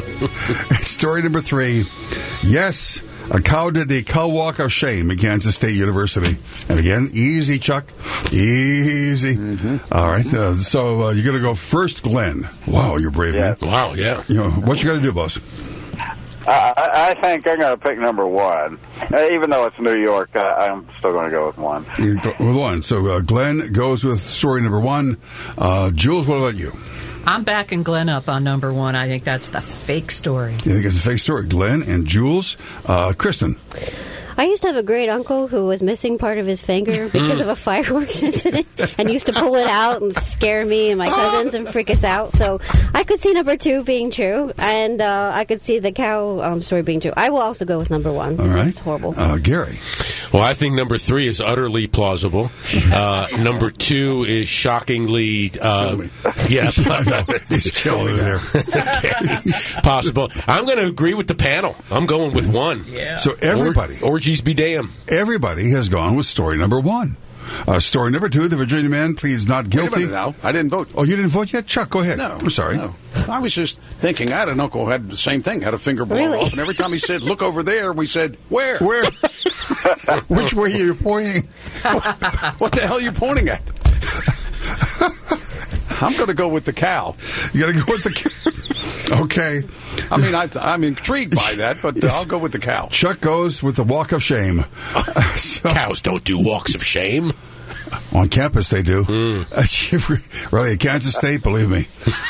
story number three. Yes, a cow did the cow walk of shame at Kansas State University. And again, easy, Chuck. Easy. Mm-hmm. All right. Uh, so uh, you're going to go first, Glenn. Wow, you're brave, yeah. man. Wow, yeah. You know, what you got to do, boss? I, I think I'm going to pick number one. Uh, even though it's New York, uh, I'm still going to go with one. You go with one. So uh, Glenn goes with story number one. Uh, Jules, what about you? I'm backing Glenn up on number one. I think that's the fake story. You think it's a fake story? Glenn and Jules. Uh, Kristen. I used to have a great uncle who was missing part of his finger because of a fireworks incident and used to pull it out and scare me and my cousins and freak us out. So I could see number two being true, and uh, I could see the cow um, story being true. I will also go with number one. All right. It's horrible. Uh, Gary. Well, I think number three is utterly plausible. Uh, number two is shockingly, uh, yeah, he's killing there. Possible. I'm going to agree with the panel. I'm going with one. Yeah. So everybody, or, orgies be damned. Everybody has gone with story number one. Uh, story number two: the Virginia man pleads not guilty. Wait a minute now. I didn't vote. Oh, you didn't vote yet, Chuck? Go ahead. No, I'm sorry. No. I was just thinking. I had an uncle who had the same thing. Had a finger blown Really? off, and every time he said, "Look over there," we said, "Where? Where? Which way are you pointing? What the hell are you pointing at?" I'm going to go with the cow. You got to go with the cow. Okay. I mean, I, I'm intrigued by that, but uh, I'll go with the cow. Chuck goes with the walk of shame. So, cows don't do walks of shame. On campus, they do. Mm. Really, at Kansas State, believe me.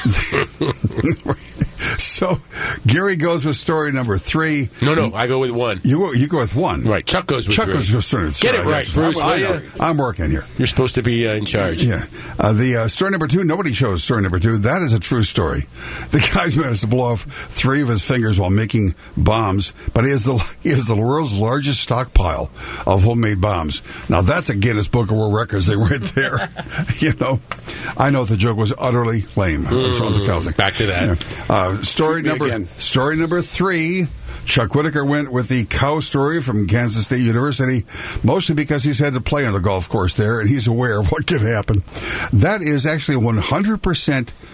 So, Gary goes with story number three. No, no, I go with one. You go, you go with one. Right, Chuck goes with Chuck three. goes with story. Get Sorry, it right, I, Bruce. I, I, I, I'm working here. You're supposed to be uh, in charge. Yeah. Uh, the uh, story number two, nobody chose story number two. That is a true story. The guy's managed to blow off three of his fingers while making bombs, but he has the he has the world's largest stockpile of homemade bombs. Now, that's a Guinness Book of World Records thing right there. You know, I know the joke was utterly lame. Mm, on the cow thing. Back to that. Yeah. Uh, story number again. story number three. Chuck Whitaker went with the cow story from Kansas State University, mostly because he's had to play on the golf course there, and he's aware of what could happen. That is actually one hundred percent true.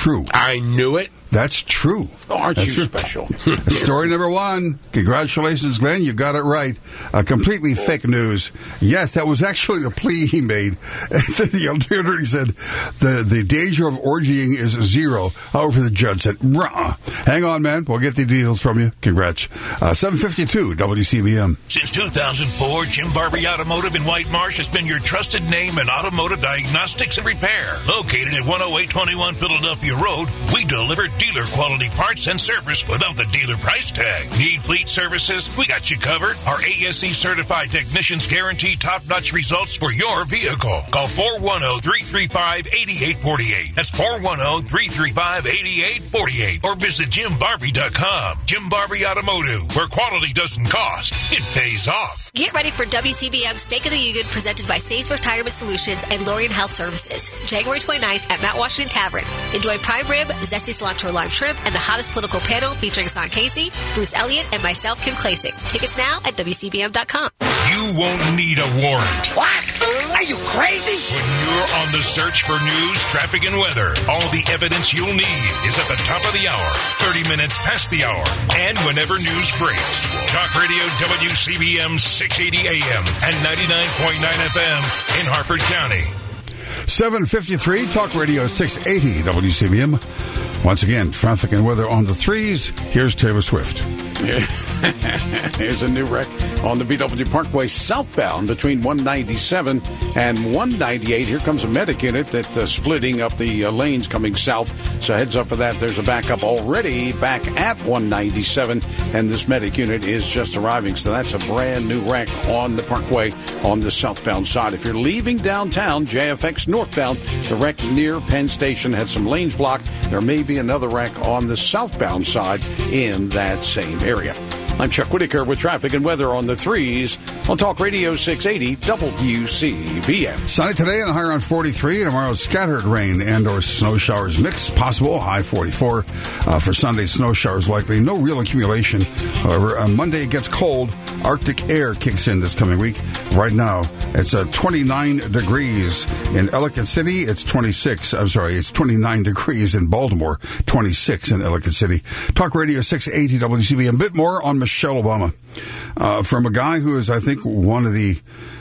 true. I knew it. That's true. Aren't That's you true. special? Story number one. Congratulations, Glenn. You got it right. Uh, completely fake news. Yes, that was actually the plea he made. The attorney said the, the danger of orgying is zero. However, the judge said, ruh-uh. Hang on, man. We'll get the details from you. Congrats. Uh, seven fifty-two W C B M. Since two thousand four, Jim Barbie Automotive in White Marsh has been your trusted name in automotive diagnostics and repair. Located at one oh eight twenty-one Philadelphia Road, we deliver dealer quality parts and service without the dealer price tag. Need fleet services? We got you covered. Our A S E certified technicians guarantee top-notch results for your vehicle. Call four one zero, three three five, eight eight four eight. That's four one zero, three three five, eight eight four eight. Or visit jim barbie dot com. Jim Barbie Automotive, where quality doesn't cost, it pays off. Get ready for W C B M Stake of the Union presented by Safe Retirement Solutions and Lorien Health Services. January twenty-ninth at Mount Washington Tavern. Enjoy prime rib, zesty cilantro lime shrimp, and the hottest political panel featuring Son Casey, Bruce Elliott, and myself, Kim Klasick. Tickets now at W C B M dot com. You won't need a warrant. What? Are you crazy? When you're on the search for news, traffic, and weather, all the evidence you'll need is at the top of the hour, thirty minutes past the hour, and whenever news breaks. Talk Radio W C B M six eighty A M and ninety-nine point nine F M in Harford County. seven fifty-three, Talk Radio six eighty W C B M. Once again, traffic and weather on the threes. Here's Taylor Swift. Here's a new wreck on the B W Parkway southbound between one ninety-seven and one ninety-eight. Here comes a medic unit that's uh, splitting up the uh, lanes coming south. So heads up for that. There's a backup already back at one ninety-seven, and this medic unit is just arriving. So that's a brand new wreck on the Parkway on the southbound side. If you're leaving downtown, J F X northbound, the wreck near Penn Station had some lanes blocked. There may be another wreck on the southbound side in that same area. I'm Chuck Whitaker with traffic and weather on the threes on Talk Radio six eighty W C B M. Sunny today and a high around forty-three. Tomorrow, scattered rain and or snow showers mix possible. High forty-four. Uh, for Sunday, snow showers likely. No real accumulation. However, on Monday it gets cold. Arctic air kicks in this coming week. Right now, it's uh, twenty-nine degrees in Ellicott City. It's twenty-six. I'm sorry, it's twenty-nine degrees in Baltimore. twenty-six in Ellicott City. Talk Radio six eighty W C B M. A bit more on Michelle Obama. Uh, from a guy who is, I think, one of the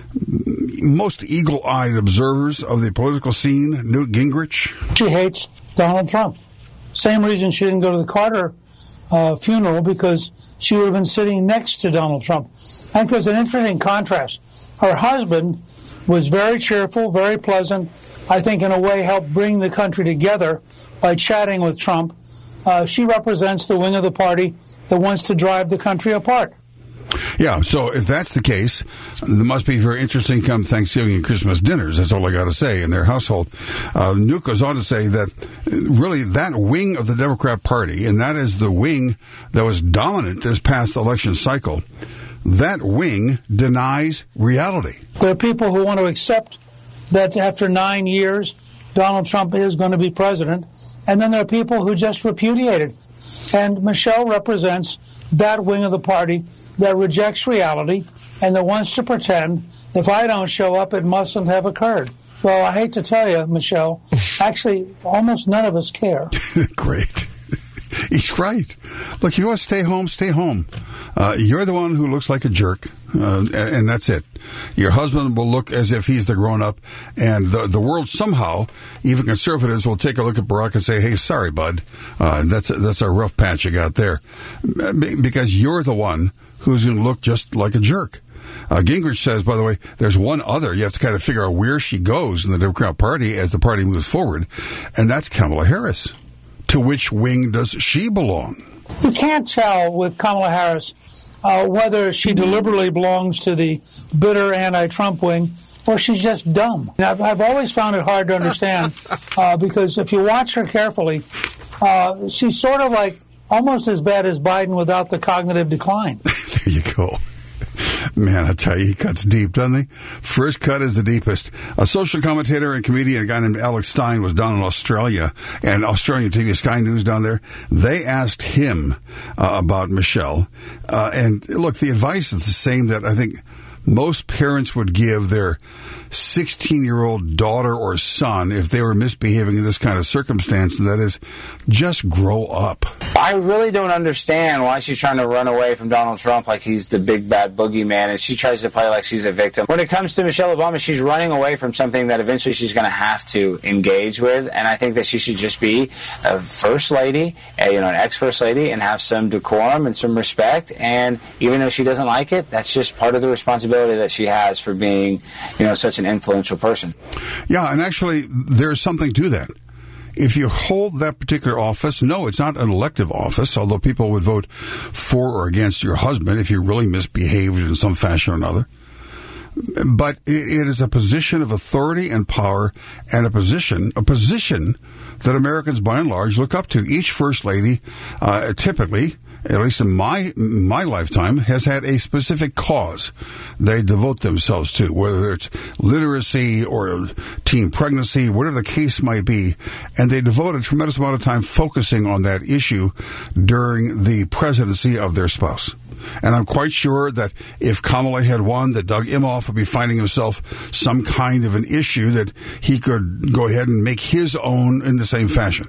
most eagle-eyed observers of the political scene, Newt Gingrich. She hates Donald Trump. Same reason she didn't go to the Carter uh, funeral, because she would have been sitting next to Donald Trump. I think there's an interesting contrast. Her husband was very cheerful, very pleasant, I think in a way helped bring the country together by chatting with Trump. Uh, she represents the wing of the party that wants to drive the country apart. Yeah, so if that's the case, there must be very interesting come Thanksgiving and Christmas dinners. That's all I got to say in their household. Uh, Newt goes on to say that really that wing of the Democrat Party, and that is the wing that was dominant this past election cycle, that wing denies reality. There are people who want to accept that after nine years, Donald Trump is going to be president, and then there are people who just repudiate it. And Michelle represents that wing of the party that rejects reality and that wants to pretend if I don't show up, it mustn't have occurred. Well, I hate to tell you, Michelle, actually, almost none of us care. Great. He's right. Look, you want to stay home, stay home. Uh, you're the one who looks like a jerk, uh, and that's it. Your husband will look as if he's the grown-up, and the, the world somehow, even conservatives, will take a look at Barack and say, hey, sorry, bud, uh, that's, that's a rough patch you got there. Because you're the one who's going to look just like a jerk. Uh, Gingrich says, by the way, there's one other. You have to kind of figure out where she goes in the Democrat Party as the party moves forward, and that's Kamala Harris. To which wing does she belong? You can't tell with Kamala Harris uh, whether she deliberately belongs to the bitter anti-Trump wing or she's just dumb. And I've, I've always found it hard to understand uh, because if you watch her carefully, uh, she's sort of like almost as bad as Biden without the cognitive decline. There you go. Man, I tell you, he cuts deep, doesn't he? First cut is the deepest. A social commentator and comedian, a guy named Alex Stein, was down in Australia, and Australian T V, Sky News down there. They asked him uh, about Michelle. Uh, and look, the advice is the same that I think most parents would give their sixteen-year-old daughter or son if they were misbehaving in this kind of circumstance, and that is, just grow up. I really don't understand why she's trying to run away from Donald Trump like he's the big bad boogeyman, and she tries to play like she's a victim. When it comes to Michelle Obama, she's running away from something that eventually she's going to have to engage with, and I think that she should just be a first lady, a, you know, an ex-first lady, and have some decorum and some respect, and even though she doesn't like it, that's just part of the responsibility that she has for being, you know, such an influential person. Yeah, and actually, there's something to that. If you hold that particular office, no, it's not an elective office, although people would vote for or against your husband if you really misbehaved in some fashion or another. But it is a position of authority and power, and a position, a position that Americans by and large look up to. Each first lady, uh, typically, at least in my my lifetime, has had a specific cause they devote themselves to, whether it's literacy or teen pregnancy, whatever the case might be, and they devote a tremendous amount of time focusing on that issue during the presidency of their spouse. And I'm quite sure that if Kamala had won, that Doug Imhoff would be finding himself some kind of an issue that he could go ahead and make his own in the same fashion.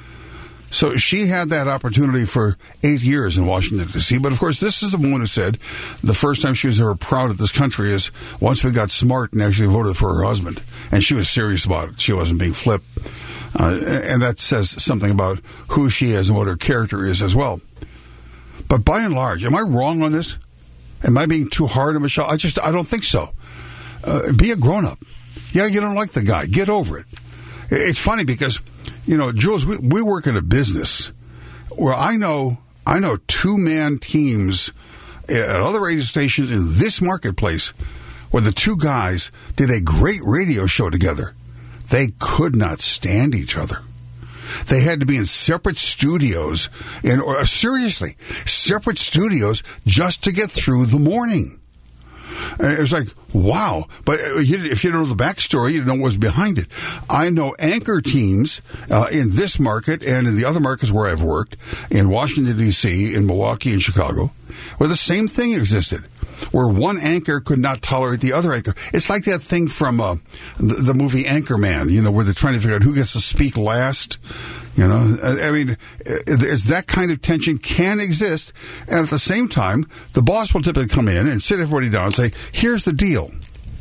So she had that opportunity for eight years in Washington, D C. But, of course, this is the woman who said the first time she was ever proud of this country is once we got smart and actually voted for her husband. And she was serious about it. She wasn't being flip. Uh, and that says something about who she is and what her character is as well. But by and large, am I wrong on this? Am I being too hard on Michelle? I just, I don't think so. Uh, be a grown-up. Yeah, you don't like the guy. Get over it. It's funny because, you know, Jules, we, we work in a business where I know I know two-man teams at other radio stations in this marketplace where the two guys did a great radio show together. They could not stand each other. They had to be in separate studios, in, or seriously, separate studios just to get through the morning. And it was like, wow. But if you don't know the backstory, you don't know what was behind it. I know anchor teams uh, in this market and in the other markets where I've worked, in Washington, D C, in Milwaukee and Chicago, where the same thing existed, where one anchor could not tolerate the other anchor. It's like that thing from uh, the, the movie Anchorman, you know, where they're trying to figure out who gets to speak last. You know, I mean, there's that kind of tension can exist. And at the same time, the boss will typically come in and sit everybody down and say, here's the deal.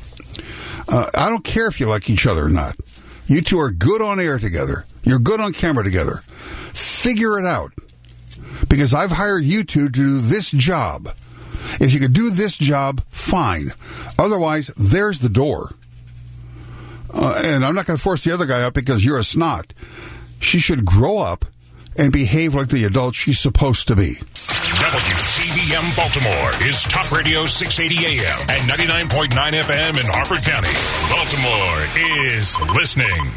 Uh, I don't care if you like each other or not. You two are good on air together. You're good on camera together. Figure it out. Because I've hired you two to do this job. If you could do this job, fine. Otherwise, there's the door. Uh, and I'm not going to force the other guy up because you're a snot. She should grow up and behave like the adult she's supposed to be. W C B M Baltimore is Top Radio six eighty A M and ninety-nine point nine F M in Harford County. Baltimore is listening.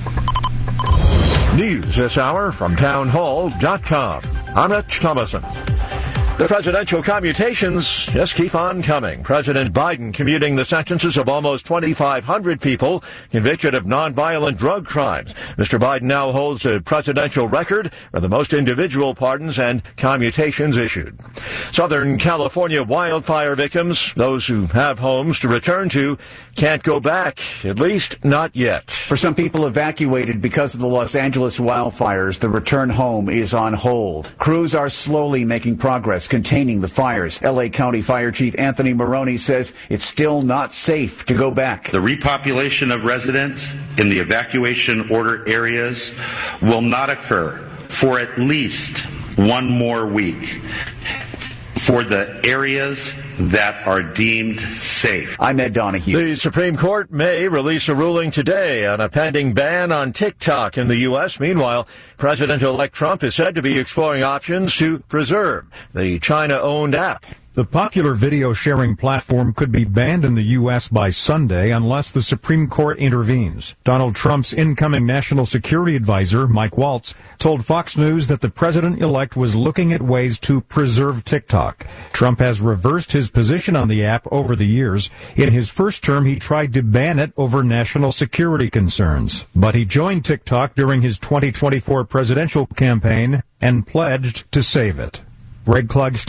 News this hour from townhall dot com. I'm Rich Thomason. The presidential commutations just keep on coming. President Biden commuting the sentences of almost twenty-five hundred people convicted of nonviolent drug crimes. Mister Biden now holds a presidential record for the most individual pardons and commutations issued. Southern California wildfire victims, those who have homes to return to, can't go back, at least not yet. For some people evacuated because of the Los Angeles wildfires, the return home is on hold. Crews are slowly making progress containing the fires. L A County Fire Chief Anthony Maroney says it's still not safe to go back. The repopulation of residents in the evacuation order areas will not occur for at least one more week for the areas that are deemed safe. I'm Ed Donahue. The Supreme Court may release a ruling today on a pending ban on TikTok in the U S. Meanwhile, President-elect Trump is said to be exploring options to preserve the China-owned app. The popular video sharing platform could be banned in the U S by Sunday unless the Supreme Court intervenes. Donald Trump's incoming national security advisor, Mike Waltz, told Fox News that the president-elect was looking at ways to preserve TikTok. Trump has reversed his position on the app over the years. In his first term, he tried to ban it over national security concerns. But he joined TikTok during his twenty twenty-four presidential campaign and pledged to save it. Greg Clugston,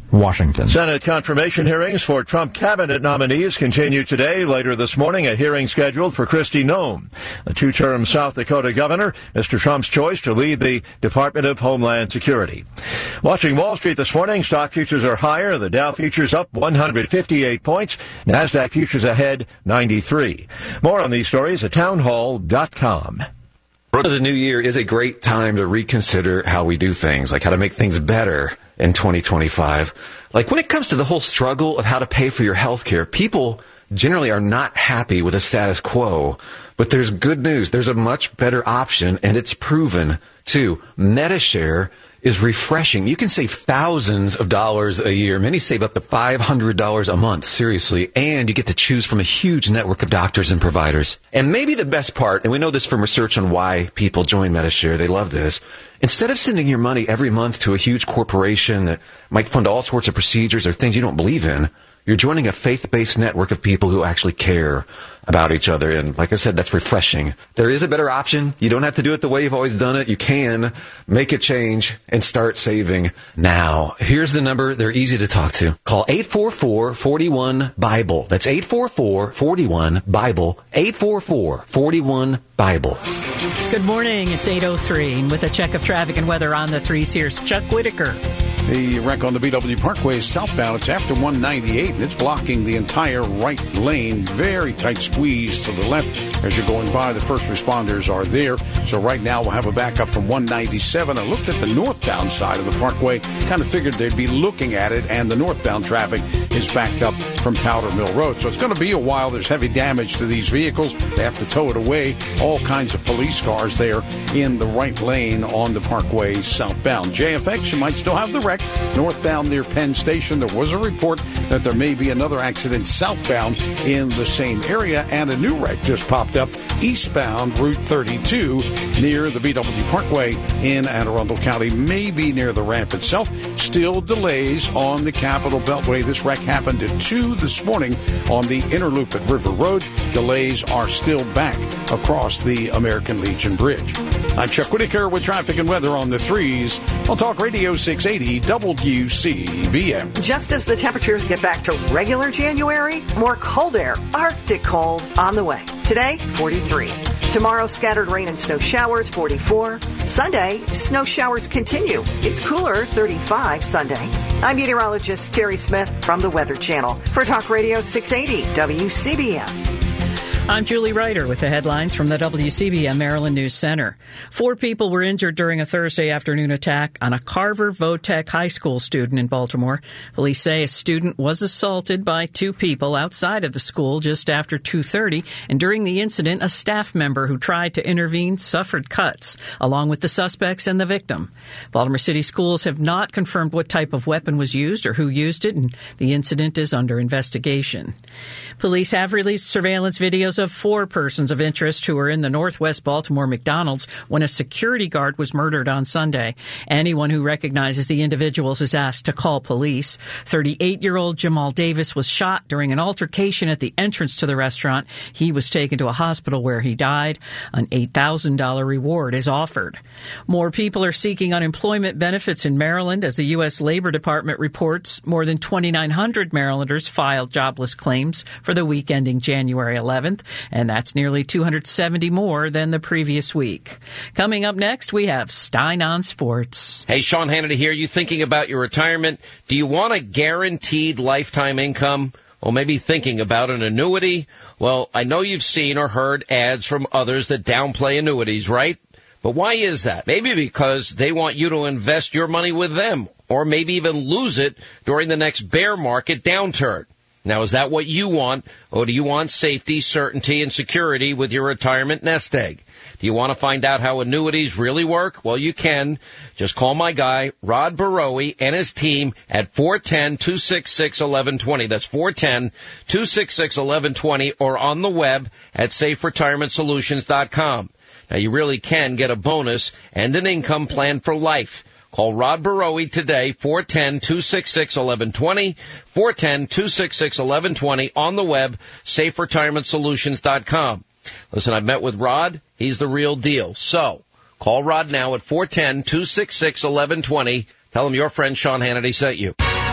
Washington. Senate confirmation hearings for Trump cabinet nominees continue today. Later this morning, a hearing scheduled for Kristi Noem, the two-term South Dakota governor, Mister Trump's choice to lead the Department of Homeland Security. Watching Wall Street this morning, stock futures are higher. The Dow futures up one hundred fifty-eight points. NASDAQ futures ahead ninety-three. More on these stories at townhall dot com. The new year is a great time to reconsider how we do things, like how to make things better in twenty twenty-five. Like when it comes to the whole struggle of how to pay for your health care, people generally are not happy with the status quo. But there's good news. There's a much better option, and it's proven, too. MediShare is refreshing. You can save thousands of dollars a year. Many save up to five hundred dollars a month, seriously. And you get to choose from a huge network of doctors and providers. And maybe the best part, and we know this from research on why people join MediShare, they love this. Instead of sending your money every month to a huge corporation that might fund all sorts of procedures or things you don't believe in, you're joining a faith-based network of people who actually care about each other. And like I said, that's refreshing. There is a better option. You don't have to do it the way you've always done it. You can make a change and start saving now. Here's the number. They're easy to talk to. Call eight four four, four one, BIBLE. That's eight four four, four one, BIBLE. eight four four, four one, BIBLE. Good morning. It's eight oh three. And with a check of traffic and weather on the threes, here's Chuck Whitaker. The wreck on the B W Parkway is southbound. It's after one ninety-eight, and it's blocking the entire right lane. Very tight squeeze to the left as you're going by. The first responders are there. So right now we'll have a backup from one ninety-seven. I looked at the northbound side of the parkway. Kind of figured they'd be looking at it, and the northbound traffic is backed up from Powder Mill Road. So it's going to be a while. There's heavy damage to these vehicles. They have to tow it away. All kinds of police cars there in the right lane on the parkway southbound. J F X, you might still have the wreck. Northbound near Penn Station, there was a report that there may be another accident southbound in the same area, and a new wreck just popped up eastbound Route thirty-two near the B W Parkway in Anne Arundel County, maybe near the ramp itself. Still delays on the Capitol Beltway. This wreck happened at two this morning on the inner loop at River Road. Delays are still back across the American Legion Bridge. I'm Chuck Whitaker with traffic and weather on the threes on Talk Radio six eighty W C B M. Just as the temperatures get back to regular January, more cold air, Arctic cold, on the way. Today, forty-three. Tomorrow, scattered rain and snow showers, forty-four. Sunday, snow showers continue. It's cooler, thirty-five Sunday. I'm meteorologist Terry Smith from the Weather Channel for Talk Radio six eighty W C B M. I'm Julie Ryder with the headlines from the W C B M Maryland News Center. Four people were injured during a Thursday afternoon attack on a Carver Votech High School student in Baltimore. Police say a student was assaulted by two people outside of the school just after two thirty, and during the incident, a staff member who tried to intervene suffered cuts, along with the suspects and the victim. Baltimore City Schools have not confirmed what type of weapon was used or who used it, and the incident is under investigation. Police have released surveillance videos of four persons of interest who were in the Northwest Baltimore McDonald's when a security guard was murdered on Sunday. Anyone who recognizes the individuals is asked to call police. thirty-eight-year-old Jamal Davis was shot during an altercation at the entrance to the restaurant. He was taken to a hospital where he died. An eight thousand dollars reward is offered. More people are seeking unemployment benefits in Maryland. As the U S Labor Department reports, more than twenty-nine hundred Marylanders filed jobless claims for the week ending January eleventh, and that's nearly two hundred seventy more than the previous week. Coming up next, we have Stein on Sports. Hey, Sean Hannity here. You thinking about your retirement? Do you want a guaranteed lifetime income? Or maybe thinking about an annuity? Well, I know you've seen or heard ads from others that downplay annuities, right? But why is that? Maybe because they want you to invest your money with them, or maybe even lose it during the next bear market downturn. Now, is that what you want, or do you want safety, certainty, and security with your retirement nest egg? Do you want to find out how annuities really work? Well, you can. Just call my guy, Rod Barowie, and his team at four one zero, two six six, one one two zero. That's four one zero, two six six, one one two zero, or on the web at safe retirement solutions dot com. Now, you really can get a bonus and an income plan for life. Call Rod Barowie today, four one zero, two six six, one one two zero, four one zero, two six six, one one two zero, on the web, safe retirement solutions dot com. Listen, I've met with Rod. He's the real deal. So, call Rod now at four one zero, two six six, one one two zero. Tell him your friend Sean Hannity sent you.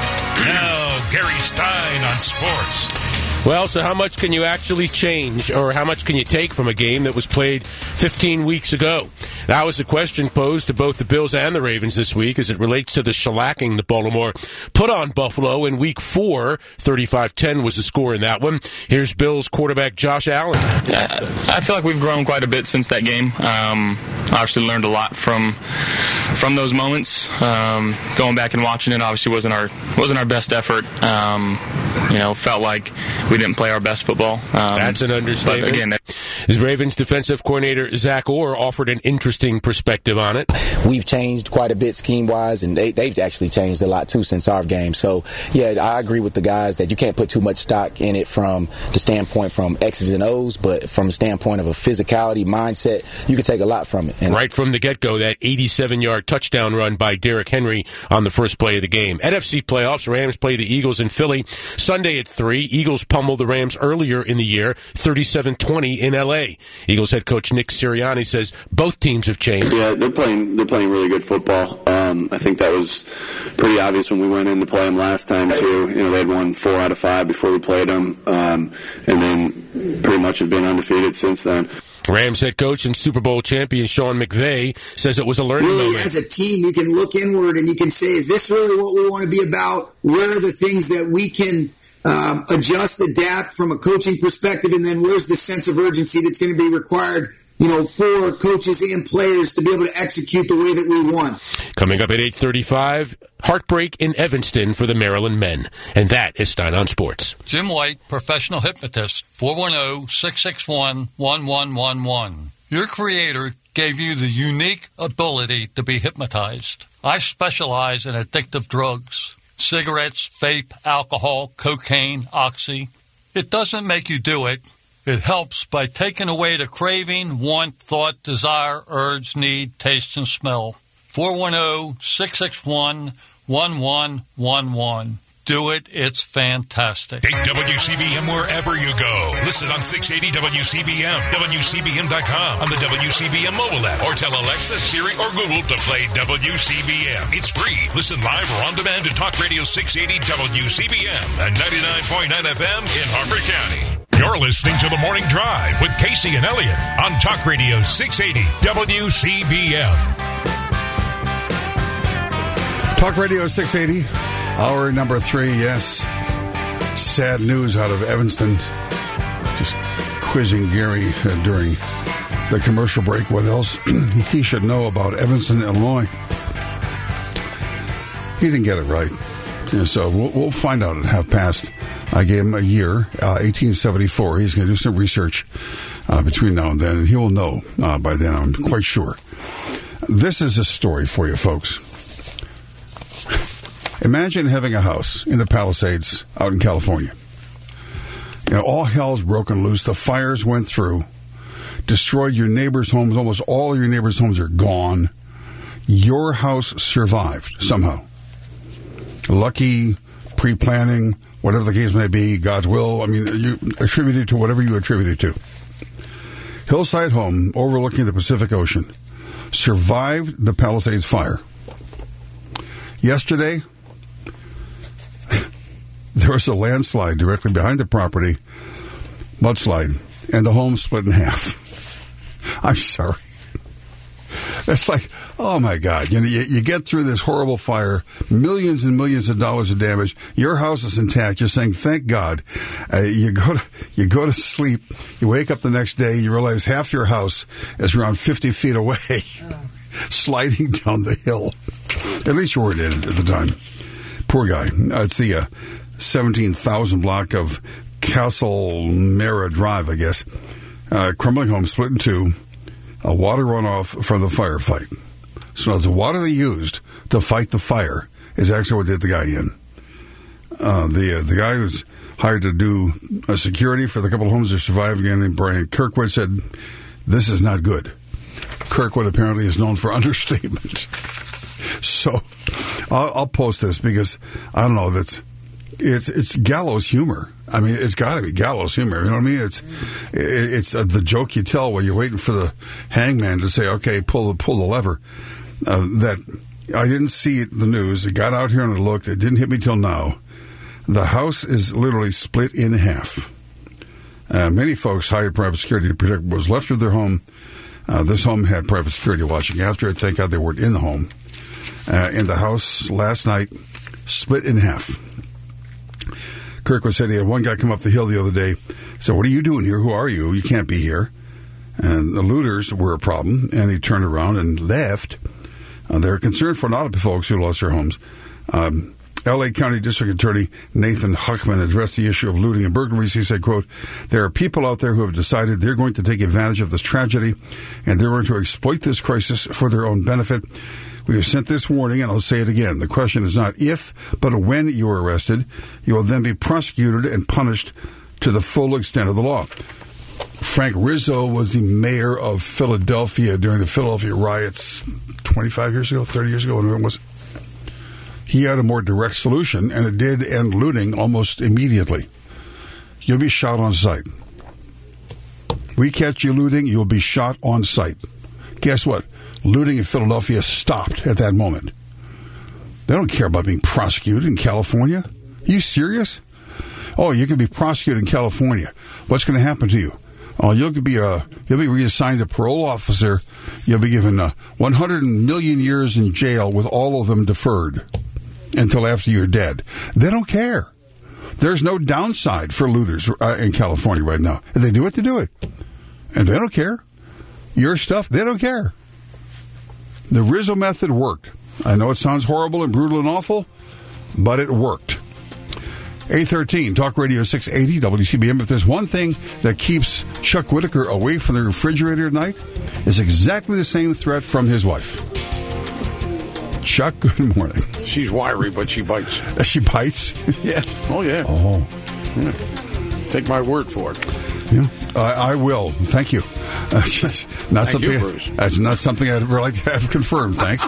Now, Gary Stein on sports. Well, so how much can you actually change, or how much can you take from a game that was played fifteen weeks ago? That was the question posed to both the Bills and the Ravens this week as it relates to the shellacking that Baltimore put on Buffalo in week four. thirty-five ten was the score in that one. Here's Bills quarterback Josh Allen. I feel like we've grown quite a bit since that game. Um, obviously learned a lot from from those moments. Um, going back and watching it obviously wasn't our wasn't our best effort. Um, you know, felt like we didn't play our best football. Um, That's an understatement. But again, that- His Ravens defensive coordinator Zach Orr offered an interesting perspective on it. We've changed quite a bit scheme-wise, and they, they've actually changed a lot, too, since our game. So, yeah, I agree with the guys that you can't put too much stock in it from the standpoint from X's and O's, but from the standpoint of a physicality, mindset, you can take a lot from it. And right from the get-go, that eighty-seven-yard touchdown run by Derrick Henry on the first play of the game. N F C playoffs, Rams play the Eagles in Philly Sunday at three. Eagles pummeled the Rams earlier in the year, thirty-seven twenty in L A. Eagles head coach Nick Sirianni says both teams have changed. Yeah, they're playing they're playing really good football. Um, I think that was pretty obvious when we went in to play them last time, too. You know, they had won four out of five before we played them, um, and then pretty much have been undefeated since then. Rams head coach and Super Bowl champion Sean McVay says it was a learning really, moment. As a team, you can look inward and you can say, is this really what we want to be about? Where are the things that we can um, adjust, adapt from a coaching perspective? And then where's the sense of urgency that's going to be required, you know, for coaches and players to be able to execute the way that we want? Coming up at eight thirty-five, heartbreak in Evanston for the Maryland men. And that is Stein on Sports. Jim White, professional hypnotist, four one zero, six six one, one one one one. Your creator gave you the unique ability to be hypnotized. I specialize in addictive drugs. Cigarettes, vape, alcohol, cocaine, oxy. It doesn't make you do it. It helps by taking away the craving, want, thought, desire, urge, need, taste, and smell. four one zero, six six one, one one one one. Do it. It's fantastic. Take W C B M wherever you go. Listen on six eighty W C B M, W C B M dot com, on the W C B M mobile app, or tell Alexa, Siri, or Google to play W C B M. It's free. Listen live or on demand to Talk Radio six eighty W C B M and ninety-nine point nine F M in Harford County. You're listening to The Morning Drive with Casey and Elliott on Talk Radio six eighty W C B M. Talk Radio six eighty, hour number three, yes. Sad news out of Evanston. Just quizzing Gary uh, during the commercial break. What else he should know about Evanston, Illinois. He didn't get it right. Yeah, so we'll, we'll find out at half past. I gave him a year, uh, eighteen seventy-four. He's going to do some research uh, between now and then, and he will know uh, by then, I'm quite sure. This is a story for you, folks. Imagine having a house in the Palisades out in California. You know, all hell's broken loose. The fires went through, destroyed your neighbors' homes. Almost all of your neighbors' homes are gone. Your house survived somehow. Lucky, pre-planning, whatever the case may be, God's will. I mean, you attribute it to whatever you attribute it to. Hillside home overlooking the Pacific Ocean survived the Palisades fire. Yesterday, there was a landslide directly behind the property, mudslide, and the home split in half. I'm sorry. It's like, oh my God, you know, you, you get through this horrible fire, millions and millions of dollars of damage. Your house is intact. You're saying, thank God. Uh, you go to you go to sleep. You wake up the next day. You realize half your house is around fifty feet away, oh. sliding down the hill. At least you were in it at the time. Poor guy. Uh, it's the uh, seventeen thousand block of Castle Mara Drive, I guess. Uh, crumbling home split in two. A water runoff from the firefight. So the water they used to fight the fire is actually what did the guy in. Uh, the uh, the guy who's hired to do uh, security for the couple of homes that survived again, named Brian Kirkwood, said, this is not good. Kirkwood apparently is known for understatement. So I'll, I'll post this because, I don't know, that's it's it's gallows humor. I mean, it's got to be gallows humor. You know what I mean? It's it's uh, the joke you tell when you're waiting for the hangman to say, "Okay, pull the pull the lever." Uh, that I didn't see the news. It got out here and it looked. It didn't hit me till now. The house is literally split in half. Uh, many folks hired private security to protect what was left of their home. Uh, this home had private security watching after it. Thank God they weren't in the home. Uh, and the house last night split in half. Kirkwood said he had one guy come up the hill the other day. So, what are you doing here? Who are you? You can't be here. And the looters were a problem. And he turned around and left. Uh, they're concerned for a lot of folks who lost their homes. Um, L A County District Attorney Nathan Huckman addressed the issue of looting and burglaries. He said, quote, there are people out there who have decided they're going to take advantage of this tragedy and they're going to exploit this crisis for their own benefit. We have sent this warning, and I'll say it again. The question is not if, but when you are arrested. You will then be prosecuted and punished to the full extent of the law. Frank Rizzo was the mayor of Philadelphia during the Philadelphia riots twenty-five years ago, thirty years ago, whatever it was. He had a more direct solution, and it did end looting almost immediately. You'll be shot on sight. We catch you looting, you'll be shot on sight. Guess what? Looting in Philadelphia stopped at that moment. They don't care about being prosecuted in California. Are you serious? Oh, you can be prosecuted in California. What's going to happen to you? Oh, you'll be uh, you'll be reassigned a parole officer. You'll be given uh, one hundred million years in jail with all of them deferred until after you're dead. They don't care. There's no downside for looters uh, in California right now. If they do it, they do it. And they don't care. Your stuff, they don't care. The Rizzo method worked. I know it sounds horrible and brutal and awful, but it worked. eight thirteen, Talk Radio six eighty, W C B M. If there's one thing that keeps Chuck Whitaker away from the refrigerator at night, it's exactly the same threat from his wife. Chuck, good morning. She's wiry, but she bites. She bites? Yeah. Oh, yeah. Oh. Yeah. Take my word for it. Yeah, I, I will. Thank you. Uh, it's not Thank something. you, Bruce. That's not something I'd really like to have confirmed. Thanks.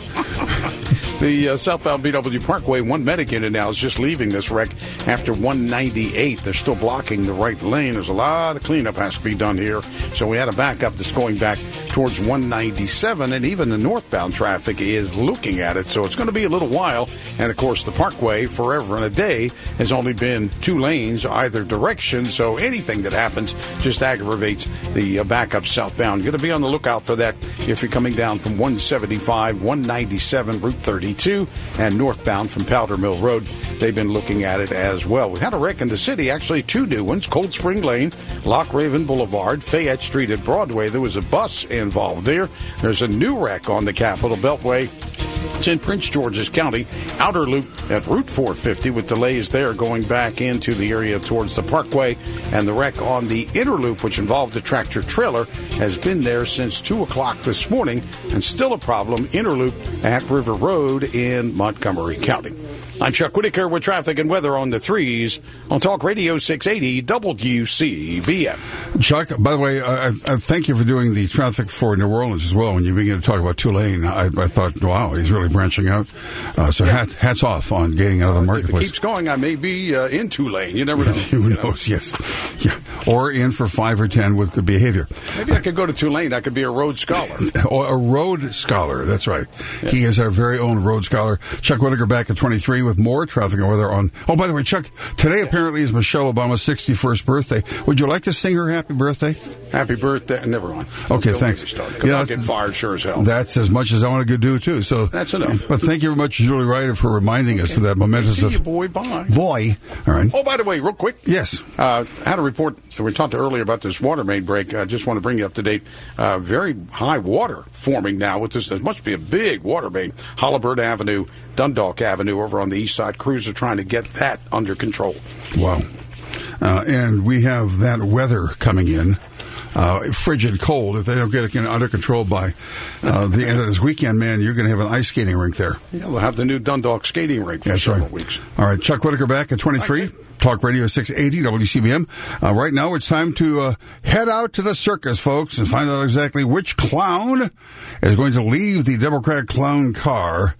The uh, southbound B W Parkway, one medic unit now is just leaving this wreck after one ninety-eight. They're still blocking the right lane. There's a lot of cleanup has to be done here. So we had a backup that's going back towards one ninety-seven, and even the northbound traffic is looking at it. So it's going to be a little while. And, of course, the Parkway, forever and a day, has only been two lanes either direction. So anything that happens just aggravates the uh, backup southbound. Going to be on the lookout for that if you're coming down from one seventy-five, one ninety-seven, Route thirty-two, and northbound from Powder Mill Road. They've been looking at it as well. We had a wreck in the city, actually two new ones, Cold Spring Lane, Lock Raven Boulevard, Fayette Street at Broadway. There was a bus involved there. There's a new wreck on the Capitol Beltway. It's in Prince George's County, outer loop at Route four fifty with delays there going back into the area towards the Parkway. And the wreck on the inner loop, which involved a tractor trailer, has been there since two o'clock this morning and still a problem, inner loop at River Road in Montgomery County. I'm Chuck Whitaker with traffic and weather on the threes on Talk Radio six eighty W C B M. Chuck, by the way, I, I thank you for doing the traffic for New Orleans as well. When you began to talk about Tulane, I, I thought, wow, he's really branching out. Uh, so hat, hats off on getting out of the marketplace. If it keeps going, I may be uh, in Tulane. You never know. Who knows, yes. Yeah. Or in for five or ten with good behavior. Maybe I could go to Tulane. I could be a Rhodes Scholar. Or a Rhodes Scholar, that's right. Yeah. He is our very own Rhodes Scholar. Chuck Whitaker back at twenty-three with more traffic and weather on. Oh, by the way, Chuck, today apparently is Michelle Obama's sixty-first birthday. Would you like to sing her happy birthday? Happy birthday. Never mind. Okay, Don't thanks. Yeah, I'll get fired sure as hell. That's as much as I want to do, too. So that's enough. But thank you very much, Julie Ryder, for reminding okay. us of that momentous. See you, boy. Bye. Boy. All right. Oh, by the way, real quick. Yes. Uh, I had a report. So we talked earlier about this water main break. I just want to bring you up to date. Uh, very high water forming now with this. There must be a big water main. Halliburton Avenue, Dundalk Avenue over on the east side. Crews are trying to get that under control. Wow. Uh, and we have that weather coming in. Uh, frigid cold. If they don't get it under control by uh, the end of this weekend, man, you're going to have an ice skating rink there. Yeah, we'll have the new Dundalk skating rink for That's several right. weeks. All right, Chuck Whitaker back at twenty-three. Okay. Talk Radio six eighty W C B M. Uh, right now, it's time to uh, head out to the circus, folks, and find out exactly which clown is going to leave the Democratic clown car.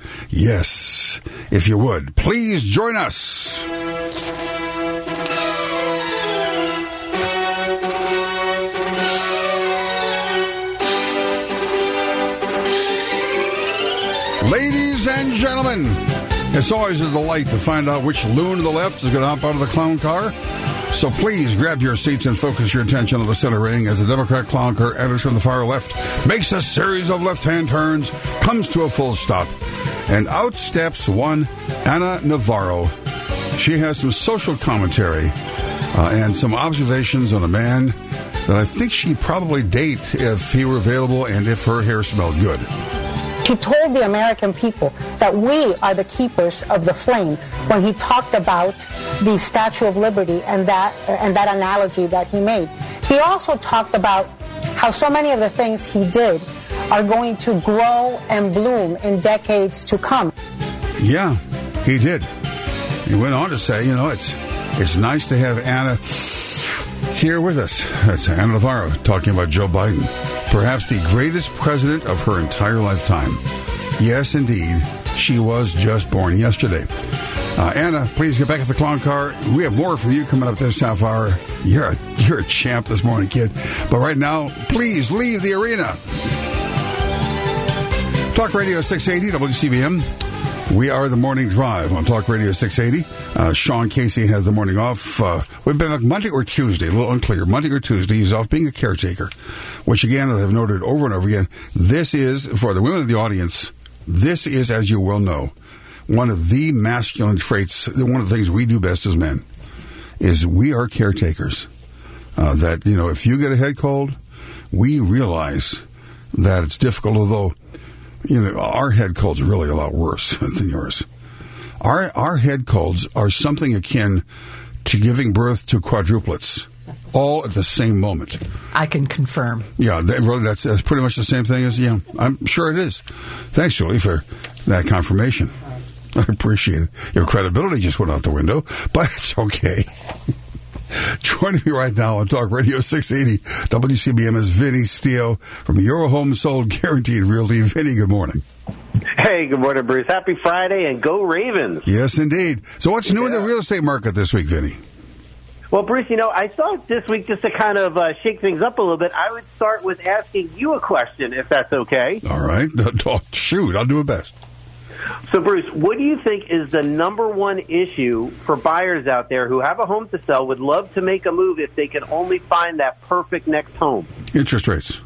Yes, if you would, please join us. Ladies and gentlemen, It's always a delight to find out which loon to the left is going to hop out of the clown car. So please grab your seats and focus your attention on the center ring as the Democrat clown car enters from the far left, makes a series of left-hand turns, comes to a full stop, and out steps one Ana Navarro. She has some social commentary uh, and some observations on a man that I think she'd probably date if he were available and if her hair smelled good. He told the American people that we are the keepers of the flame when he talked about the Statue of Liberty and that and that analogy that he made. He also talked about how so many of the things he did are going to grow and bloom in decades to come. Yeah, he did. He went on to say, you know, it's it's nice to have Anna here with us. That's Ana Navarro talking about Joe Biden. Perhaps the greatest president of her entire lifetime. Yes, indeed, she was just born yesterday. Uh, Anna, please get back at the clown car. We have more from you coming up this half hour. You're a, you're a champ this morning, kid. But right now, please leave the arena. Talk Radio six eighty, W C B M. We are the Morning Drive on Talk Radio six eighty. Uh, Sean Casey has the morning off. Uh, we've been like Monday or Tuesday, a little unclear. Monday or Tuesday, he's off being a caretaker, which again, as I've noted over and over again, this is, for the women of the audience, this is, as you well know, one of the masculine traits, one of the things we do best as men, is we are caretakers. Uh, that, you know, if you get a head cold, we realize that it's difficult, although, you know, our head colds are really a lot worse than yours. Our our head colds are something akin to giving birth to quadruplets, all at the same moment. I can confirm. Yeah, that, really, that's, that's pretty much the same thing as, yeah, I'm sure it is. Thanks, Julie, for that confirmation. I appreciate it. Your credibility just went out the window, but it's okay. Joining me right now on Talk Radio six eighty W C B M is Vinny Steele from Your Home Sold Guaranteed Realty. Vinny, good morning. Hey, good morning, Bruce. Happy Friday, and go Ravens. Yes, indeed. So what's new yeah. in the real estate market this week, Vinny? Well, Bruce, you know, I thought this week, just to kind of uh, shake things up a little bit, I would start with asking you a question, if that's okay. All right. Shoot, I'll do my best. So, Bruce, what do you think is the number one issue for buyers out there who have a home to sell, would love to make a move if they could only find that perfect next home? Interest rates.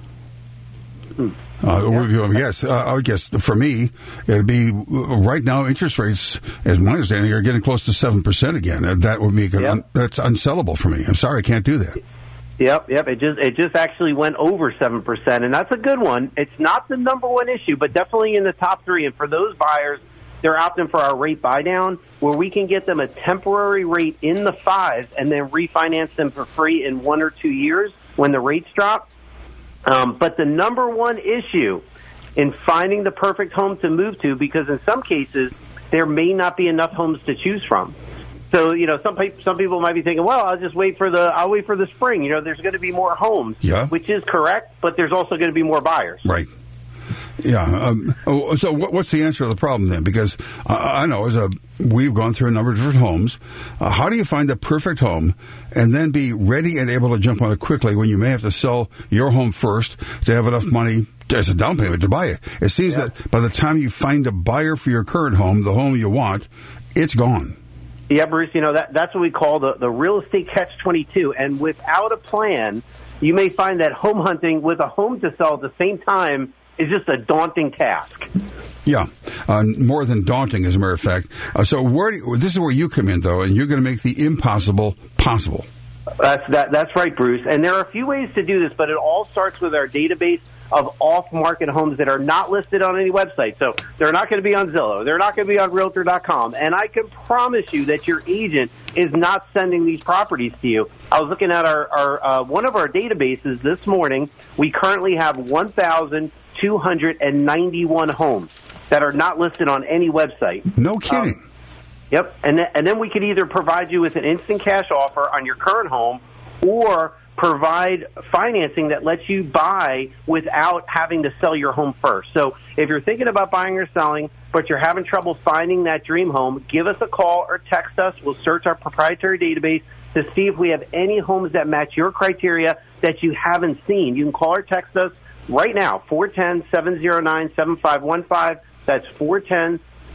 Hmm. Uh, yeah. Yes, uh, I would guess for me, it'd be right now. Interest rates, as my understanding, are getting close to seven percent again. Uh, that would make it yep. un, that's unsellable for me. I'm sorry, I can't do that. Yep, yep. It just it just actually went over seven percent, and that's a good one. It's not the number one issue, but definitely in the top three. And for those buyers, they're opting for our rate buy down, where we can get them a temporary rate in the fives and then refinance them for free in one or two years when the rates drop. Um, but the number one issue in finding the perfect home to move to, because in some cases there may not be enough homes to choose from. So, you know, some people, some people might be thinking, well, I'll just wait for the, I'll wait for the spring. You know, there's going to be more homes, yeah. which is correct, but there's also going to be more buyers. Right. Yeah. Um, so what's the answer to the problem then? Because I know as a, we've gone through a number of different homes. Uh, how do you find the perfect home and then be ready and able to jump on it quickly when you may have to sell your home first to have enough money as a down payment to buy it? It seems yeah. that by the time you find a buyer for your current home, the home you want, it's gone. Yeah, Bruce, you know, that that's what we call the, the real estate catch twenty-two. And without a plan, you may find that home hunting with a home to sell at the same time is just a daunting task. Yeah, uh, more than daunting, as a matter of fact. Uh, so where do you, this is where you come in, though, and you're going to make the impossible possible. That's that, that's right, Bruce. And there are a few ways to do this, but it all starts with our database of off-market homes that are not listed on any website. So they're not going to be on Zillow. They're not going to be on Realtor dot com. And I can promise you that your agent is not sending these properties to you. I was looking at our, our uh, one of our databases this morning. We currently have one thousand two hundred ninety-one homes that are not listed on any website. No kidding. Um, yep. And, th- and then we could either provide you with an instant cash offer on your current home or provide financing that lets you buy without having to sell your home first. So if you're thinking about buying or selling, but you're having trouble finding that dream home, give us a call or text us. We'll search our proprietary database to see if we have any homes that match your criteria that you haven't seen. You can call or text us right now, four one zero, seven zero nine, seven five one five. That's four one zero,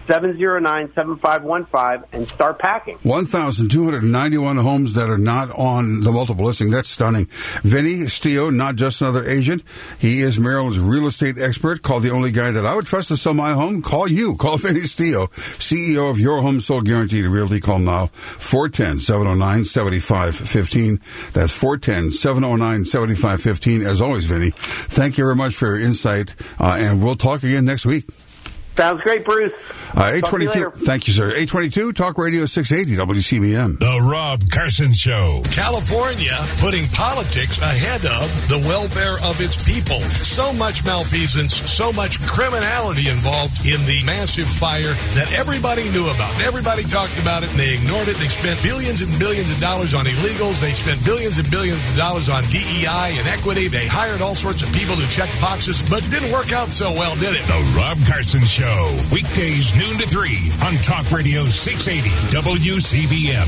seven oh nine, seven five one five and start packing. one thousand two hundred ninety-one homes that are not on the multiple listing. That's stunning. Vinny Stio, not just another agent. He is Maryland's real estate expert. Call the only guy that I would trust to sell my home. Call you. Call Vinny Stio, C E O of Your Home Sold Guaranteed Realty. Call now, four one zero, seven oh nine, seven five one five. That's four one zero, seven oh nine, seven five one five. As always, Vinny, thank you very much for your insight, uh, and we'll talk again next week. Sounds great, Bruce. Uh, eight twenty-two. Thank you, sir. eight twenty-two, Talk Radio six eighty, W C B M. The Rob Carson Show. California putting politics ahead of the welfare of its people. So much malfeasance, so much criminality involved in the massive fire that everybody knew about. Everybody talked about it, and they ignored it. They spent billions and billions of dollars on illegals. They spent billions and billions of dollars on D E I and equity. They hired all sorts of people to check boxes, but it didn't work out so well, did it? The Rob Carson Show. Weekdays noon to three on Talk Radio six eighty W C B M.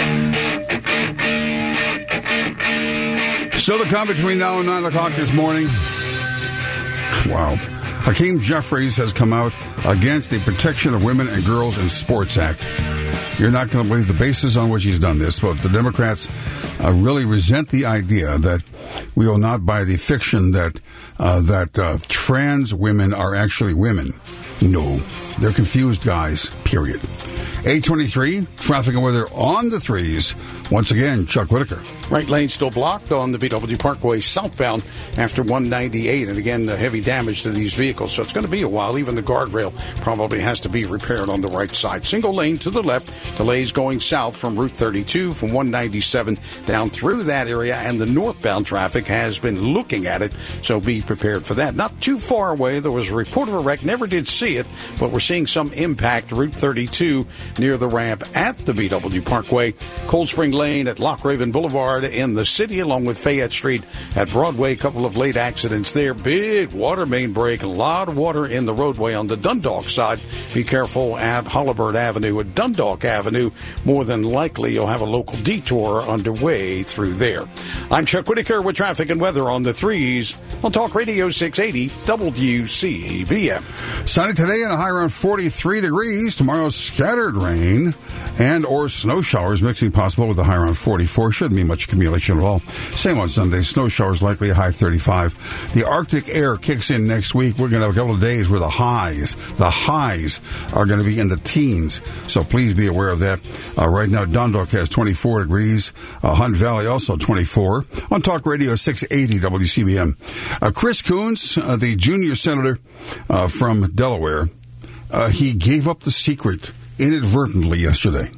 Still to come between now and nine o'clock this morning. Wow. Hakeem Jeffries has come out against the Protection of Women and Girls in Sports Act. You're not going to believe the basis on which he's done this, but the Democrats uh, really resent the idea that we will not buy the fiction that uh, that uh, trans women are actually women. No, they're confused guys, period. eight twenty-three, traffic and weather on the threes. Once again, Chuck Whitaker. Right lane still blocked on the B W Parkway southbound after one ninety-eight. And again, the heavy damage to these vehicles. So it's going to be a while. Even the guardrail probably has to be repaired on the right side. Single lane to the left. Delays going south from Route thirty-two from one ninety-seven down through that area. And the northbound traffic has been looking at it. So be prepared for that. Not too far away. There was a report of a wreck. Never did see it, but we're seeing some impact. Route thirty-two near the ramp at the B W Parkway. Cold Spring Lane at Loch Raven Boulevard in the city, along with Fayette Street at Broadway. A couple of late accidents there. Big water main break. A lot of water in the roadway on the Dundalk side. Be careful at Holabird Avenue. At Dundalk Avenue, more than likely you'll have a local detour underway through there. I'm Chuck Whitaker with traffic and weather on the threes on Talk Radio six eighty W C B M. Sunny today and a high around forty-three degrees. Tomorrow, scattered rain and or snow showers mixing possible with a high around forty-four. Shouldn't be much accumulation at all. Same on Sunday. Snow showers likely, a high thirty-five. The Arctic air kicks in next week. We're going to have a couple of days where the highs, the highs are going to be in the teens. So please be aware of that. Uh, right now, Dundalk has twenty-four degrees. Uh, Hunt Valley also twenty-four. On Talk Radio six eighty W C B M. Uh, Chris Coons, uh, the junior senator uh, from Delaware, uh, he gave up the secret inadvertently yesterday.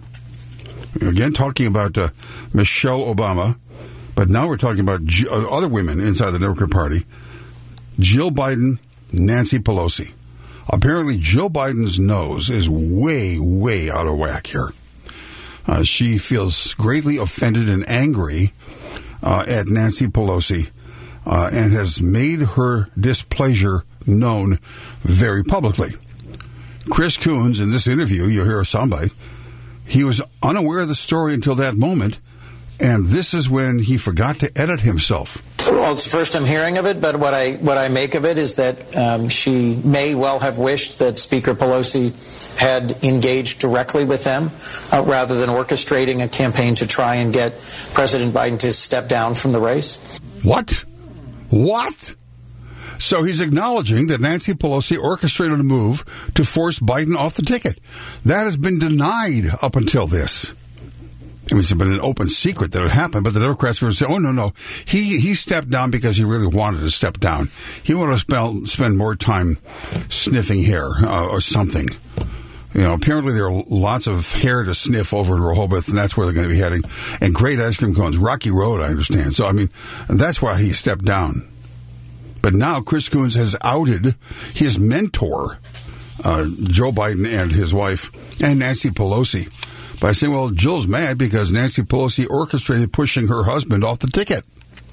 Again, talking about uh, Michelle Obama, but now we're talking about G- uh, other women inside the Democrat Party. Jill Biden, Nancy Pelosi. Apparently, Jill Biden's nose is way, way out of whack here. Uh, she feels greatly offended and angry uh, at Nancy Pelosi uh, and has made her displeasure known very publicly. Chris Coons, in this interview, you'll hear a soundbite, he was unaware of the story until that moment, and this is when he forgot to edit himself. Well, it's the first I'm hearing of it, but what I what I make of it is that um, she may well have wished that Speaker Pelosi had engaged directly with them uh, rather than orchestrating a campaign to try and get President Biden to step down from the race. What? What? So he's acknowledging that Nancy Pelosi orchestrated a move to force Biden off the ticket. That has been denied up until this. I mean, it's been an open secret that it happened, but the Democrats were saying, oh, no, no. He he stepped down because he really wanted to step down. He wanted to spend, spend more time sniffing hair uh, or something. You know, apparently there are lots of hair to sniff over in Rehoboth, and that's where they're going to be heading. And great ice cream cones. Rocky Road, I understand. So, I mean, that's why he stepped down. But now Chris Coons has outed his mentor, uh, Joe Biden and his wife, and Nancy Pelosi, by saying, well, Jill's mad because Nancy Pelosi orchestrated pushing her husband off the ticket.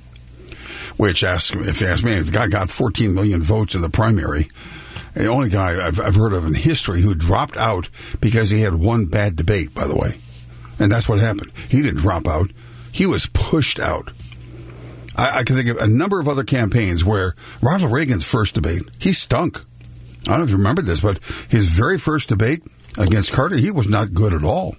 Which, ask, if you ask me, the guy got fourteen million votes in the primary. The only guy I've, I've heard of in history who dropped out because he had one bad debate, by the way. And that's what happened. He didn't drop out. He was pushed out. I, I can think of a number of other campaigns where Ronald Reagan's first debate, he stunk. I don't know if you remember this, but his very first debate against Carter, he was not good at all.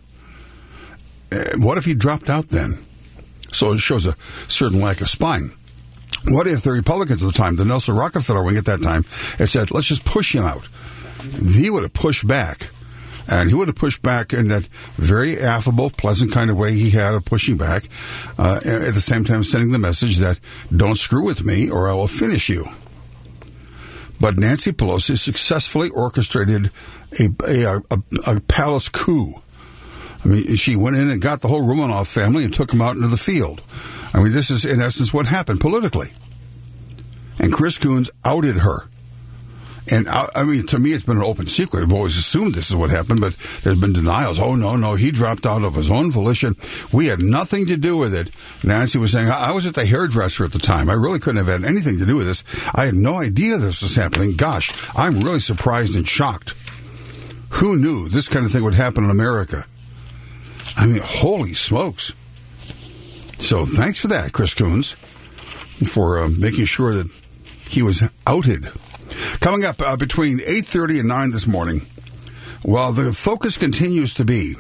Uh, what if he dropped out then? So it shows a certain lack of spine. What if the Republicans at the time, the Nelson Rockefeller wing at that time, had said, let's just push him out? He would have pushed back. And he would have pushed back in that very affable, pleasant kind of way he had of pushing back, uh, at the same time sending the message that don't screw with me or I will finish you. But Nancy Pelosi successfully orchestrated a, a, a, a palace coup. I mean, she went in and got the whole Romanov family and took them out into the field. I mean, this is, in essence, what happened politically. And Chris Coons outed her. And, I, I mean, to me, it's been an open secret. I've always assumed this is what happened, but there's been denials. Oh, no, no, he dropped out of his own volition. We had nothing to do with it. Nancy was saying, I was at the hairdresser at the time. I really couldn't have had anything to do with this. I had no idea this was happening. Gosh, I'm really surprised and shocked. Who knew this kind of thing would happen in America? I mean, holy smokes. So thanks for that, Chris Coons, for uh, making sure that he was outed. Coming up uh, between eight thirty and nine this morning, while the focus continues to be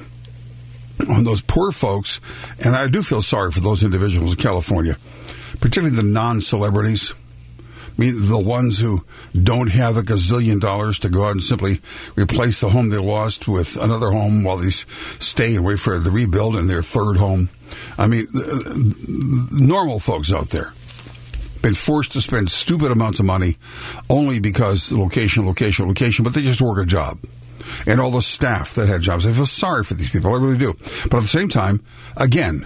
on those poor folks, and I do feel sorry for those individuals in California, particularly the non-celebrities, I mean, the ones who don't have a gazillion dollars to go out and simply replace the home they lost with another home while they stay and wait for the rebuild in their third home. I mean, normal folks out there been forced to spend stupid amounts of money only because location, location, location, but they just work a job. And all the staff that had jobs, I feel sorry for these people, I really do. But at the same time, again,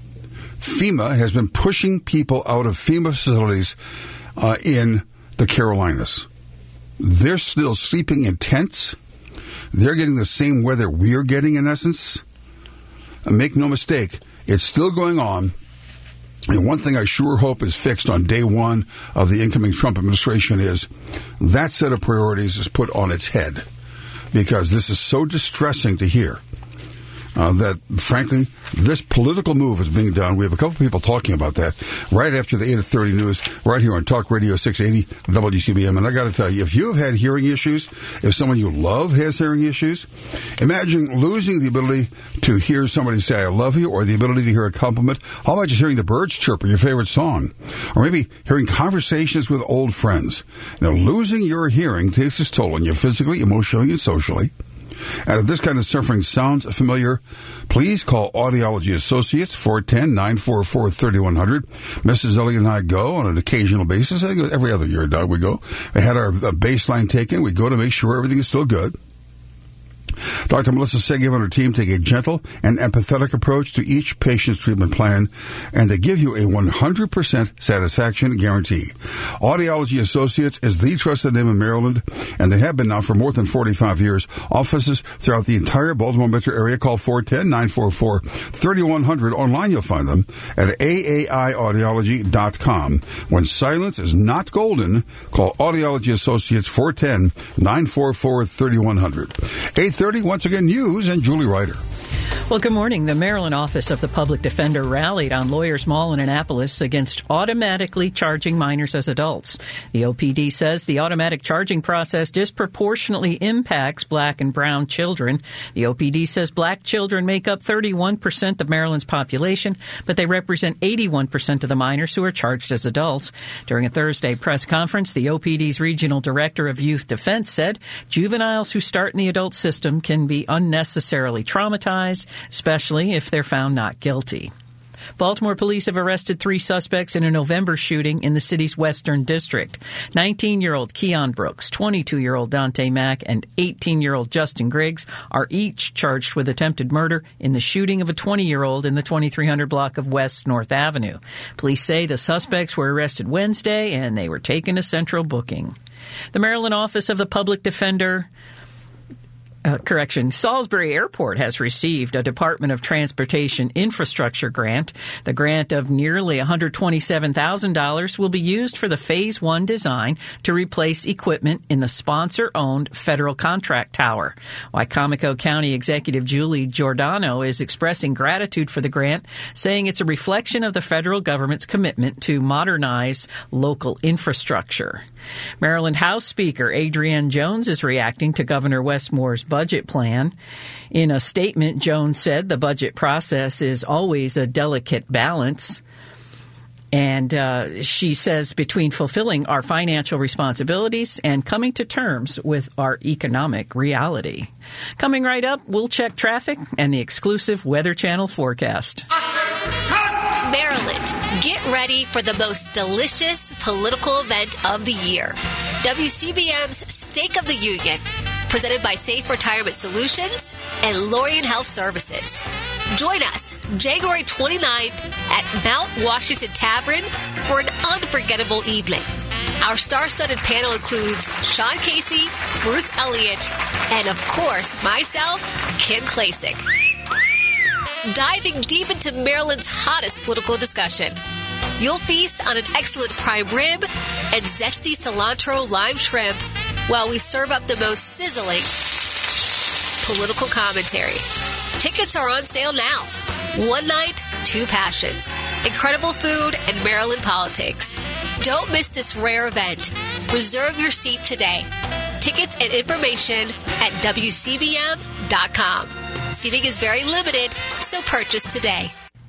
FEMA has been pushing people out of FEMA facilities uh, in the Carolinas. They're still sleeping in tents. They're getting the same weather we're getting, in essence. And make no mistake, it's still going on. And one thing I sure hope is fixed on day one of the incoming Trump administration is that set of priorities is put on its head, because this is so distressing to hear uh, that, frankly, this political move is being done. We have a couple people talking about that right after the eight thirty news, right here on Talk Radio six eighty W C B M. And I got to tell you, if you have had hearing issues, if someone you love has hearing issues, imagine losing the ability to hear somebody say, I love you, or the ability to hear a compliment. How about just hearing the birds chirp or your favorite song? Or maybe hearing conversations with old friends. Now, losing your hearing takes its toll on you physically, emotionally, and socially. And if this kind of suffering sounds familiar, please call Audiology Associates, four one zero, nine four four, three one zero zero. Missus Elliott and I go on an occasional basis. I think every other year, Doug, we go. We had our baseline taken. We go to make sure everything is still good. Doctor Melissa Segev and her team take a gentle and empathetic approach to each patient's treatment plan, and they give you a one hundred percent satisfaction guarantee. Audiology Associates is the trusted name in Maryland, and they have been now for more than forty-five years. Offices throughout the entire Baltimore metro area. Call four one zero, nine four four, three one zero zero. Online, you'll find them at A A I audiology dot com. When silence is not golden, call Audiology Associates, four one zero, nine four four, three one zero zero. eight thirty, once again, news and Julie Ryder. Well, good morning. The Maryland Office of the Public Defender rallied on Lawyers Mall in Annapolis against automatically charging minors as adults. The O P D says the automatic charging process disproportionately impacts black and brown children. The O P D says black children make up thirty-one percent of Maryland's population, but they represent eighty-one percent of the minors who are charged as adults. During a Thursday press conference, the O P D's regional director of youth defense said juveniles who start in the adult system can be unnecessarily traumatized, especially if they're found not guilty. Baltimore police have arrested three suspects in a November shooting in the city's Western District. nineteen-year-old Keon Brooks, twenty-two-year-old Dante Mack, and eighteen-year-old Justin Griggs are each charged with attempted murder in the shooting of a twenty-year-old in the twenty-three hundred block of West North Avenue. Police say the suspects were arrested Wednesday and they were taken to central booking. The Maryland Office of the Public Defender Uh, correction, Salisbury Airport has received a Department of Transportation infrastructure grant. The grant of nearly one hundred twenty-seven thousand dollars will be used for the Phase one design to replace equipment in the sponsor-owned federal contract tower. Wicomico County Executive Julie Giordano is expressing gratitude for the grant, saying it's a reflection of the federal government's commitment to modernize local infrastructure. Maryland House Speaker Adrienne Jones is reacting to Governor Wes Moore's budget plan. In a statement, Jones said the budget process is always a delicate balance. And uh, she says between fulfilling our financial responsibilities and coming to terms with our economic reality. Coming right up, we'll check traffic and the exclusive Weather Channel forecast. Maryland, get ready for the most delicious political event of the year. W C B M's Stake of the Union, presented by Safe Retirement Solutions and Lorien Health Services. Join us January twenty-ninth at Mount Washington Tavern for an unforgettable evening. Our star-studded panel includes Sean Casey, Bruce Elliott, and of course, myself, Kim Klasick. Diving deep into Maryland's hottest political discussion. You'll feast on an excellent prime rib and zesty cilantro lime shrimp while we serve up the most sizzling political commentary. Tickets are on sale now. One night, two passions. Incredible food and Maryland politics. Don't miss this rare event. Reserve your seat today. Tickets and information at W C B M dot com. Seating is very limited, so purchase today.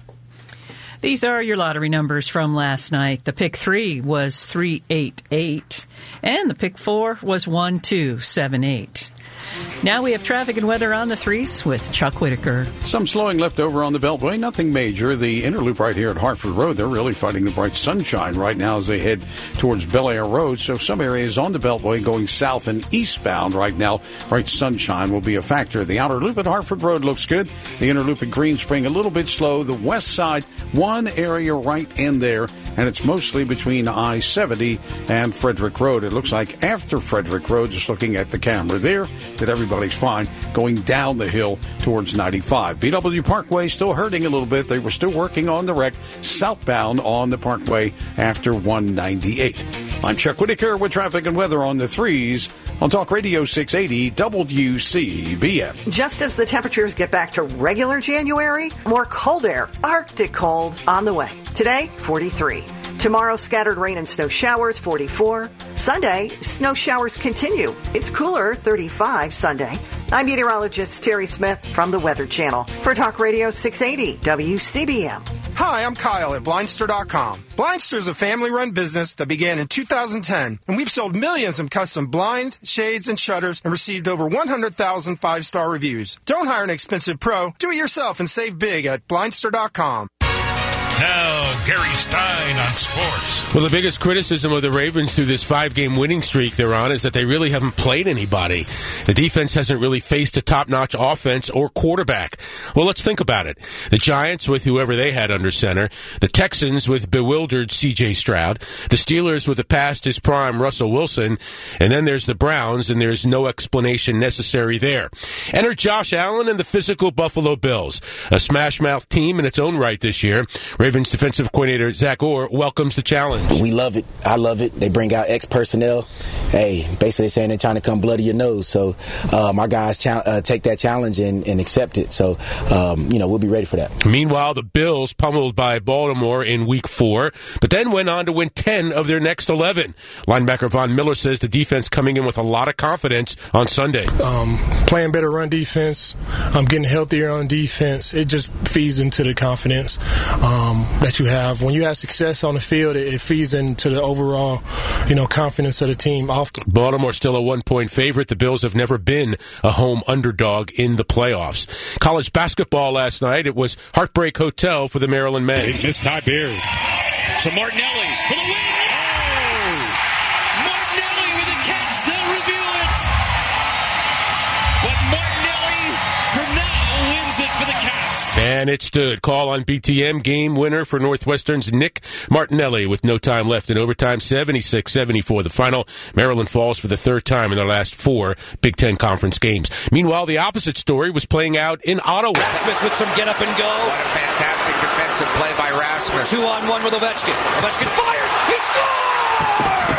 These are your lottery numbers from last night. The pick three was three eight eight, and the pick four was one two seven eight. Now we have traffic and weather on the threes with Chuck Whitaker. Some slowing left over on the Beltway. Nothing major. The inner loop right here at Hartford Road, they're really fighting the bright sunshine right now as they head towards Bel Air Road. So some areas on the Beltway going south and eastbound right now, bright sunshine will be a factor. The outer loop at Hartford Road looks good. The inner loop at Green Spring a little bit slow. The west side, one area right in there, and it's mostly between I seventy and Frederick Road. It looks like after Frederick Road, just looking at the camera there, that everybody's fine going down the hill towards ninety-five. B W Parkway still hurting a little bit. They were still working on the wreck southbound on the Parkway after one ninety-eight. I'm Chuck Whitaker with traffic and weather on the threes on Talk Radio six eighty W C B M. Just as the temperatures get back to regular January, more cold air, Arctic cold, on the way. Today, forty-three. Tomorrow, scattered rain and snow showers, forty-four. Sunday, snow showers continue. It's cooler, thirty-five Sunday. I'm meteorologist Terry Smith from the Weather Channel for Talk Radio six eighty W C B M. Hi, I'm Kyle at Blindster dot com. Blindster is a family-run business that began in two thousand ten, and we've sold millions of custom blinds, shades, and shutters and received over one hundred thousand five-star reviews. Don't hire an expensive pro. Do it yourself and save big at Blindster dot com. Now, Gary Stein on sports. Well, the biggest criticism of the Ravens through this five-game winning streak they're on is that they really haven't played anybody. The defense hasn't really faced a top-notch offense or quarterback. Well, let's think about it. The Giants with whoever they had under center, the Texans with bewildered C J Stroud, the Steelers with a past his prime Russell Wilson, and then there's the Browns, and there's no explanation necessary there. Enter Josh Allen and the physical Buffalo Bills, a smash-mouth team in its own right this year. Ravens defensive coordinator Zach Orr welcomes the challenge. We love it. I love it. They bring out ex-personnel. Hey, basically saying they're trying to come bloody your nose. So uh, my guys cha- uh, take that challenge and, and accept it. So, um, you know, we'll be ready for that. Meanwhile, the Bills pummeled by Baltimore in week four, but then went on to win ten of their next eleven. Linebacker Von Miller says the defense coming in with a lot of confidence on Sunday. Um, playing better run defense, um, getting healthier on defense, it just feeds into the confidence um, that you have. When you have success on the field, it, it feeds into the overall, you know, confidence of the team. Often. Baltimore still a one-point favorite. The Bills have never been a home underdog in the playoffs. College basketball last night, it was Heartbreak Hotel for the Maryland men. They missed Ty Beers. To Martinelli for the win. Oh! Martinelli with a catch. They'll review it. But Martinelli from now wins it for the Cats. And it stood. Call on B T M. Game winner for Northwestern's Nick Martinelli with no time left in overtime. seventy-six seventy-four the final. Maryland falls for the third time in their last four Big Ten Conference games. Meanwhile, the opposite story was playing out in Ottawa. Rasmus with some get up and go. What a fantastic defensive play by Rasmus. Two on one with Ovechkin. Ovechkin fires. He scores!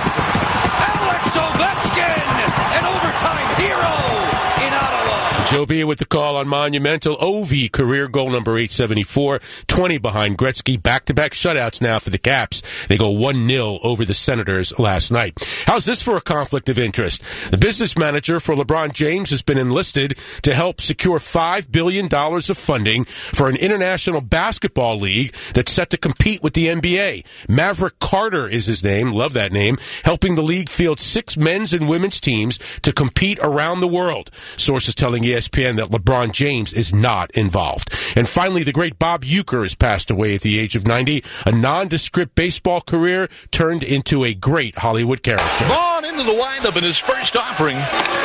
Alex Ovechkin, an overtime hero in Ottawa. Joe Bia with the call on Monumental. Ovi, career goal number eight seventy-four, twenty behind Gretzky. Back-to-back shutouts now for the Caps. They go one nil over the Senators last night. How's this for a conflict of interest? The business manager for LeBron James has been enlisted to help secure five billion dollars of funding for an international basketball league that's set to compete with the N B A. Maverick Carter is his name. Love that name. Helping the league field six men's and women's teams to compete around the world. Sources telling E S P N that LeBron James is not involved. And finally, the great Bob Uecker has passed away at the age of ninety. A nondescript baseball career turned into a great Hollywood character. Vaughn into the windup in his first offering.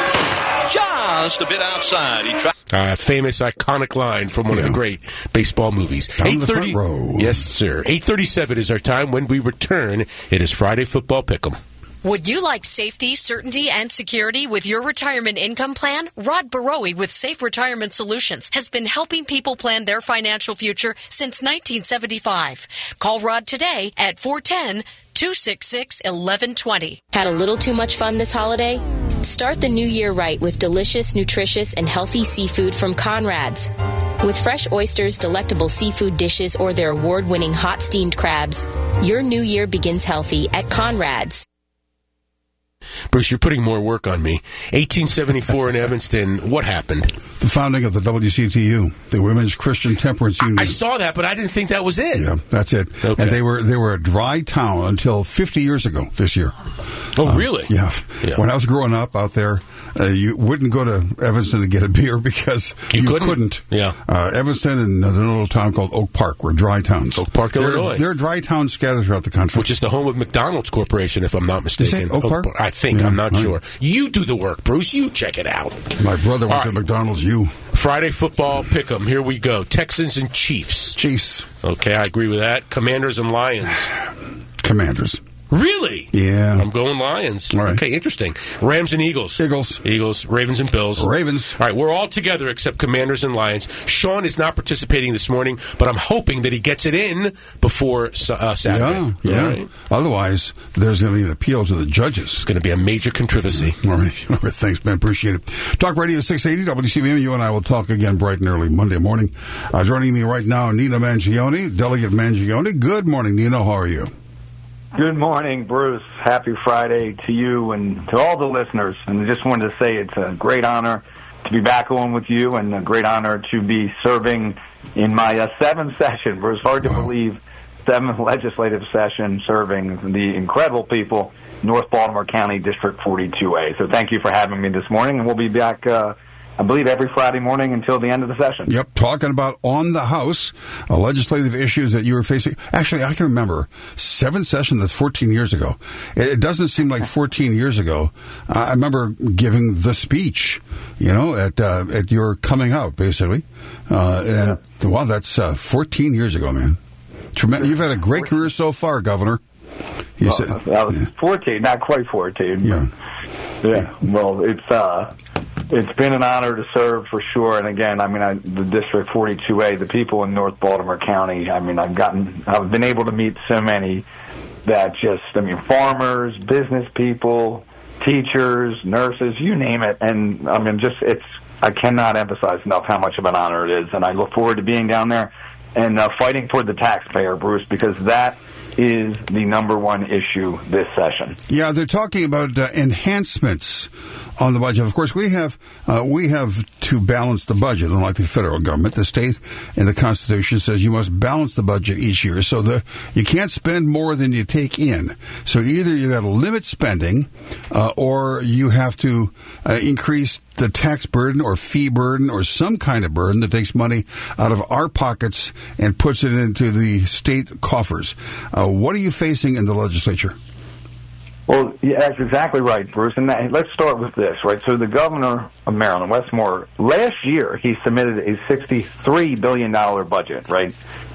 Just a bit outside. He tried. Uh, famous, iconic line from one yeah. of the great baseball movies. Down the front row. Yes, sir. eight thirty-seven is our time. When we return, it is Friday Football Pick'em. Would you like safety, certainty, and security with your retirement income plan? Rod Barowie with Safe Retirement Solutions has been helping people plan their financial future since nineteen seventy-five. Call Rod today at four one zero, two six six, one one two zero. Had a little too much fun this holiday? Start the new year right with delicious, nutritious, and healthy seafood from Conrad's. With fresh oysters, delectable seafood dishes, or their award-winning hot steamed crabs, your new year begins healthy at Conrad's. Bruce, you're putting more work on me. eighteen seventy-four in Evanston, what happened? The founding of the W C T U, the Women's Christian Temperance Union. I saw that, but I didn't think that was it. Yeah, that's it. Okay. And they were they were a dry town until fifty years ago this year. Oh, uh, really? Yeah. yeah. When I was growing up out there, uh, you wouldn't go to Evanston to get a beer because you, you couldn't. couldn't. Yeah. Uh, Evanston and another little town called Oak Park were dry towns. Oak Park, they're, Illinois. They're dry towns scattered throughout the country. Which is the home of McDonald's Corporation, if I'm not mistaken. Oak Park? I think. Yeah, I'm not right. sure. You do the work, Bruce. You check it out. My brother went All to right. McDonald's. You. Friday Football Pick'em. Here we go. Texans and Chiefs. Chiefs. Okay, I agree with that. Commanders and Lions. Commanders. Really? Yeah. I'm going Lions. All right. Okay, interesting. Rams and Eagles. Eagles. Eagles. Ravens and Bills. Ravens. All right, we're all together except Commanders and Lions. Sean is not participating this morning, but I'm hoping that he gets it in before uh, Saturday. Yeah, yeah. Right. Otherwise, there's going to be an appeal to the judges. It's going to be a major controversy. All right. All right. Thanks, man. Appreciate it. Talk Radio six eighty, W C B M. You and I will talk again bright and early Monday morning. Uh, joining me right now, Nino Mangione, Delegate Mangione. Good morning, Nino. How are you? Good morning, Bruce. Happy Friday to you and to all the listeners. And I just wanted to say it's a great honor to be back on with you and a great honor to be serving in my uh, seventh session. Bruce, hard to believe, seventh legislative session serving the incredible people, North Baltimore County District forty-two A. So thank you for having me this morning, and we'll be back uh, I believe every Friday morning until the end of the session. Yep, talking about on the House, uh, legislative issues that you were facing. Actually, I can remember seven sessions, that's fourteen years ago. It, it doesn't seem like fourteen years ago. Uh, I remember giving the speech, you know, at uh, at your coming out, basically. Uh, and, yeah. Wow, that's uh, fourteen years ago, man. Tremendous. You've had a great career so far, Governor. You well, said, I was yeah. fourteen, not quite fourteen. Yeah. Yeah, well, it's uh, it's been an honor to serve for sure. And again, I mean, I, the District forty-two A, the people in North Baltimore County. I mean, I've gotten, I've been able to meet so many that just, I mean, farmers, business people, teachers, nurses, you name it. And I mean, just it's, I cannot emphasize enough how much of an honor it is. And I look forward to being down there and uh, fighting for the taxpayer, Bruce, because that is the number one issue this session. Yeah, they're talking about uh, enhancements on the budget. Of course, we have uh, we have to balance the budget, unlike the federal government. The state and the Constitution says you must balance the budget each year, so the you can't spend more than you take in. So either you got to limit spending, uh, or you have to uh, increase the tax burden or fee burden or some kind of burden that takes money out of our pockets and puts it into the state coffers. Uh, what are you facing in the legislature? Well, yeah, that's exactly right, Bruce. And that, let's start with this, right? So the governor of Maryland, Wes Moore, last year he submitted a sixty-three billion dollars budget, right?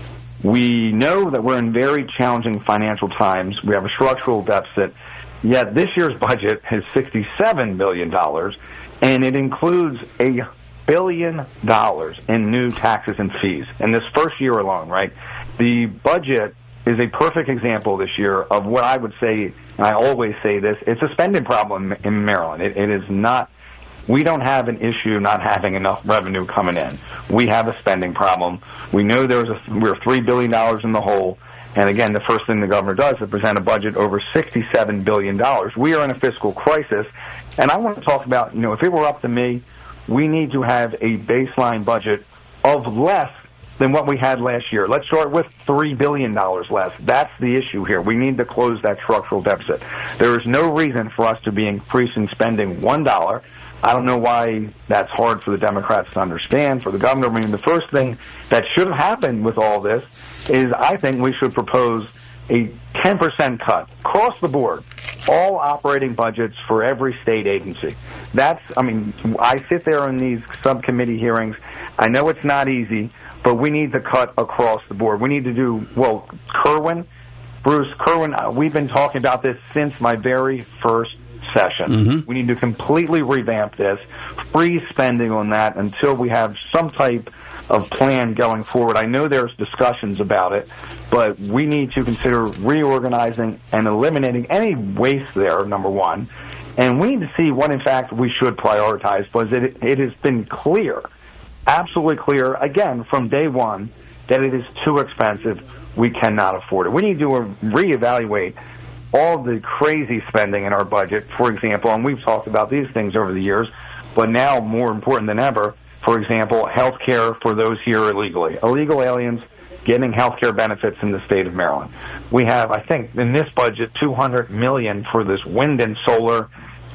We know that we're in very challenging financial times. We have a structural deficit. Yet this year's budget is sixty-seven billion dollars, and it includes a billion dollars in new taxes and fees in this first year alone, right? The budget is a perfect example this year of what I would say, and I always say this, it's a spending problem in Maryland. It, it is not, we don't have an issue not having enough revenue coming in. We have a spending problem. We know there's a, we're three billion dollars in the hole. And again, the first thing the governor does is present a budget over sixty-seven billion dollars. We are in a fiscal crisis. And I want to talk about, you know, if it were up to me, we need to have a baseline budget of less than what we had last year. Let's start with three billion dollars less. That's the issue here. We need to close that structural deficit. There is no reason for us to be increasing spending one dollar. I don't know why that's hard for the Democrats to understand, for the governor. I mean, the first thing that should have happened with all this is I think we should propose a ten percent cut across the board, all operating budgets for every state agency. That's, I mean, I sit there in these subcommittee hearings. I know it's not easy, but we need to cut across the board. We need to do, well, Kerwin, Bruce Kerwin, uh, we've been talking about this since my very first session. Mm-hmm. We need to completely revamp this, freeze spending on that until we have some type of plan going forward. I know there's discussions about it, but we need to consider reorganizing and eliminating any waste there, number one. And we need to see what, in fact, we should prioritize, because it, it has been clear, absolutely clear, again, from day one, that it is too expensive. We cannot afford it. We need to reevaluate all the crazy spending in our budget, for example, and we've talked about these things over the years, but now more important than ever, for example, health care for those here illegally. Illegal aliens getting health care benefits in the state of Maryland. We have, I think, in this budget, two hundred million dollars for this wind and solar,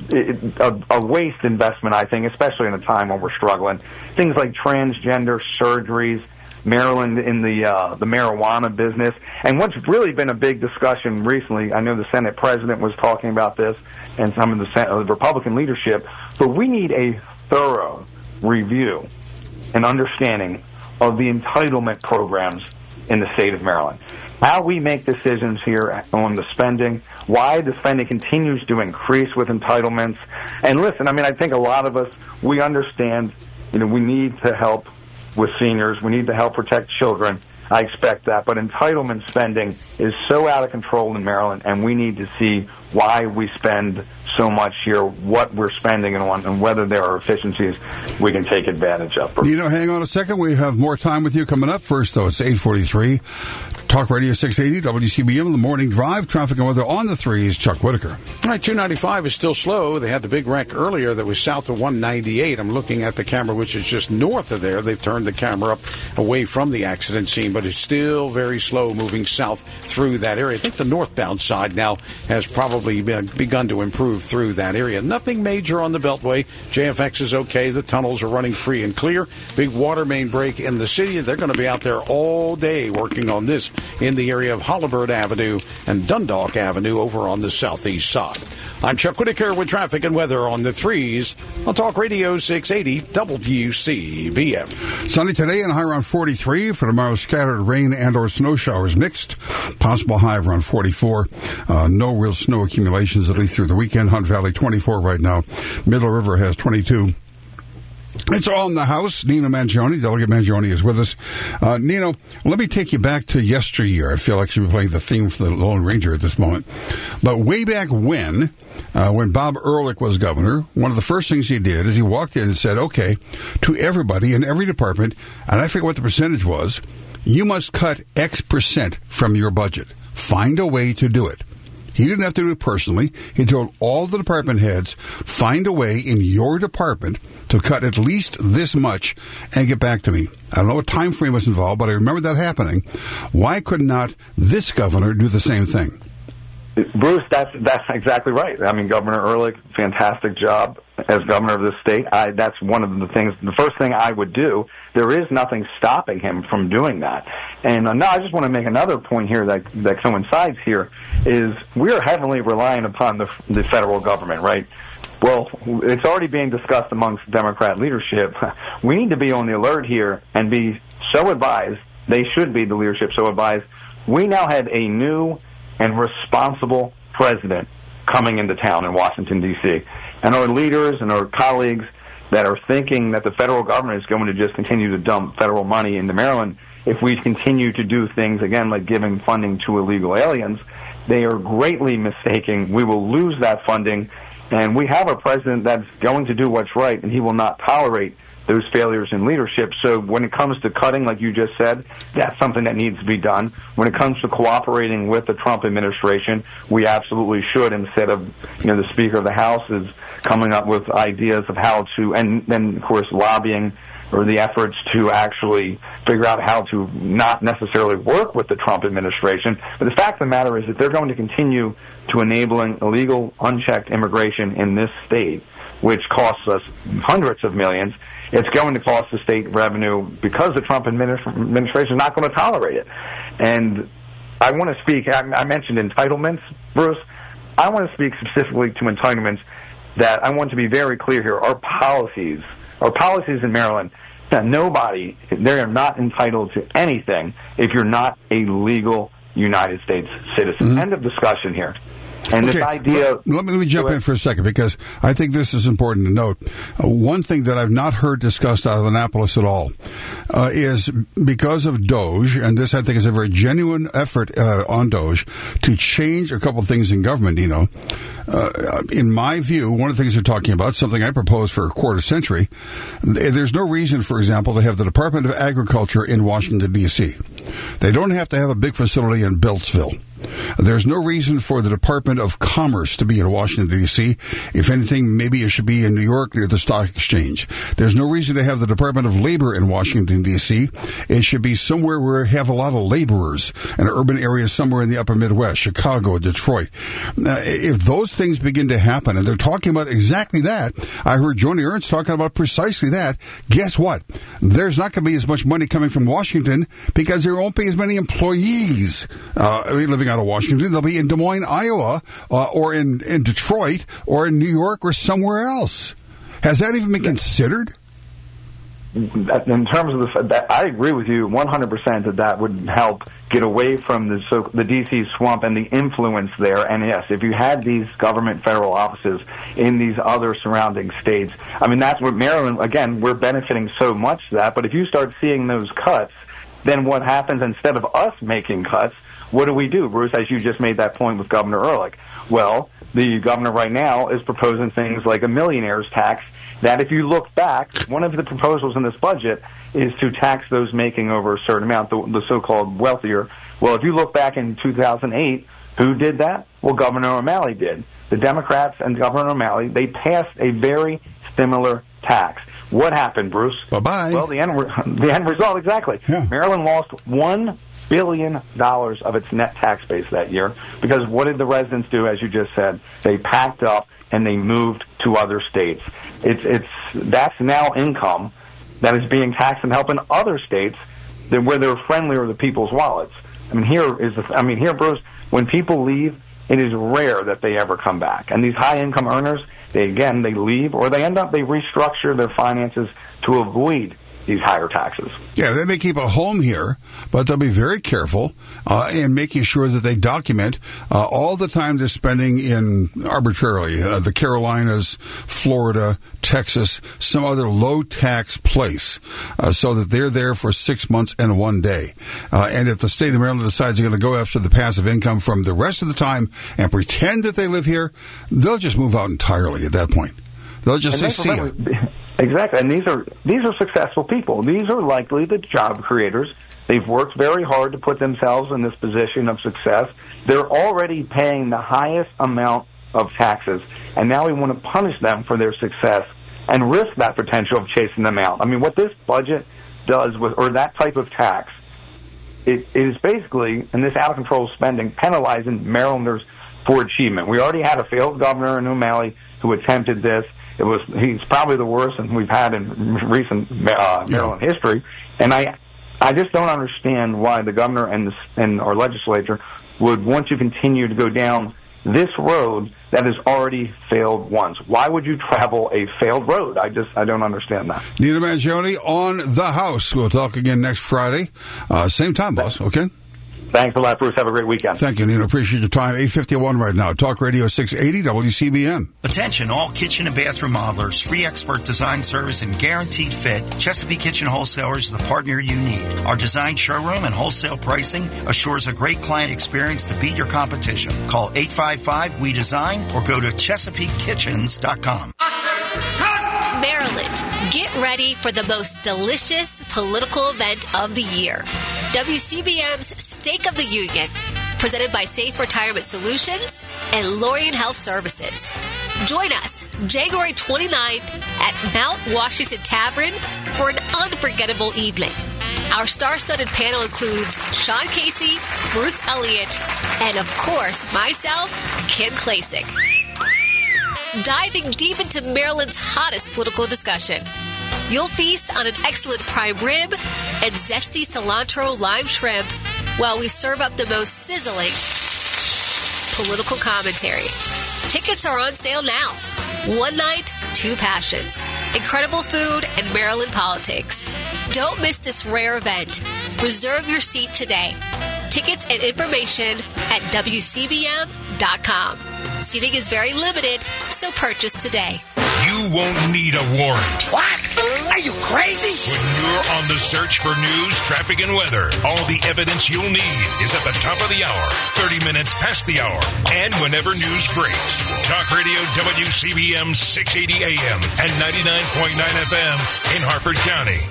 it, a, a waste investment, I think, especially in a time when we're struggling. Things like transgender surgeries, Maryland in the uh, the marijuana business. And what's really been a big discussion recently, I know the Senate president was talking about this and some of the, Senate, uh, the Republican leadership, but we need a thorough review and understanding of the entitlement programs in the state of Maryland. How we make decisions here on the spending, why the spending continues to increase with entitlements. And listen, I mean, I think a lot of us, we understand, you know, we need to help with seniors. We need to help protect children. I expect that. But entitlement spending is so out of control in Maryland, and we need to see why we spend so much here, what we're spending on, and whether there are efficiencies we can take advantage of. You know, hang on a second. We have more time with you coming up. First, though, it's eight forty-three. Talk Radio six eighty, W C B M, in the morning drive. Traffic and weather on the threes. Chuck Whitaker. All right, two ninety-five is still slow. They had the big wreck earlier that was south of one ninety-eight. I'm looking at the camera, which is just north of there. They've turned the camera up away from the accident scene, but it's still very slow moving south through that area. I think the northbound side now has probably been, begun to improve through that area. Nothing major on the Beltway. J F X is okay. The tunnels are running free and clear. Big water main break in the city. They're going to be out there all day working on this in the area of Holabird Avenue and Dundalk Avenue over on the southeast side. I'm Chuck Whitaker with traffic and weather on the threes on Talk Radio six eighty W C B M. Sunny today and high around forty-three. For tomorrow, scattered rain and or snow showers mixed. Possible high of around forty-four. Uh, no real snow accumulations, at least through the weekend. Hunt Valley twenty-four right now. Middle River has twenty-two. It's all in the house. Nino Mangione, Delegate Mangione, is with us. Uh, Nino, let me take you back to yesteryear. I feel like I should be playing the theme for the Lone Ranger at this moment. But way back when, uh, when Bob Ehrlich was governor, one of the first things he did is he walked in and said, okay, to everybody in every department, and I forget what the percentage was, you must cut X percent from your budget. Find a way to do it. He didn't have to do it personally. He told all the department heads, find a way in your department to cut at least this much and get back to me. I don't know what time frame was involved, but I remember that happening. Why could not this governor do the same thing? Bruce, that's that's exactly right. I mean, Governor Ehrlich, fantastic job as governor of the state. I, that's one of the things, the first thing I would do. There is nothing stopping him from doing that. And uh, no, I just want to make another point here that, that coincides here, is we are heavily relying upon the, the federal government, right? Well, it's already being discussed amongst Democrat leadership. We need to be on the alert here and be so advised, they should be, the leadership, so advised. We now have a new and responsible president coming into town in Washington, D C And our leaders and our colleagues that are thinking that the federal government is going to just continue to dump federal money into Maryland if we continue to do things, again, like giving funding to illegal aliens, they are greatly mistaken. We will lose that funding, and we have a president that's going to do what's right, and he will not tolerate those failures in leadership. So when it comes to cutting, like you just said, that's something that needs to be done. When it comes to cooperating with the Trump administration, we absolutely should, instead of, you know, the Speaker of the House is coming up with ideas of how to, and then, of course, lobbying or the efforts to actually figure out how to not necessarily work with the Trump administration. But the fact of the matter is that they're going to continue to enabling illegal, unchecked immigration in this state, which costs us hundreds of millions. It's going to cost the state revenue because the Trump administration is not going to tolerate it. And I want to speak, I mentioned entitlements, Bruce. I want to speak specifically to entitlements that I want to be very clear here. Our policies, our policies in Maryland, that nobody, they are not entitled to anything if you're not a legal United States citizen. Mm-hmm. End of discussion here. And okay. this idea... Let, let me, let me jump in for a second, because I think this is important to note. Uh, one thing that I've not heard discussed out of Annapolis at all uh, is because of DOGE, and this I think is a very genuine effort uh, on DOGE to change a couple things in government, you know. Uh, in my view, one of the things they're talking about, something I proposed for a quarter century, there's no reason, for example, to have the Department of Agriculture in Washington, D C They don't have to have a big facility in Beltsville. There's no reason for the Department of Commerce to be in Washington, D C If anything, maybe it should be in New York near the Stock Exchange. There's no reason to have the Department of Labor in Washington, D C It should be somewhere where we have a lot of laborers, an urban area somewhere in the upper Midwest, Chicago, Detroit. Uh, if those things begin to happen, and they're talking about exactly that, I heard Joni Ernst talking about precisely that, guess what? There's not going to be as much money coming from Washington because there won't be as many employees uh, living out of Washington. They'll be in Des Moines, Iowa, uh, or in, in Detroit, or in New York, or somewhere else. Has that even been considered? In terms of the, that, I agree with you one hundred percent that that would help get away from the so, the D C swamp and the influence there. And yes, if you had these government federal offices in these other surrounding states, I mean, that's what Maryland, again, we're benefiting so much from that. But if you start seeing those cuts, then what happens instead of us making cuts? What do we do, Bruce, as you just made that point with Governor Ehrlich? Well, the governor right now is proposing things like a millionaire's tax that, if you look back, one of the proposals in this budget is to tax those making over a certain amount, the, the so-called wealthier. Well, if you look back in two thousand eight, who did that? Well, Governor O'Malley did. The Democrats and Governor O'Malley, they passed a very similar tax. What happened, Bruce? Bye-bye. Well, the end, re- the end result, exactly. Yeah. Maryland lost one billion dollars of its net tax base that year because what did the residents do, as you just said? They packed up and they moved to other states. It's it's that's now income that is being taxed and helping other states that where they're friendlier to people's wallets. I mean, here is the, I mean, here, Bruce, when people leave, it is rare that they ever come back. And these high-income earners, they again, they leave or they end up, they restructure their finances to avoid these higher taxes. Yeah, they may keep a home here, but they'll be very careful uh, in making sure that they document uh, all the time they're spending in arbitrarily uh, the Carolinas, Florida, Texas, some other low-tax place, uh, so that they're there for six months and one day. Uh, and if the state of Maryland decides they're going to go after the passive income from the rest of the time and pretend that they live here, they'll just move out entirely at that point. They'll just say, see ya. Exactly, and these are these are successful people. These are likely the job creators. They've worked very hard to put themselves in this position of success. They're already paying the highest amount of taxes, and now we want to punish them for their success and risk that potential of chasing them out. I mean, what this budget does with, or that type of tax, it, it is basically, in this out-of-control spending, penalizing Marylanders for achievement. We already had a failed governor in O'Malley who attempted this. It was he's probably the worst we've had in recent uh, Maryland yeah. history, and I I just don't understand why the governor and the, and our legislature would want to continue to go down this road that has already failed once. Why would you travel a failed road? I just I don't understand that. Nino Mangione on the House. We'll talk again next Friday, uh, same time, boss. Okay. Thanks a lot, Bruce. Have a great weekend. Thank you, Nino. Appreciate your time. eight fifty-one right now. Talk Radio six eighty W C B M. Attention, all kitchen and bathroom modelers. Free expert design service and guaranteed fit. Chesapeake Kitchen Wholesalers is the partner you need. Our design showroom and wholesale pricing assures a great client experience to beat your competition. Call eight five five W E design or go to chesapeake kitchens dot com. Maryland, get ready for the most delicious political event of the year. W C B M's Stake of the Union, presented by Safe Retirement Solutions and Lorien Health Services. Join us January twenty-ninth at Mount Washington Tavern for an unforgettable evening. Our star-studded panel includes Sean Casey, Bruce Elliott, and of course, myself, Kim Klacik. Diving deep into Maryland's hottest political discussion. You'll feast on an excellent prime rib and zesty cilantro lime shrimp while we serve up the most sizzling political commentary. Tickets are on sale now. One night, two passions. Incredible food and Maryland politics. Don't miss this rare event. Reserve your seat today. Tickets and information at W C B M dot com. Seating is very limited, so purchase today. You won't need a warrant. What? Are you crazy? When you're on the search for news, traffic, and weather, all the evidence you'll need is at the top of the hour, thirty minutes past the hour, and whenever news breaks. Talk Radio W C B M six eighty A M and ninety-nine point nine F M in Harford County.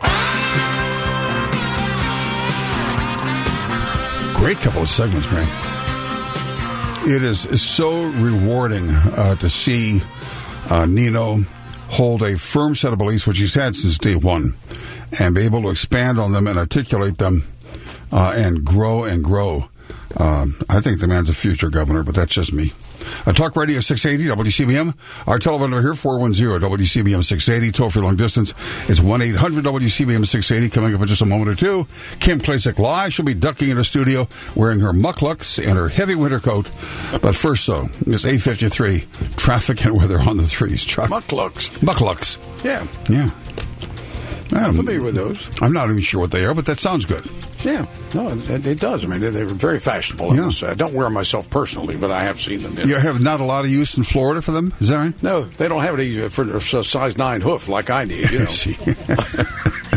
Great couple of segments, man. It is so rewarding uh, to see uh, Nino hold a firm set of beliefs, which he's had since day one, and be able to expand on them and articulate them uh, and grow and grow. Um, I think the man's a future governor, but that's just me. Uh, Talk Radio six eighty W C B M. Our telephone number here, four one zero W C B M six eighty. Toll free long distance. It's one eight hundred W C B M six eighty. Coming up in just a moment or two, Kim Klacik live. She'll be ducking into the studio wearing her mucklucks and her heavy winter coat. But first, so, it's eight fifty-three. Traffic and weather on the threes. Chuck. Mucklucks. Mucklucks. Yeah. Yeah. I'm familiar with those. I'm not even sure what they are, but that sounds good. Yeah, no, it, it does. I mean, they're very fashionable. Yeah. I don't wear them myself personally, but I have seen them. Yeah. You have not a lot of use in Florida for them? Is that right? No, they don't have it for a size nine hoof like I need. You know.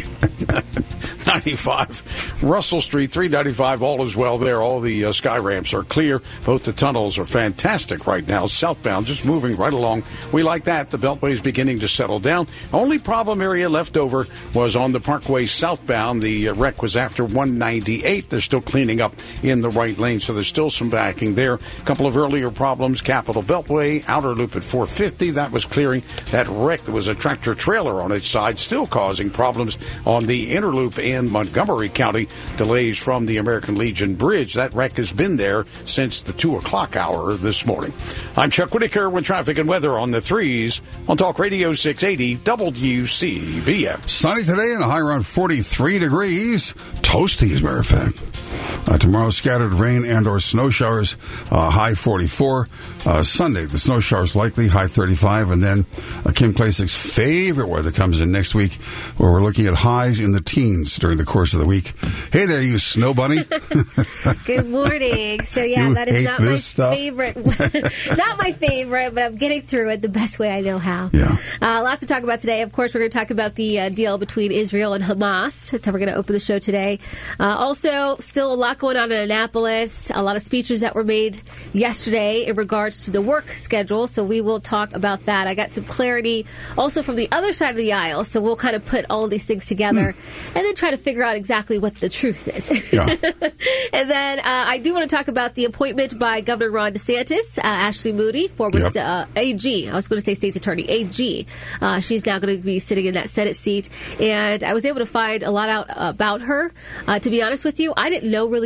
ninety-five Russell Street, three ninety-five, all is well there. All the uh, sky ramps are clear. Both the tunnels are fantastic right now. Southbound, just moving right along. We like that. The Beltway is beginning to settle down. Only problem area left over was on the Parkway southbound. The uh, wreck was after one ninety-eight. They're still cleaning up in the right lane, so there's still some backing there. A couple of earlier problems. Capitol Beltway, outer loop at four fifty. That was clearing. That wreck, there was a tractor trailer on its side, still causing problems on the inner loop in Montgomery County. Delays from the American Legion Bridge. That wreck has been there since the two o'clock hour this morning. I'm Chuck Whitaker with traffic and weather on the threes on Talk Radio six eighty W C B M. Sunny today and a high around forty-three degrees. Toasty, as a matter of fact. Uh, tomorrow, scattered rain and or snow showers, uh, high forty-four. Uh, Sunday, the snow showers likely, high thirty-five. And then uh, Kim Klasik's favorite weather comes in next week, where we're looking at highs in the teens during the course of the week. Hey there, you snow bunny. Good morning. So, yeah, You that is hate not my this stuff? favorite. Not my favorite, but I'm getting through it the best way I know how. Yeah. Uh, lots to talk about today. Of course, we're going to talk about the uh, deal between Israel and Hamas. That's how we're going to open the show today. Uh, also, still a lot going on in Annapolis. A lot of speeches that were made yesterday in regards to the work schedule. So we will talk about that. I got some clarity also from the other side of the aisle. So we'll kind of put all of these things together mm. and then try to figure out exactly what the truth is. Yeah. And then uh, I do want to talk about the appointment by Governor Ron DeSantis, uh, Ashley Moody, former Yep. st- uh, A G. I was going to say state's attorney, A G. Uh, she's now going to be sitting in that Senate seat. And I was able to find a lot out about her. Uh, to be honest with you, I didn't know really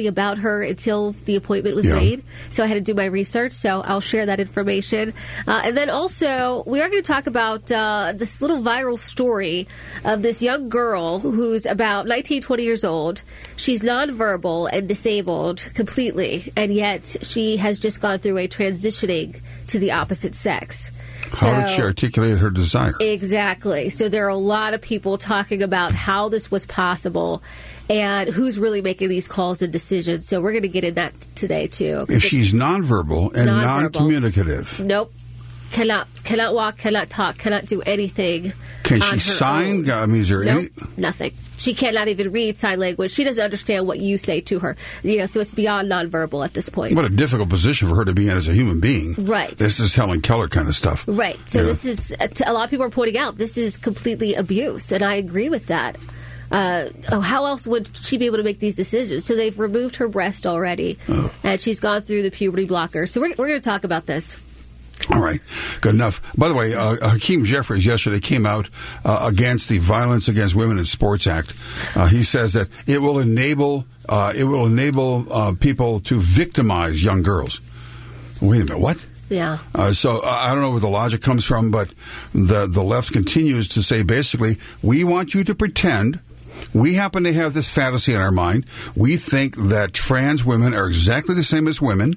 really about her until the appointment was Yeah. made. So I had to do my research. So I'll share that information. Uh, and then also, we are going to talk about uh, this little viral story of this young girl who's about nineteen, twenty years old. She's nonverbal and disabled completely, and yet she has just gone through a transitioning to the opposite sex. How did So- she articulate her desire? Exactly. So there are a lot of people talking about how this was possible and who's really making these calls and decisions. So we're going to get in that today, too. If she's nonverbal and Nonverbal. non-communicative, Nope. Cannot cannot walk, cannot talk, cannot do anything. can on she her sign? own. I mean, is there Nope, any? nothing. She cannot even read sign language. She doesn't understand what you say to her. You know, so it's beyond nonverbal at this point. What a difficult position for her to be in as a human being. Right. This is Helen Keller kind of stuff. Right. So Yeah. this is a lot of people are pointing out this is completely abuse, and I agree with that. Uh, oh, how else would she be able to make these decisions? So they've removed her breast already, Oh. and she's gone through the puberty blocker. So we're we're going to talk about this. All right, good enough. By the way, uh, Hakeem Jeffries yesterday came out uh, against the Violence Against Women in Sports Act. Uh, he says that it will enable uh, it will enable uh, people to victimize young girls. Wait a minute, what? Yeah. Uh, so uh, I don't know where the logic comes from, but the the left continues to say basically, we want you to pretend. We happen to have this fantasy in our mind. We think that trans women are exactly the same as women.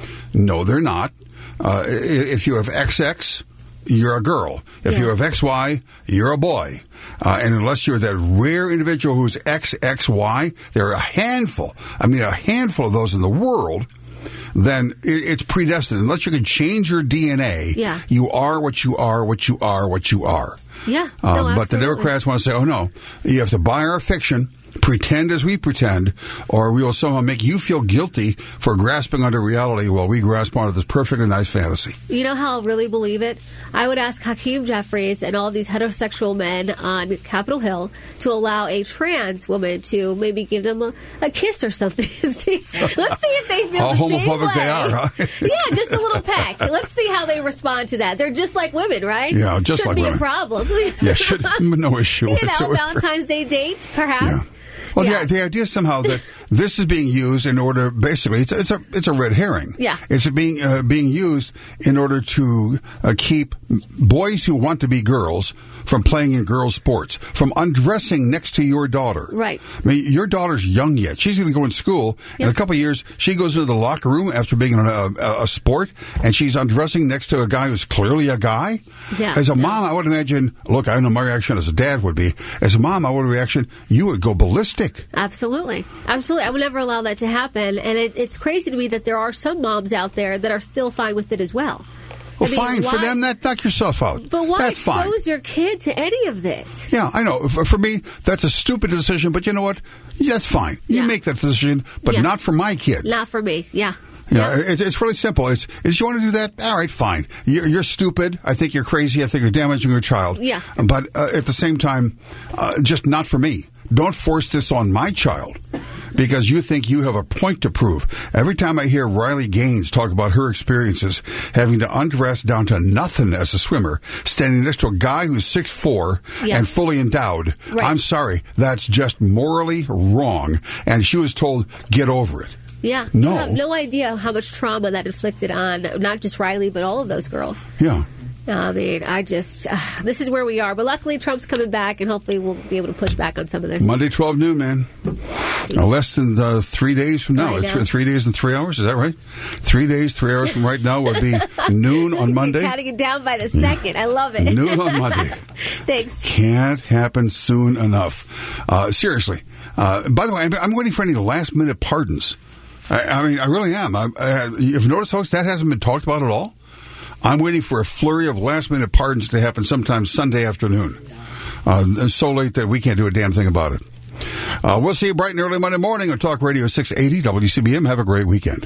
No, they're not. Uh, i- if you have X X, you're a girl. If you have X Y, you're a boy. Uh, and unless you're that rare individual who's X X Y, there are a handful, I mean a handful of those in the world, then it, it's predestined. Unless you can change your D N A, Yeah. you are what you are, what you are, what you are. Yeah. Um, no, but the absolutely. Democrats want to say, oh, no, you have to buy our fiction, pretend as we pretend, or we will somehow make you feel guilty for grasping onto reality while we grasp onto this perfect and nice fantasy. You know how I'll really believe it? I would ask Hakeem Jeffries and all these heterosexual men on Capitol Hill to allow a trans woman to maybe give them a, a kiss or something. see, let's see if they feel How the same homophobic way. they are, huh? Yeah, just a little peck. Let's see how they respond to that. They're just like women, right? Yeah, just Shouldn't like be women. a problem. Yeah, should, no issue You know, whatsoever. Valentine's Day date, perhaps. Well, Yeah. the, the idea somehow that this is being used in order, basically, it's, it's a it's a red herring. Yeah. It's being uh, being used in order to uh, keep boys who want to be girls from playing in girls' sports, from undressing next to your daughter. Right. I mean, your daughter's young yet. She's going to go in school. In a couple of years, she goes into the locker room after being in a, a, a sport, and she's undressing next to a guy who's clearly a guy. Yeah. As a mom, I would imagine, look, I know my reaction as a dad would be. As a mom, I would reaction, you would go ballistic. Absolutely. Absolutely. I would never allow that to happen. And it, it's crazy to me that there are some moms out there that are still fine with it as well. Well, I mean, fine for why- them. That knock yourself out. But why That's fine. expose your kid to any of this? Yeah, I know. For, for me, that's a stupid decision. But you know what? Yeah, that's fine. You Yeah. make that decision, but Yeah. not for my kid. Not for me. Yeah. Yeah, it, it's really simple. It's is you want to do that? All right, fine. You're, you're stupid. I think you're crazy. I think you're damaging your child. Yeah. But uh, at the same time, uh, just not for me. Don't force this on my child because you think you have a point to prove. Every time I hear Riley Gaines talk about her experiences having to undress down to nothing as a swimmer, standing next to a guy who's six foot four Yeah. and fully endowed, Right. I'm sorry. That's just morally wrong. And she was told, get over it. Yeah. No. You have no idea how much trauma that inflicted on not just Riley, but all of those girls. Yeah. I mean, I just, uh, this is where we are. But luckily, Trump's coming back, and hopefully we'll be able to push back on some of this. Monday, twelve noon, man. Uh, less than uh, three days from now. I It's know. three days and three hours. Is that right? Three days, three hours from right now would be noon on Monday. You're counting it down by the second. I love it. Noon on Monday. Thanks. Can't happen soon enough. Uh, seriously. Uh, by the way, I'm, I'm waiting for any last minute pardons. I, I mean, I really am. I, I, you've noticed, folks, that hasn't been talked about at all. I'm waiting for a flurry of last minute pardons to happen sometime Sunday afternoon. Uh, it's so late that we can't do a damn thing about it. Uh, we'll see you bright and early Monday morning on Talk Radio six eighty W C B M. Have a great weekend.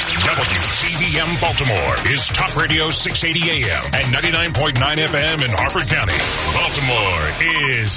W C B M Baltimore is Talk Radio six eighty A M and ninety-nine point nine F M in Harford County. Baltimore is